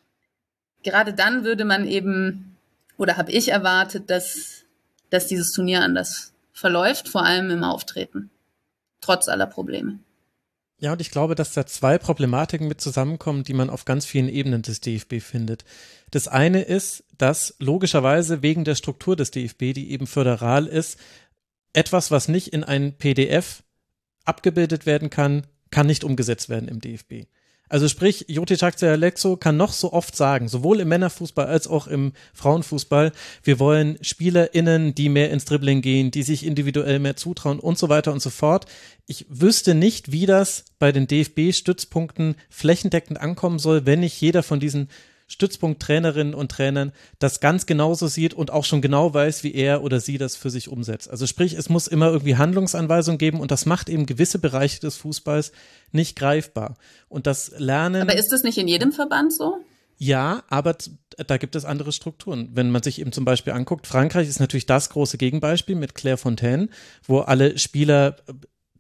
gerade dann würde man eben, oder habe ich erwartet, dass, dass dieses Turnier anders verläuft, vor allem im Auftreten, trotz aller Probleme. Ja, und ich glaube, dass da zwei Problematiken mit zusammenkommen, die man auf ganz vielen Ebenen des D F B findet. Das eine ist, dass logischerweise wegen der Struktur des D F B, die eben föderal ist, etwas, was nicht in ein P D F abgebildet werden kann, kann nicht umgesetzt werden im D F B. Also sprich, Joty Taktsel-Alexo kann noch so oft sagen, sowohl im Männerfußball als auch im Frauenfußball, wir wollen SpielerInnen, die mehr ins Dribbling gehen, die sich individuell mehr zutrauen und so weiter und so fort. Ich wüsste nicht, wie das bei den D F B-Stützpunkten flächendeckend ankommen soll, wenn nicht jeder von diesen Stützpunkt-Trainerinnen und Trainern das ganz genauso sieht und auch schon genau weiß, wie er oder sie das für sich umsetzt. Also sprich, es muss immer irgendwie Handlungsanweisungen geben und das macht eben gewisse Bereiche des Fußballs nicht greifbar. Und das Lernen... Aber ist das nicht in jedem Verband so? Ja, aber da gibt es andere Strukturen. Wenn man sich eben zum Beispiel anguckt, Frankreich ist natürlich das große Gegenbeispiel mit Claire Fontaine, wo alle Spieler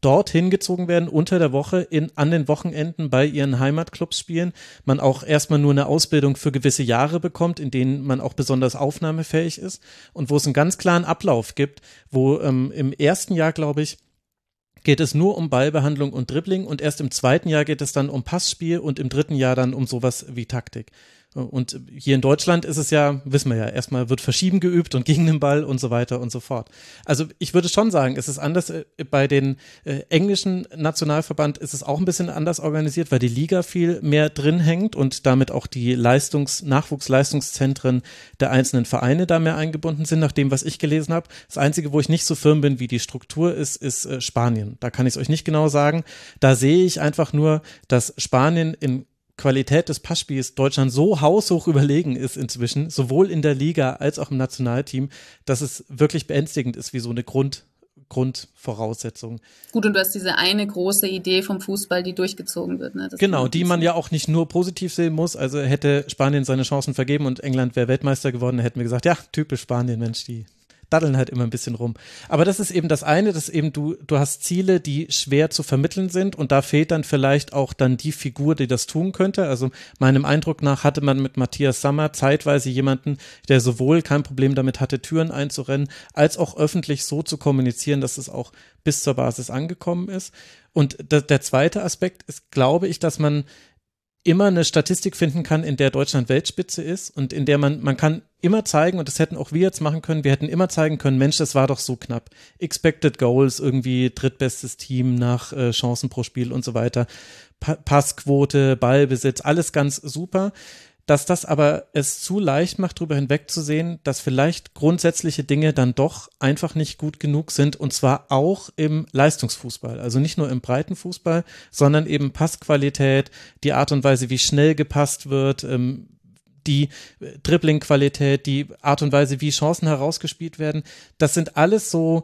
dorthin gezogen werden, unter der Woche in, an den Wochenenden bei ihren Heimatclubs spielen, man auch erstmal nur eine Ausbildung für gewisse Jahre bekommt, in denen man auch besonders aufnahmefähig ist und wo es einen ganz klaren Ablauf gibt, wo ähm, im ersten Jahr, glaube ich, geht es nur um Ballbehandlung und Dribbling und erst im zweiten Jahr geht es dann um Passspiel und im dritten Jahr dann um sowas wie Taktik. Und hier in Deutschland ist es ja, wissen wir ja, erstmal wird Verschieben geübt und gegen den Ball und so weiter und so fort. Also ich würde schon sagen, es ist anders, bei den äh, englischen Nationalverband ist es auch ein bisschen anders organisiert, weil die Liga viel mehr drin hängt und damit auch die Leistungs-, Nachwuchsleistungszentren der einzelnen Vereine da mehr eingebunden sind, nach dem, was ich gelesen habe. Das Einzige, wo ich nicht so firm bin, wie die Struktur ist, ist äh, Spanien. Da kann ich es euch nicht genau sagen. Da sehe ich einfach nur, dass Spanien in Qualität des Passspiels Deutschland so haushoch überlegen ist inzwischen, sowohl in der Liga als auch im Nationalteam, dass es wirklich beängstigend ist, wie so eine Grund, Grundvoraussetzung. Gut, und du hast diese eine große Idee vom Fußball, die durchgezogen wird. Ne? Das genau, die man ja auch nicht nur positiv sehen muss. Also hätte Spanien seine Chancen vergeben und England wäre Weltmeister geworden, dann hätten wir gesagt, ja, typisch Spanien, Mensch, die daddeln halt immer ein bisschen rum. Aber das ist eben das eine, dass eben du, du hast Ziele, die schwer zu vermitteln sind und da fehlt dann vielleicht auch dann die Figur, die das tun könnte. Also meinem Eindruck nach hatte man mit Matthias Sammer zeitweise jemanden, der sowohl kein Problem damit hatte, Türen einzurennen, als auch öffentlich so zu kommunizieren, dass es auch bis zur Basis angekommen ist. Und der, der zweite Aspekt ist, glaube ich, dass man immer eine Statistik finden kann, in der Deutschland Weltspitze ist und in der man, man kann immer zeigen, und das hätten auch wir jetzt machen können, wir hätten immer zeigen können, Mensch, das war doch so knapp. Expected Goals, irgendwie drittbestes Team nach äh, Chancen pro Spiel und so weiter. Pa- Passquote, Ballbesitz, alles ganz super. Dass das aber es zu leicht macht, darüber hinwegzusehen, dass vielleicht grundsätzliche Dinge dann doch einfach nicht gut genug sind und zwar auch im Leistungsfußball. Also nicht nur im Breitenfußball, sondern eben Passqualität, die Art und Weise, wie schnell gepasst wird, ähm, die Dribbling-Qualität, die Art und Weise, wie Chancen herausgespielt werden. Das sind alles so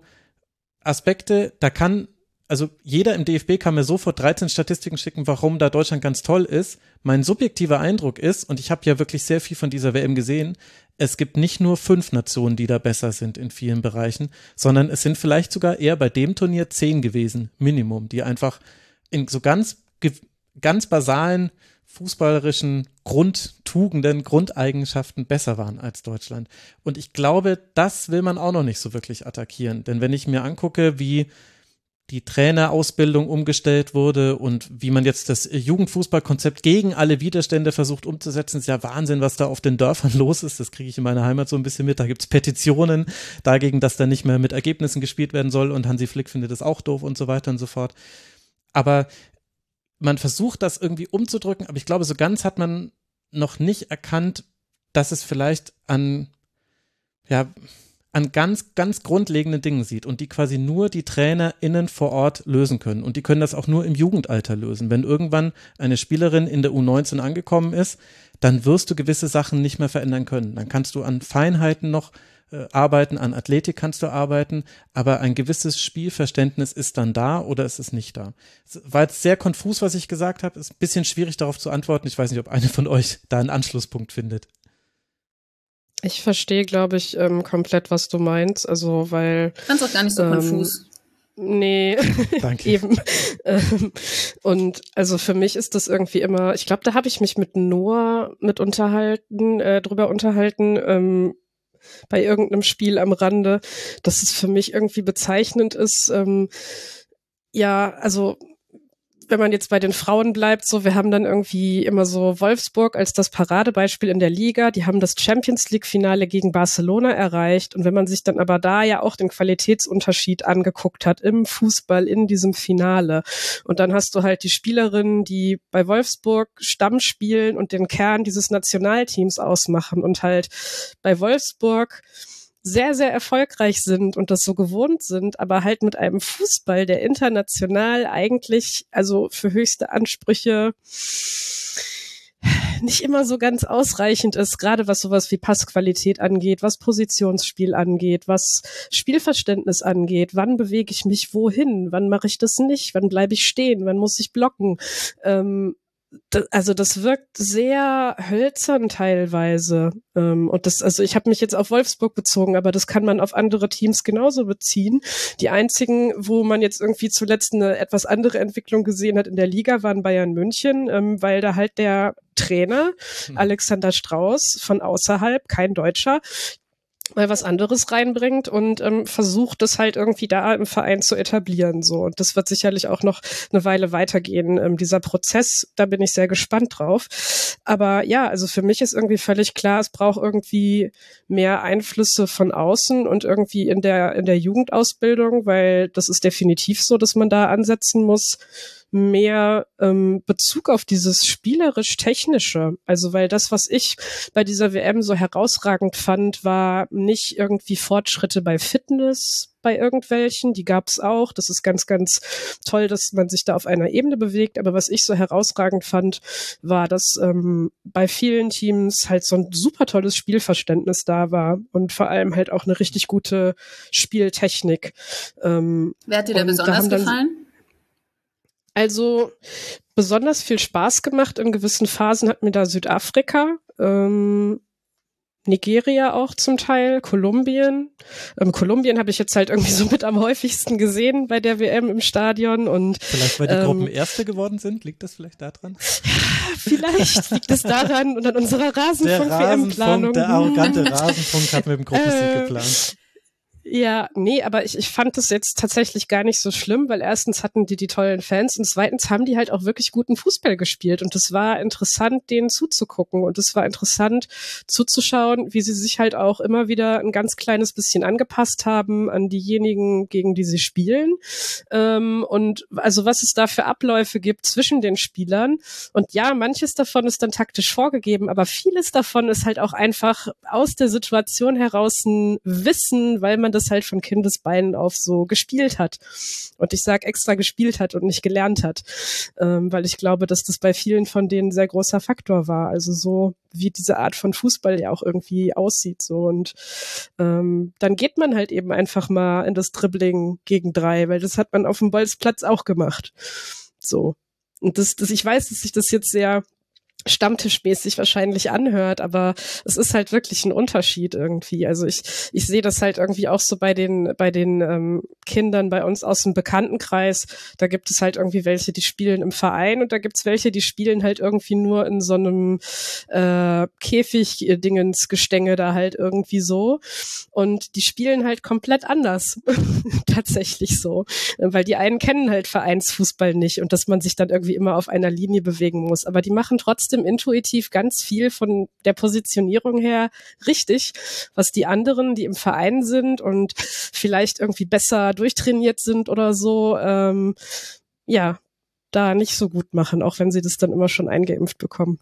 Aspekte, da kann Also jeder im D F B kann mir sofort dreizehn Statistiken schicken, warum da Deutschland ganz toll ist. Mein subjektiver Eindruck ist, und ich habe ja wirklich sehr viel von dieser W M gesehen, es gibt nicht nur fünf Nationen, die da besser sind in vielen Bereichen, sondern es sind vielleicht sogar eher bei dem Turnier zehn gewesen, Minimum, die einfach in so ganz, ganz basalen fußballerischen Grundtugenden, Grundeigenschaften besser waren als Deutschland. Und ich glaube, das will man auch noch nicht so wirklich attackieren. Denn wenn ich mir angucke, wie die Trainerausbildung umgestellt wurde und wie man jetzt das Jugendfußballkonzept gegen alle Widerstände versucht umzusetzen, ist ja Wahnsinn, was da auf den Dörfern los ist. Das kriege ich in meiner Heimat so ein bisschen mit. Da gibt's Petitionen dagegen, dass da nicht mehr mit Ergebnissen gespielt werden soll und Hansi Flick findet das auch doof und so weiter und so fort. Aber man versucht das irgendwie umzudrücken, aber ich glaube, so ganz hat man noch nicht erkannt, dass es vielleicht an, ja, an ganz, ganz grundlegenden Dingen sieht und die quasi nur die TrainerInnen vor Ort lösen können. Und die können das auch nur im Jugendalter lösen. Wenn irgendwann eine Spielerin in der U neunzehn angekommen ist, dann wirst du gewisse Sachen nicht mehr verändern können. Dann kannst du an Feinheiten noch äh, arbeiten, an Athletik kannst du arbeiten, aber ein gewisses Spielverständnis ist dann da oder ist es nicht da. Es war jetzt sehr konfus, was ich gesagt habe. Ist ein bisschen schwierig darauf zu antworten. Ich weiß nicht, ob eine von euch da einen Anschlusspunkt findet. Ich verstehe, glaube ich, ähm, komplett, was du meinst. Also, weil. Fand's auch gar nicht so ähm, konfus. Nee, Danke. Eben. Ähm, und also für mich ist das irgendwie immer, ich glaube, da habe ich mich mit Noah mit unterhalten, äh, drüber unterhalten, ähm, bei irgendeinem Spiel am Rande, dass es für mich irgendwie bezeichnend ist. Ähm, ja, also wenn man jetzt bei den Frauen bleibt, so, wir haben dann irgendwie immer so Wolfsburg als das Paradebeispiel in der Liga, die haben das Champions-League-Finale gegen Barcelona erreicht und wenn man sich dann aber da ja auch den Qualitätsunterschied angeguckt hat im Fußball in diesem Finale und dann hast du halt die Spielerinnen, die bei Wolfsburg Stamm spielen und den Kern dieses Nationalteams ausmachen und halt bei Wolfsburg sehr, sehr erfolgreich sind und das so gewohnt sind, aber halt mit einem Fußball, der international eigentlich, also für höchste Ansprüche nicht immer so ganz ausreichend ist, gerade was sowas wie Passqualität angeht, was Positionsspiel angeht, was Spielverständnis angeht, wann bewege ich mich wohin, wann mache ich das nicht, wann bleibe ich stehen, wann muss ich blocken, ähm, das, also das wirkt sehr hölzern teilweise. Ähm, und das, also ich habe mich jetzt auf Wolfsburg bezogen, aber das kann man auf andere Teams genauso beziehen. Die einzigen, wo man jetzt irgendwie zuletzt eine etwas andere Entwicklung gesehen hat in der Liga, waren Bayern München, ähm, weil da halt der Trainer Alexander Strauß von außerhalb, kein Deutscher, mal was anderes reinbringt und ähm, versucht, das halt irgendwie da im Verein zu etablieren. So. Und das wird sicherlich auch noch eine Weile weitergehen. Ähm, dieser Prozess, da bin ich sehr gespannt drauf. Aber ja, also für mich ist irgendwie völlig klar, es braucht irgendwie mehr Einflüsse von außen und irgendwie in der in der Jugendausbildung, weil das ist definitiv so, dass man da ansetzen muss, mehr ähm, Bezug auf dieses spielerisch-technische. Also weil das, was ich bei dieser W M so herausragend fand, war nicht irgendwie Fortschritte bei Fitness bei irgendwelchen, die gab es auch. Das ist ganz, ganz toll, dass man sich da auf einer Ebene bewegt. Aber was ich so herausragend fand, war, dass ähm, bei vielen Teams halt so ein super tolles Spielverständnis da war und vor allem halt auch eine richtig gute Spieltechnik. Ähm, Wer hat dir da besonders da gefallen? Also besonders viel Spaß gemacht. In gewissen Phasen hat mir da Südafrika, ähm, Nigeria auch zum Teil, Kolumbien. Ähm, Kolumbien habe ich jetzt halt irgendwie so mit am häufigsten gesehen bei der W M im Stadion. Und vielleicht, weil die ähm, Gruppen Erste geworden sind? Liegt das vielleicht daran? Vielleicht liegt es daran und an unserer Rasenfunk-W M-Planung. Der arrogante Rasenfunk hat mit dem Gruppensieg äh, geplant. Ja, nee, aber ich, ich fand das jetzt tatsächlich gar nicht so schlimm, weil erstens hatten die die tollen Fans und zweitens haben die halt auch wirklich guten Fußball gespielt und es war interessant, denen zuzugucken und es war interessant zuzuschauen, wie sie sich halt auch immer wieder ein ganz kleines bisschen angepasst haben an diejenigen, gegen die sie spielen, ähm, und also was es da für Abläufe gibt zwischen den Spielern und ja, manches davon ist dann taktisch vorgegeben, aber vieles davon ist halt auch einfach aus der Situation heraus ein Wissen, weil man das halt von Kindesbeinen auf so gespielt hat. Und ich sage extra gespielt hat und nicht gelernt hat, ähm, weil ich glaube, dass das bei vielen von denen ein sehr großer Faktor war. Also so wie diese Art von Fußball ja auch irgendwie aussieht. So und ähm, dann geht man halt eben einfach mal in das Dribbling gegen drei, weil das hat man auf dem Bolzplatz auch gemacht. So. Und das, das, ich weiß, dass sich das jetzt sehr stammtischmäßig wahrscheinlich anhört, aber es ist halt wirklich ein Unterschied irgendwie. Also ich ich sehe das halt irgendwie auch so bei den bei den ähm, Kindern bei uns aus dem Bekanntenkreis. Da gibt es halt irgendwie welche, die spielen im Verein und da gibt's welche, die spielen halt irgendwie nur in so einem äh, Käfig-Dingens-Gestänge da halt irgendwie so und die spielen halt komplett anders. Tatsächlich so. Weil die einen kennen halt Vereinsfußball nicht und dass man sich dann irgendwie immer auf einer Linie bewegen muss. Aber die machen trotzdem intuitiv ganz viel von der Positionierung her richtig, was die anderen, die im Verein sind und vielleicht irgendwie besser durchtrainiert sind oder so, ähm, ja, da nicht so gut machen, auch wenn sie das dann immer schon eingeimpft bekommen.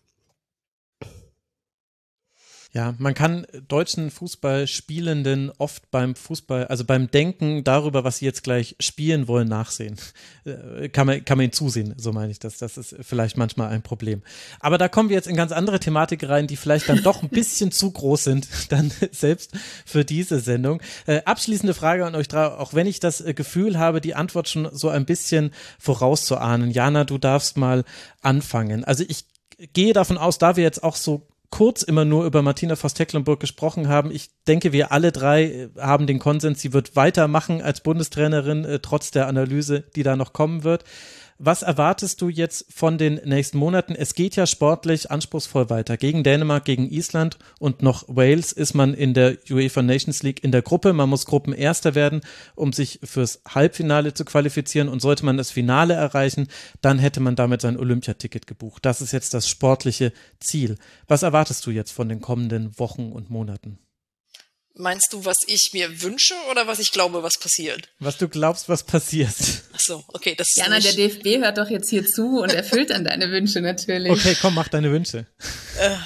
Ja, man kann deutschen Fußballspielenden oft beim Fußball, also beim Denken darüber, was sie jetzt gleich spielen wollen, nachsehen. Kann man, kann man ihnen zusehen, so meine ich das. Das ist vielleicht manchmal ein Problem. Aber da kommen wir jetzt in ganz andere Thematik rein, die vielleicht dann doch ein bisschen zu groß sind, dann selbst für diese Sendung. Äh, abschließende Frage an euch drei, auch wenn ich das äh, Gefühl habe, die Antwort schon so ein bisschen vorauszuahnen. Jana, du darfst mal anfangen. Also ich gehe davon aus, da wir jetzt auch so kurz immer nur über Martina Voss-Tecklenburg gesprochen haben. Ich denke, wir alle drei haben den Konsens, sie wird weitermachen als Bundestrainerin, äh, trotz der Analyse, die da noch kommen wird. Was erwartest du jetzt von den nächsten Monaten? Es geht ja sportlich anspruchsvoll weiter. Gegen Dänemark, gegen Island und noch Wales ist man in der UEFA Nations League in der Gruppe. Man muss Gruppenerster werden, um sich fürs Halbfinale zu qualifizieren. Und sollte man das Finale erreichen, dann hätte man damit sein Olympiaticket gebucht. Das ist jetzt das sportliche Ziel. Was erwartest du jetzt von den kommenden Wochen und Monaten? Meinst du, was ich mir wünsche oder was ich glaube, was passiert? Was du glaubst, was passiert. Ach so, okay. Das ist Jana, nicht... der D F B hört doch jetzt hier zu und erfüllt dann deine Wünsche natürlich. Okay, komm, mach deine Wünsche. Äh,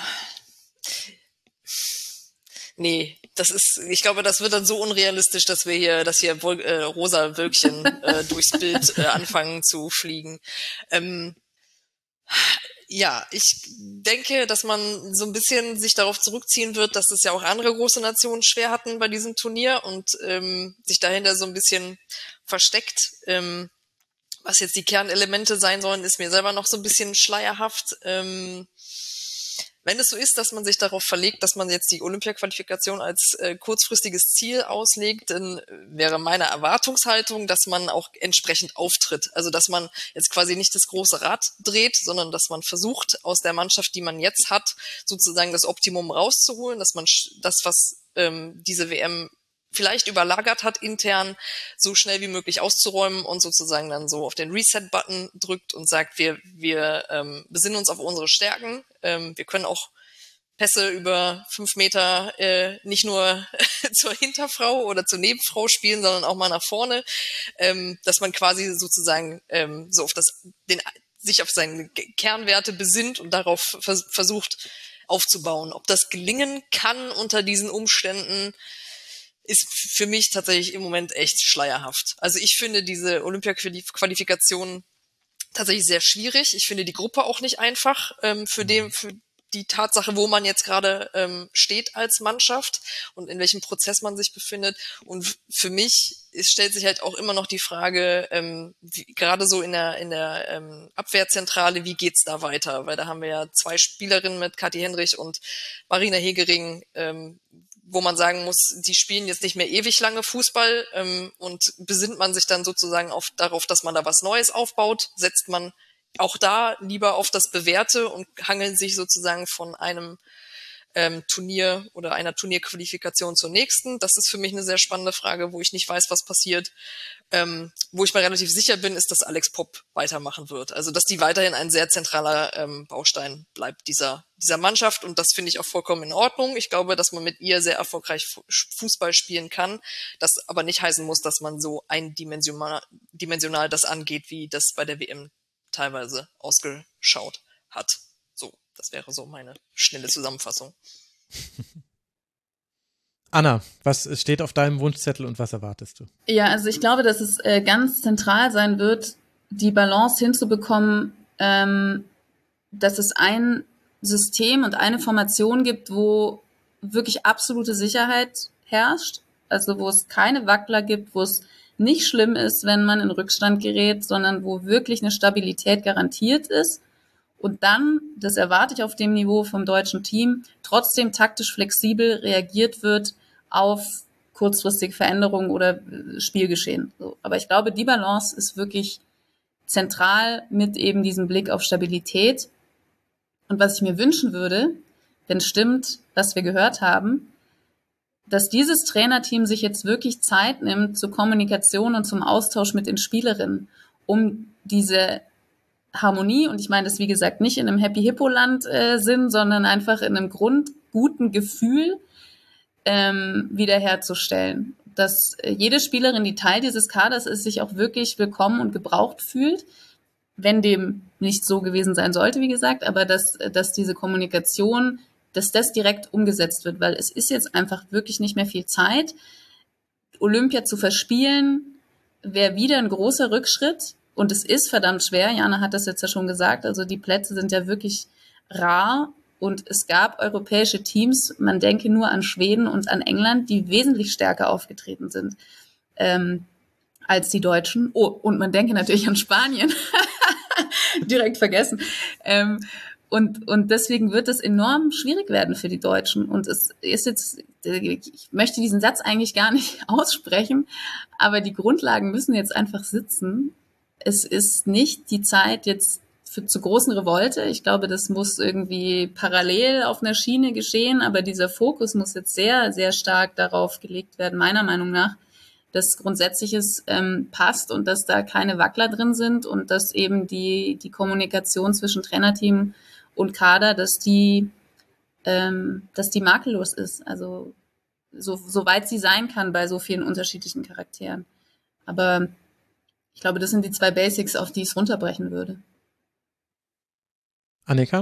nee, das ist, ich glaube, das wird dann so unrealistisch, dass wir hier, dass hier Wol- äh, rosa Wölkchen äh, durchs Bild äh, anfangen zu fliegen. Ähm, Ja, ich denke, dass man so ein bisschen sich darauf zurückziehen wird, dass es ja auch andere große Nationen schwer hatten bei diesem Turnier und ähm, sich dahinter so ein bisschen versteckt, ähm, Was jetzt die Kernelemente sein sollen, ist mir selber noch so ein bisschen schleierhaft. Ähm, wenn es so ist, dass man sich darauf verlegt, dass man jetzt die Olympia-Qualifikation als äh, kurzfristiges Ziel auslegt, dann wäre meine Erwartungshaltung, dass man auch entsprechend auftritt. Also dass man jetzt quasi nicht das große Rad dreht, sondern dass man versucht, aus der Mannschaft, die man jetzt hat, sozusagen das Optimum rauszuholen, dass man das, was ähm, diese W M vielleicht überlagert hat, intern so schnell wie möglich auszuräumen und sozusagen dann so auf den Reset-Button drückt und sagt, wir wir ähm, besinnen uns auf unsere Stärken. Ähm, wir können auch Pässe über fünf Meter äh, nicht nur zur Hinterfrau oder zur Nebenfrau spielen, sondern auch mal nach vorne, ähm, dass man quasi sozusagen ähm, so auf das den sich auf seine Kernwerte besinnt und darauf vers- versucht aufzubauen. Ob das gelingen kann unter diesen Umständen, ist für mich tatsächlich im Moment echt schleierhaft. Also ich finde diese Olympia-Qualifikation tatsächlich sehr schwierig. Ich finde die Gruppe auch nicht einfach ähm, für den, für die Tatsache, wo man jetzt gerade ähm, steht als Mannschaft und in welchem Prozess man sich befindet. Und für mich es stellt sich halt auch immer noch die Frage, ähm, wie, gerade so in der in der ähm, Abwehrzentrale, wie geht's da weiter? Weil da haben wir ja zwei Spielerinnen mit Kathi Hendrich und Marina Hegering, ähm, wo man sagen muss, die spielen jetzt nicht mehr ewig lange Fußball ähm, und besinnt man sich dann sozusagen auf, darauf, dass man da was Neues aufbaut, setzt man auch da lieber auf das Bewährte und hangelt sich sozusagen von einem ähm, Turnier oder einer Turnierqualifikation zur nächsten. Das ist für mich eine sehr spannende Frage, wo ich nicht weiß, was passiert. Ähm, wo ich mir relativ sicher bin, ist, dass Alex Popp weitermachen wird. Also, dass die weiterhin ein sehr zentraler ähm, Baustein bleibt dieser dieser Mannschaft. Und das finde ich auch vollkommen in Ordnung. Ich glaube, dass man mit ihr sehr erfolgreich Fußball spielen kann. Das aber nicht heißen muss, dass man so eindimensional dimensional das angeht, wie das bei der W M teilweise ausgeschaut hat. So, das wäre so meine schnelle Zusammenfassung. Anna, was steht auf deinem Wunschzettel und was erwartest du? Ja, also ich glaube, dass es äh, ganz zentral sein wird, die Balance hinzubekommen, ähm, dass es ein System und eine Formation gibt, wo wirklich absolute Sicherheit herrscht, also wo es keine Wackler gibt, wo es nicht schlimm ist, wenn man in Rückstand gerät, sondern wo wirklich eine Stabilität garantiert ist. Und dann, das erwarte ich auf dem Niveau vom deutschen Team, trotzdem taktisch flexibel reagiert wird auf kurzfristige Veränderungen oder Spielgeschehen. So. Aber ich glaube, die Balance ist wirklich zentral mit eben diesem Blick auf Stabilität. Und was ich mir wünschen würde, wenn stimmt, was wir gehört haben, dass dieses Trainerteam sich jetzt wirklich Zeit nimmt zur Kommunikation und zum Austausch mit den Spielerinnen, um diese Harmonie, und ich meine das wie gesagt nicht in einem Happy-Hippo-Land äh, Sinn, sondern einfach in einem grundguten Gefühl ähm, wiederherzustellen. Dass äh, jede Spielerin, die Teil dieses Kaders ist, sich auch wirklich willkommen und gebraucht fühlt, wenn dem nicht so gewesen sein sollte, wie gesagt, aber dass, dass diese Kommunikation, dass das direkt umgesetzt wird, weil es ist jetzt einfach wirklich nicht mehr viel Zeit. Olympia zu verspielen, wäre wieder ein großer Rückschritt. Und es ist verdammt schwer, Jana hat das jetzt ja schon gesagt, also die Plätze sind ja wirklich rar und es gab europäische Teams, man denke nur an Schweden und an England, die wesentlich stärker aufgetreten sind ähm, als die Deutschen. Oh, und man denke natürlich an Spanien, direkt vergessen. Ähm, und, und deswegen wird es enorm schwierig werden für die Deutschen. Und es ist jetzt, ich möchte diesen Satz eigentlich gar nicht aussprechen, aber die Grundlagen müssen jetzt einfach sitzen. Es ist nicht die Zeit jetzt für zu großen Revolte. Ich glaube, das muss irgendwie parallel auf einer Schiene geschehen, aber dieser Fokus muss jetzt sehr, sehr stark darauf gelegt werden, meiner Meinung nach, dass Grundsätzliches ähm, passt und dass da keine Wackler drin sind und dass eben die, die Kommunikation zwischen Trainerteam und Kader, dass die, ähm, dass die makellos ist. Also so, so weit sie sein kann bei so vielen unterschiedlichen Charakteren. Aber ich glaube, das sind die zwei Basics, auf die ich es runterbrechen würde. Annika?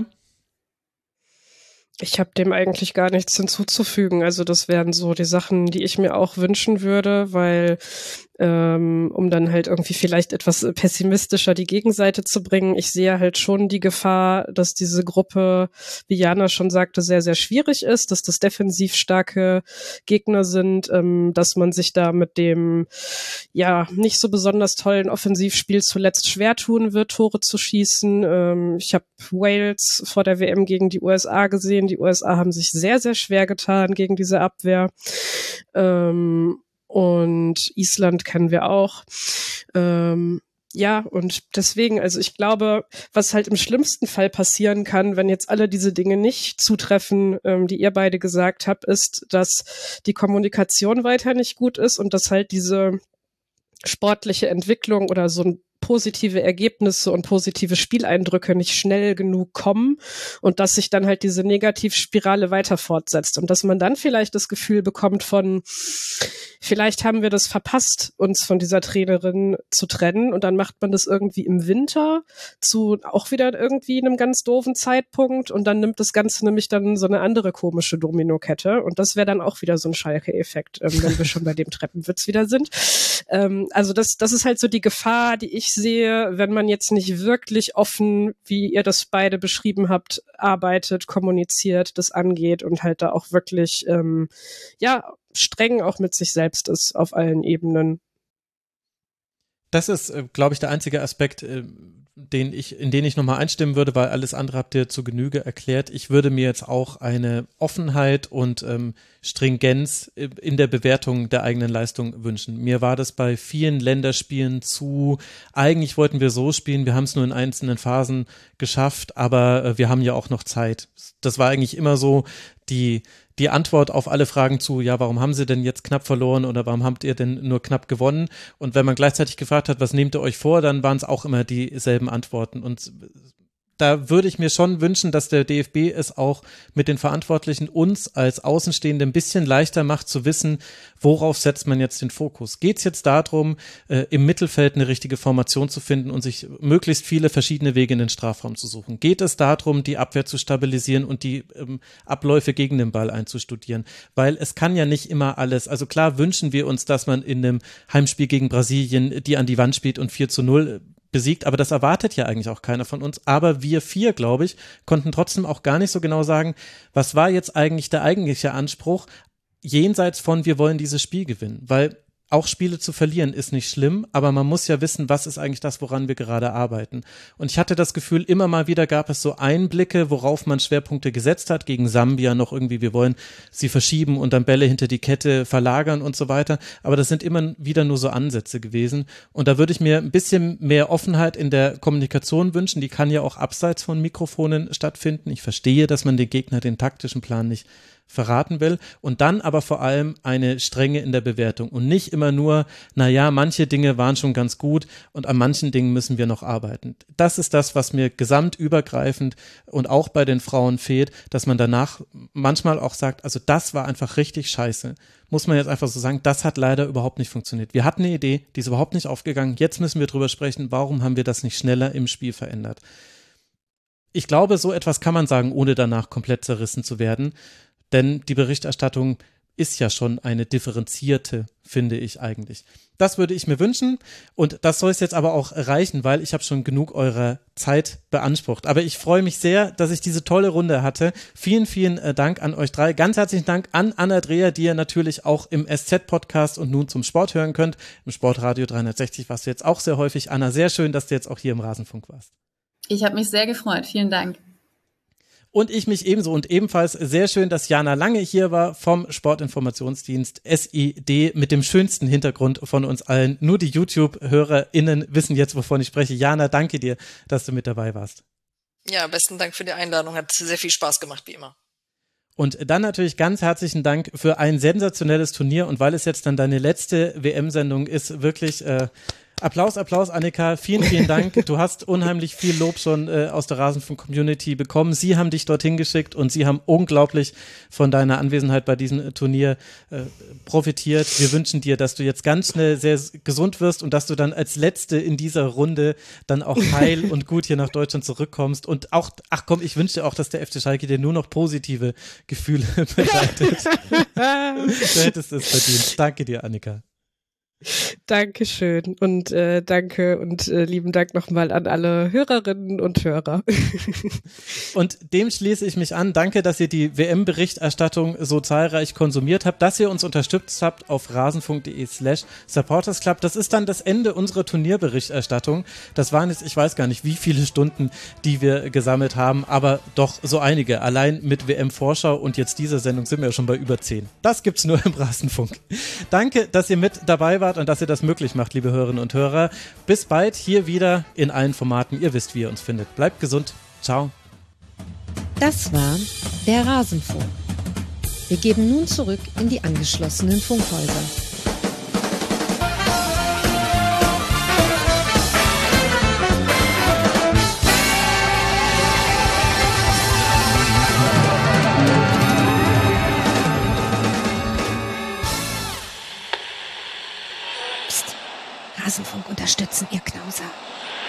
Ich habe dem eigentlich gar nichts hinzuzufügen. Also das wären so die Sachen, die ich mir auch wünschen würde, weil ähm, um dann halt irgendwie vielleicht etwas pessimistischer die Gegenseite zu bringen. Ich sehe halt schon die Gefahr, dass diese Gruppe, wie Jana schon sagte, sehr, sehr schwierig ist, dass das defensiv starke Gegner sind, ähm, dass man sich da mit dem ja nicht so besonders tollen Offensivspiel zuletzt schwer tun wird, Tore zu schießen. Ähm, ich habe Wales vor der W M gegen die U S A gesehen. Die U S A haben sich sehr, sehr schwer getan gegen diese Abwehr. Ähm, und Island kennen wir auch. Ähm, ja, und deswegen, also ich glaube, was halt im schlimmsten Fall passieren kann, wenn jetzt alle diese Dinge nicht zutreffen, ähm, die ihr beide gesagt habt, ist, dass die Kommunikation weiter nicht gut ist und dass halt diese sportliche Entwicklung oder so ein positive Ergebnisse und positive Spieleindrücke nicht schnell genug kommen und dass sich dann halt diese Negativspirale weiter fortsetzt und dass man dann vielleicht das Gefühl bekommt von, vielleicht haben wir das verpasst, uns von dieser Trainerin zu trennen und dann macht man das irgendwie im Winter zu auch wieder irgendwie einem ganz doofen Zeitpunkt und dann nimmt das Ganze nämlich dann so eine andere komische Dominokette und das wäre dann auch wieder so ein Schalke-Effekt, ähm, wenn wir schon bei dem Treppenwitz wieder sind. Ähm, also das, das ist halt so die Gefahr, die ich sehe, wenn man jetzt nicht wirklich offen, wie ihr das beide beschrieben habt, arbeitet, kommuniziert, das angeht und halt da auch wirklich, ähm, ja, streng auch mit sich selbst ist auf allen Ebenen. Das ist, glaube ich, der einzige Aspekt, den ich, in den ich nochmal einstimmen würde, weil alles andere habt ihr zu Genüge erklärt. Ich würde mir jetzt auch eine Offenheit und ähm, Stringenz in der Bewertung der eigenen Leistung wünschen. Mir war das bei vielen Länderspielen zu, eigentlich wollten wir so spielen, wir haben es nur in einzelnen Phasen geschafft, aber äh, wir haben ja auch noch Zeit. Das war eigentlich immer so die die Antwort auf alle Fragen zu, ja, warum haben sie denn jetzt knapp verloren oder warum habt ihr denn nur knapp gewonnen? Und wenn man gleichzeitig gefragt hat, was nehmt ihr euch vor, dann waren es auch immer dieselben Antworten. Und da würde ich mir schon wünschen, dass der D F B es auch mit den Verantwortlichen uns als Außenstehende ein bisschen leichter macht zu wissen, worauf setzt man jetzt den Fokus. Geht es jetzt darum, äh, im Mittelfeld eine richtige Formation zu finden und sich möglichst viele verschiedene Wege in den Strafraum zu suchen? Geht es darum, die Abwehr zu stabilisieren und die ähm, Abläufe gegen den Ball einzustudieren? Weil es kann ja nicht immer alles, also klar wünschen wir uns, dass man in einem Heimspiel gegen Brasilien die an die Wand spielt und vier zu null besiegt, aber das erwartet ja eigentlich auch keiner von uns. Aber wir vier, glaube ich, konnten trotzdem auch gar nicht so genau sagen, was war jetzt eigentlich der eigentliche Anspruch, jenseits von wir wollen dieses Spiel gewinnen, weil auch Spiele zu verlieren ist nicht schlimm, aber man muss ja wissen, was ist eigentlich das, woran wir gerade arbeiten. Und ich hatte das Gefühl, immer mal wieder gab es so Einblicke, worauf man Schwerpunkte gesetzt hat, gegen Sambia noch irgendwie, wir wollen sie verschieben und dann Bälle hinter die Kette verlagern und so weiter, aber das sind immer wieder nur so Ansätze gewesen und da würde ich mir ein bisschen mehr Offenheit in der Kommunikation wünschen, die kann ja auch abseits von Mikrofonen stattfinden. Ich verstehe, dass man den Gegner den taktischen Plan nicht verraten will und dann aber vor allem eine Strenge in der Bewertung und nicht immer nur, naja, manche Dinge waren schon ganz gut und an manchen Dingen müssen wir noch arbeiten. Das ist das, was mir gesamtübergreifend und auch bei den Frauen fehlt, dass man danach manchmal auch sagt, also das war einfach richtig scheiße. Muss man jetzt einfach so sagen, das hat leider überhaupt nicht funktioniert. Wir hatten eine Idee, die ist überhaupt nicht aufgegangen, jetzt müssen wir drüber sprechen, warum haben wir das nicht schneller im Spiel verändert. Ich glaube, so etwas kann man sagen, ohne danach komplett zerrissen zu werden. Denn die Berichterstattung ist ja schon eine differenzierte, finde ich eigentlich. Das würde ich mir wünschen und das soll es jetzt aber auch reichen, weil ich habe schon genug eurer Zeit beansprucht. Aber ich freue mich sehr, dass ich diese tolle Runde hatte. Vielen, vielen Dank an euch drei. Ganz herzlichen Dank an Anna Dreher, die ihr natürlich auch im S Z-Podcast und nun zum Sport hören könnt. Im Sportradio dreihundertsechzig warst du jetzt auch sehr häufig. Anna, sehr schön, dass du jetzt auch hier im Rasenfunk warst. Ich habe mich sehr gefreut. Vielen Dank. Und ich mich ebenso und ebenfalls sehr schön, dass Jana Lange hier war vom Sportinformationsdienst S I D mit dem schönsten Hintergrund von uns allen. Nur die YouTube-HörerInnen wissen jetzt, wovon ich spreche. Jana, danke dir, dass du mit dabei warst. Ja, besten Dank für die Einladung. Hat sehr viel Spaß gemacht, wie immer. Und dann natürlich ganz herzlichen Dank für ein sensationelles Turnier und weil es jetzt dann deine letzte W M-Sendung ist, wirklich äh, Applaus, Applaus, Annika. Vielen, vielen Dank. Du hast unheimlich viel Lob schon äh, aus der Rasenfunk-Community bekommen. Sie haben dich dorthin geschickt und sie haben unglaublich von deiner Anwesenheit bei diesem äh, Turnier äh, profitiert. Wir wünschen dir, dass du jetzt ganz schnell sehr gesund wirst und dass du dann als Letzte in dieser Runde dann auch heil und gut hier nach Deutschland zurückkommst. Und auch, ach komm, ich wünsche dir auch, dass der F C Schalke dir nur noch positive Gefühle bereitet. Du hättest es verdient. Danke dir, Annika. Dankeschön und äh, danke und äh, lieben Dank nochmal an alle Hörerinnen und Hörer. Und dem schließe ich mich an. Danke, dass ihr die W M-Berichterstattung so zahlreich konsumiert habt, dass ihr uns unterstützt habt auf rasenfunk.de slash supportersclub. Das ist dann das Ende unserer Turnierberichterstattung. Das waren jetzt, ich weiß gar nicht, wie viele Stunden, die wir gesammelt haben, aber doch so einige. Allein mit W M-Vorschau und jetzt dieser Sendung sind wir ja schon bei über zehn. Das gibt's nur im Rasenfunk. Danke, dass ihr mit dabei wart und dass ihr das möglich macht, liebe Hörerinnen und Hörer. Bis bald, hier wieder in allen Formaten. Ihr wisst, wie ihr uns findet. Bleibt gesund. Ciao. Das war der Rasenfunk. Wir geben nun zurück in die angeschlossenen Funkhäuser. Rasenfunk unterstützen, ihr Knauser.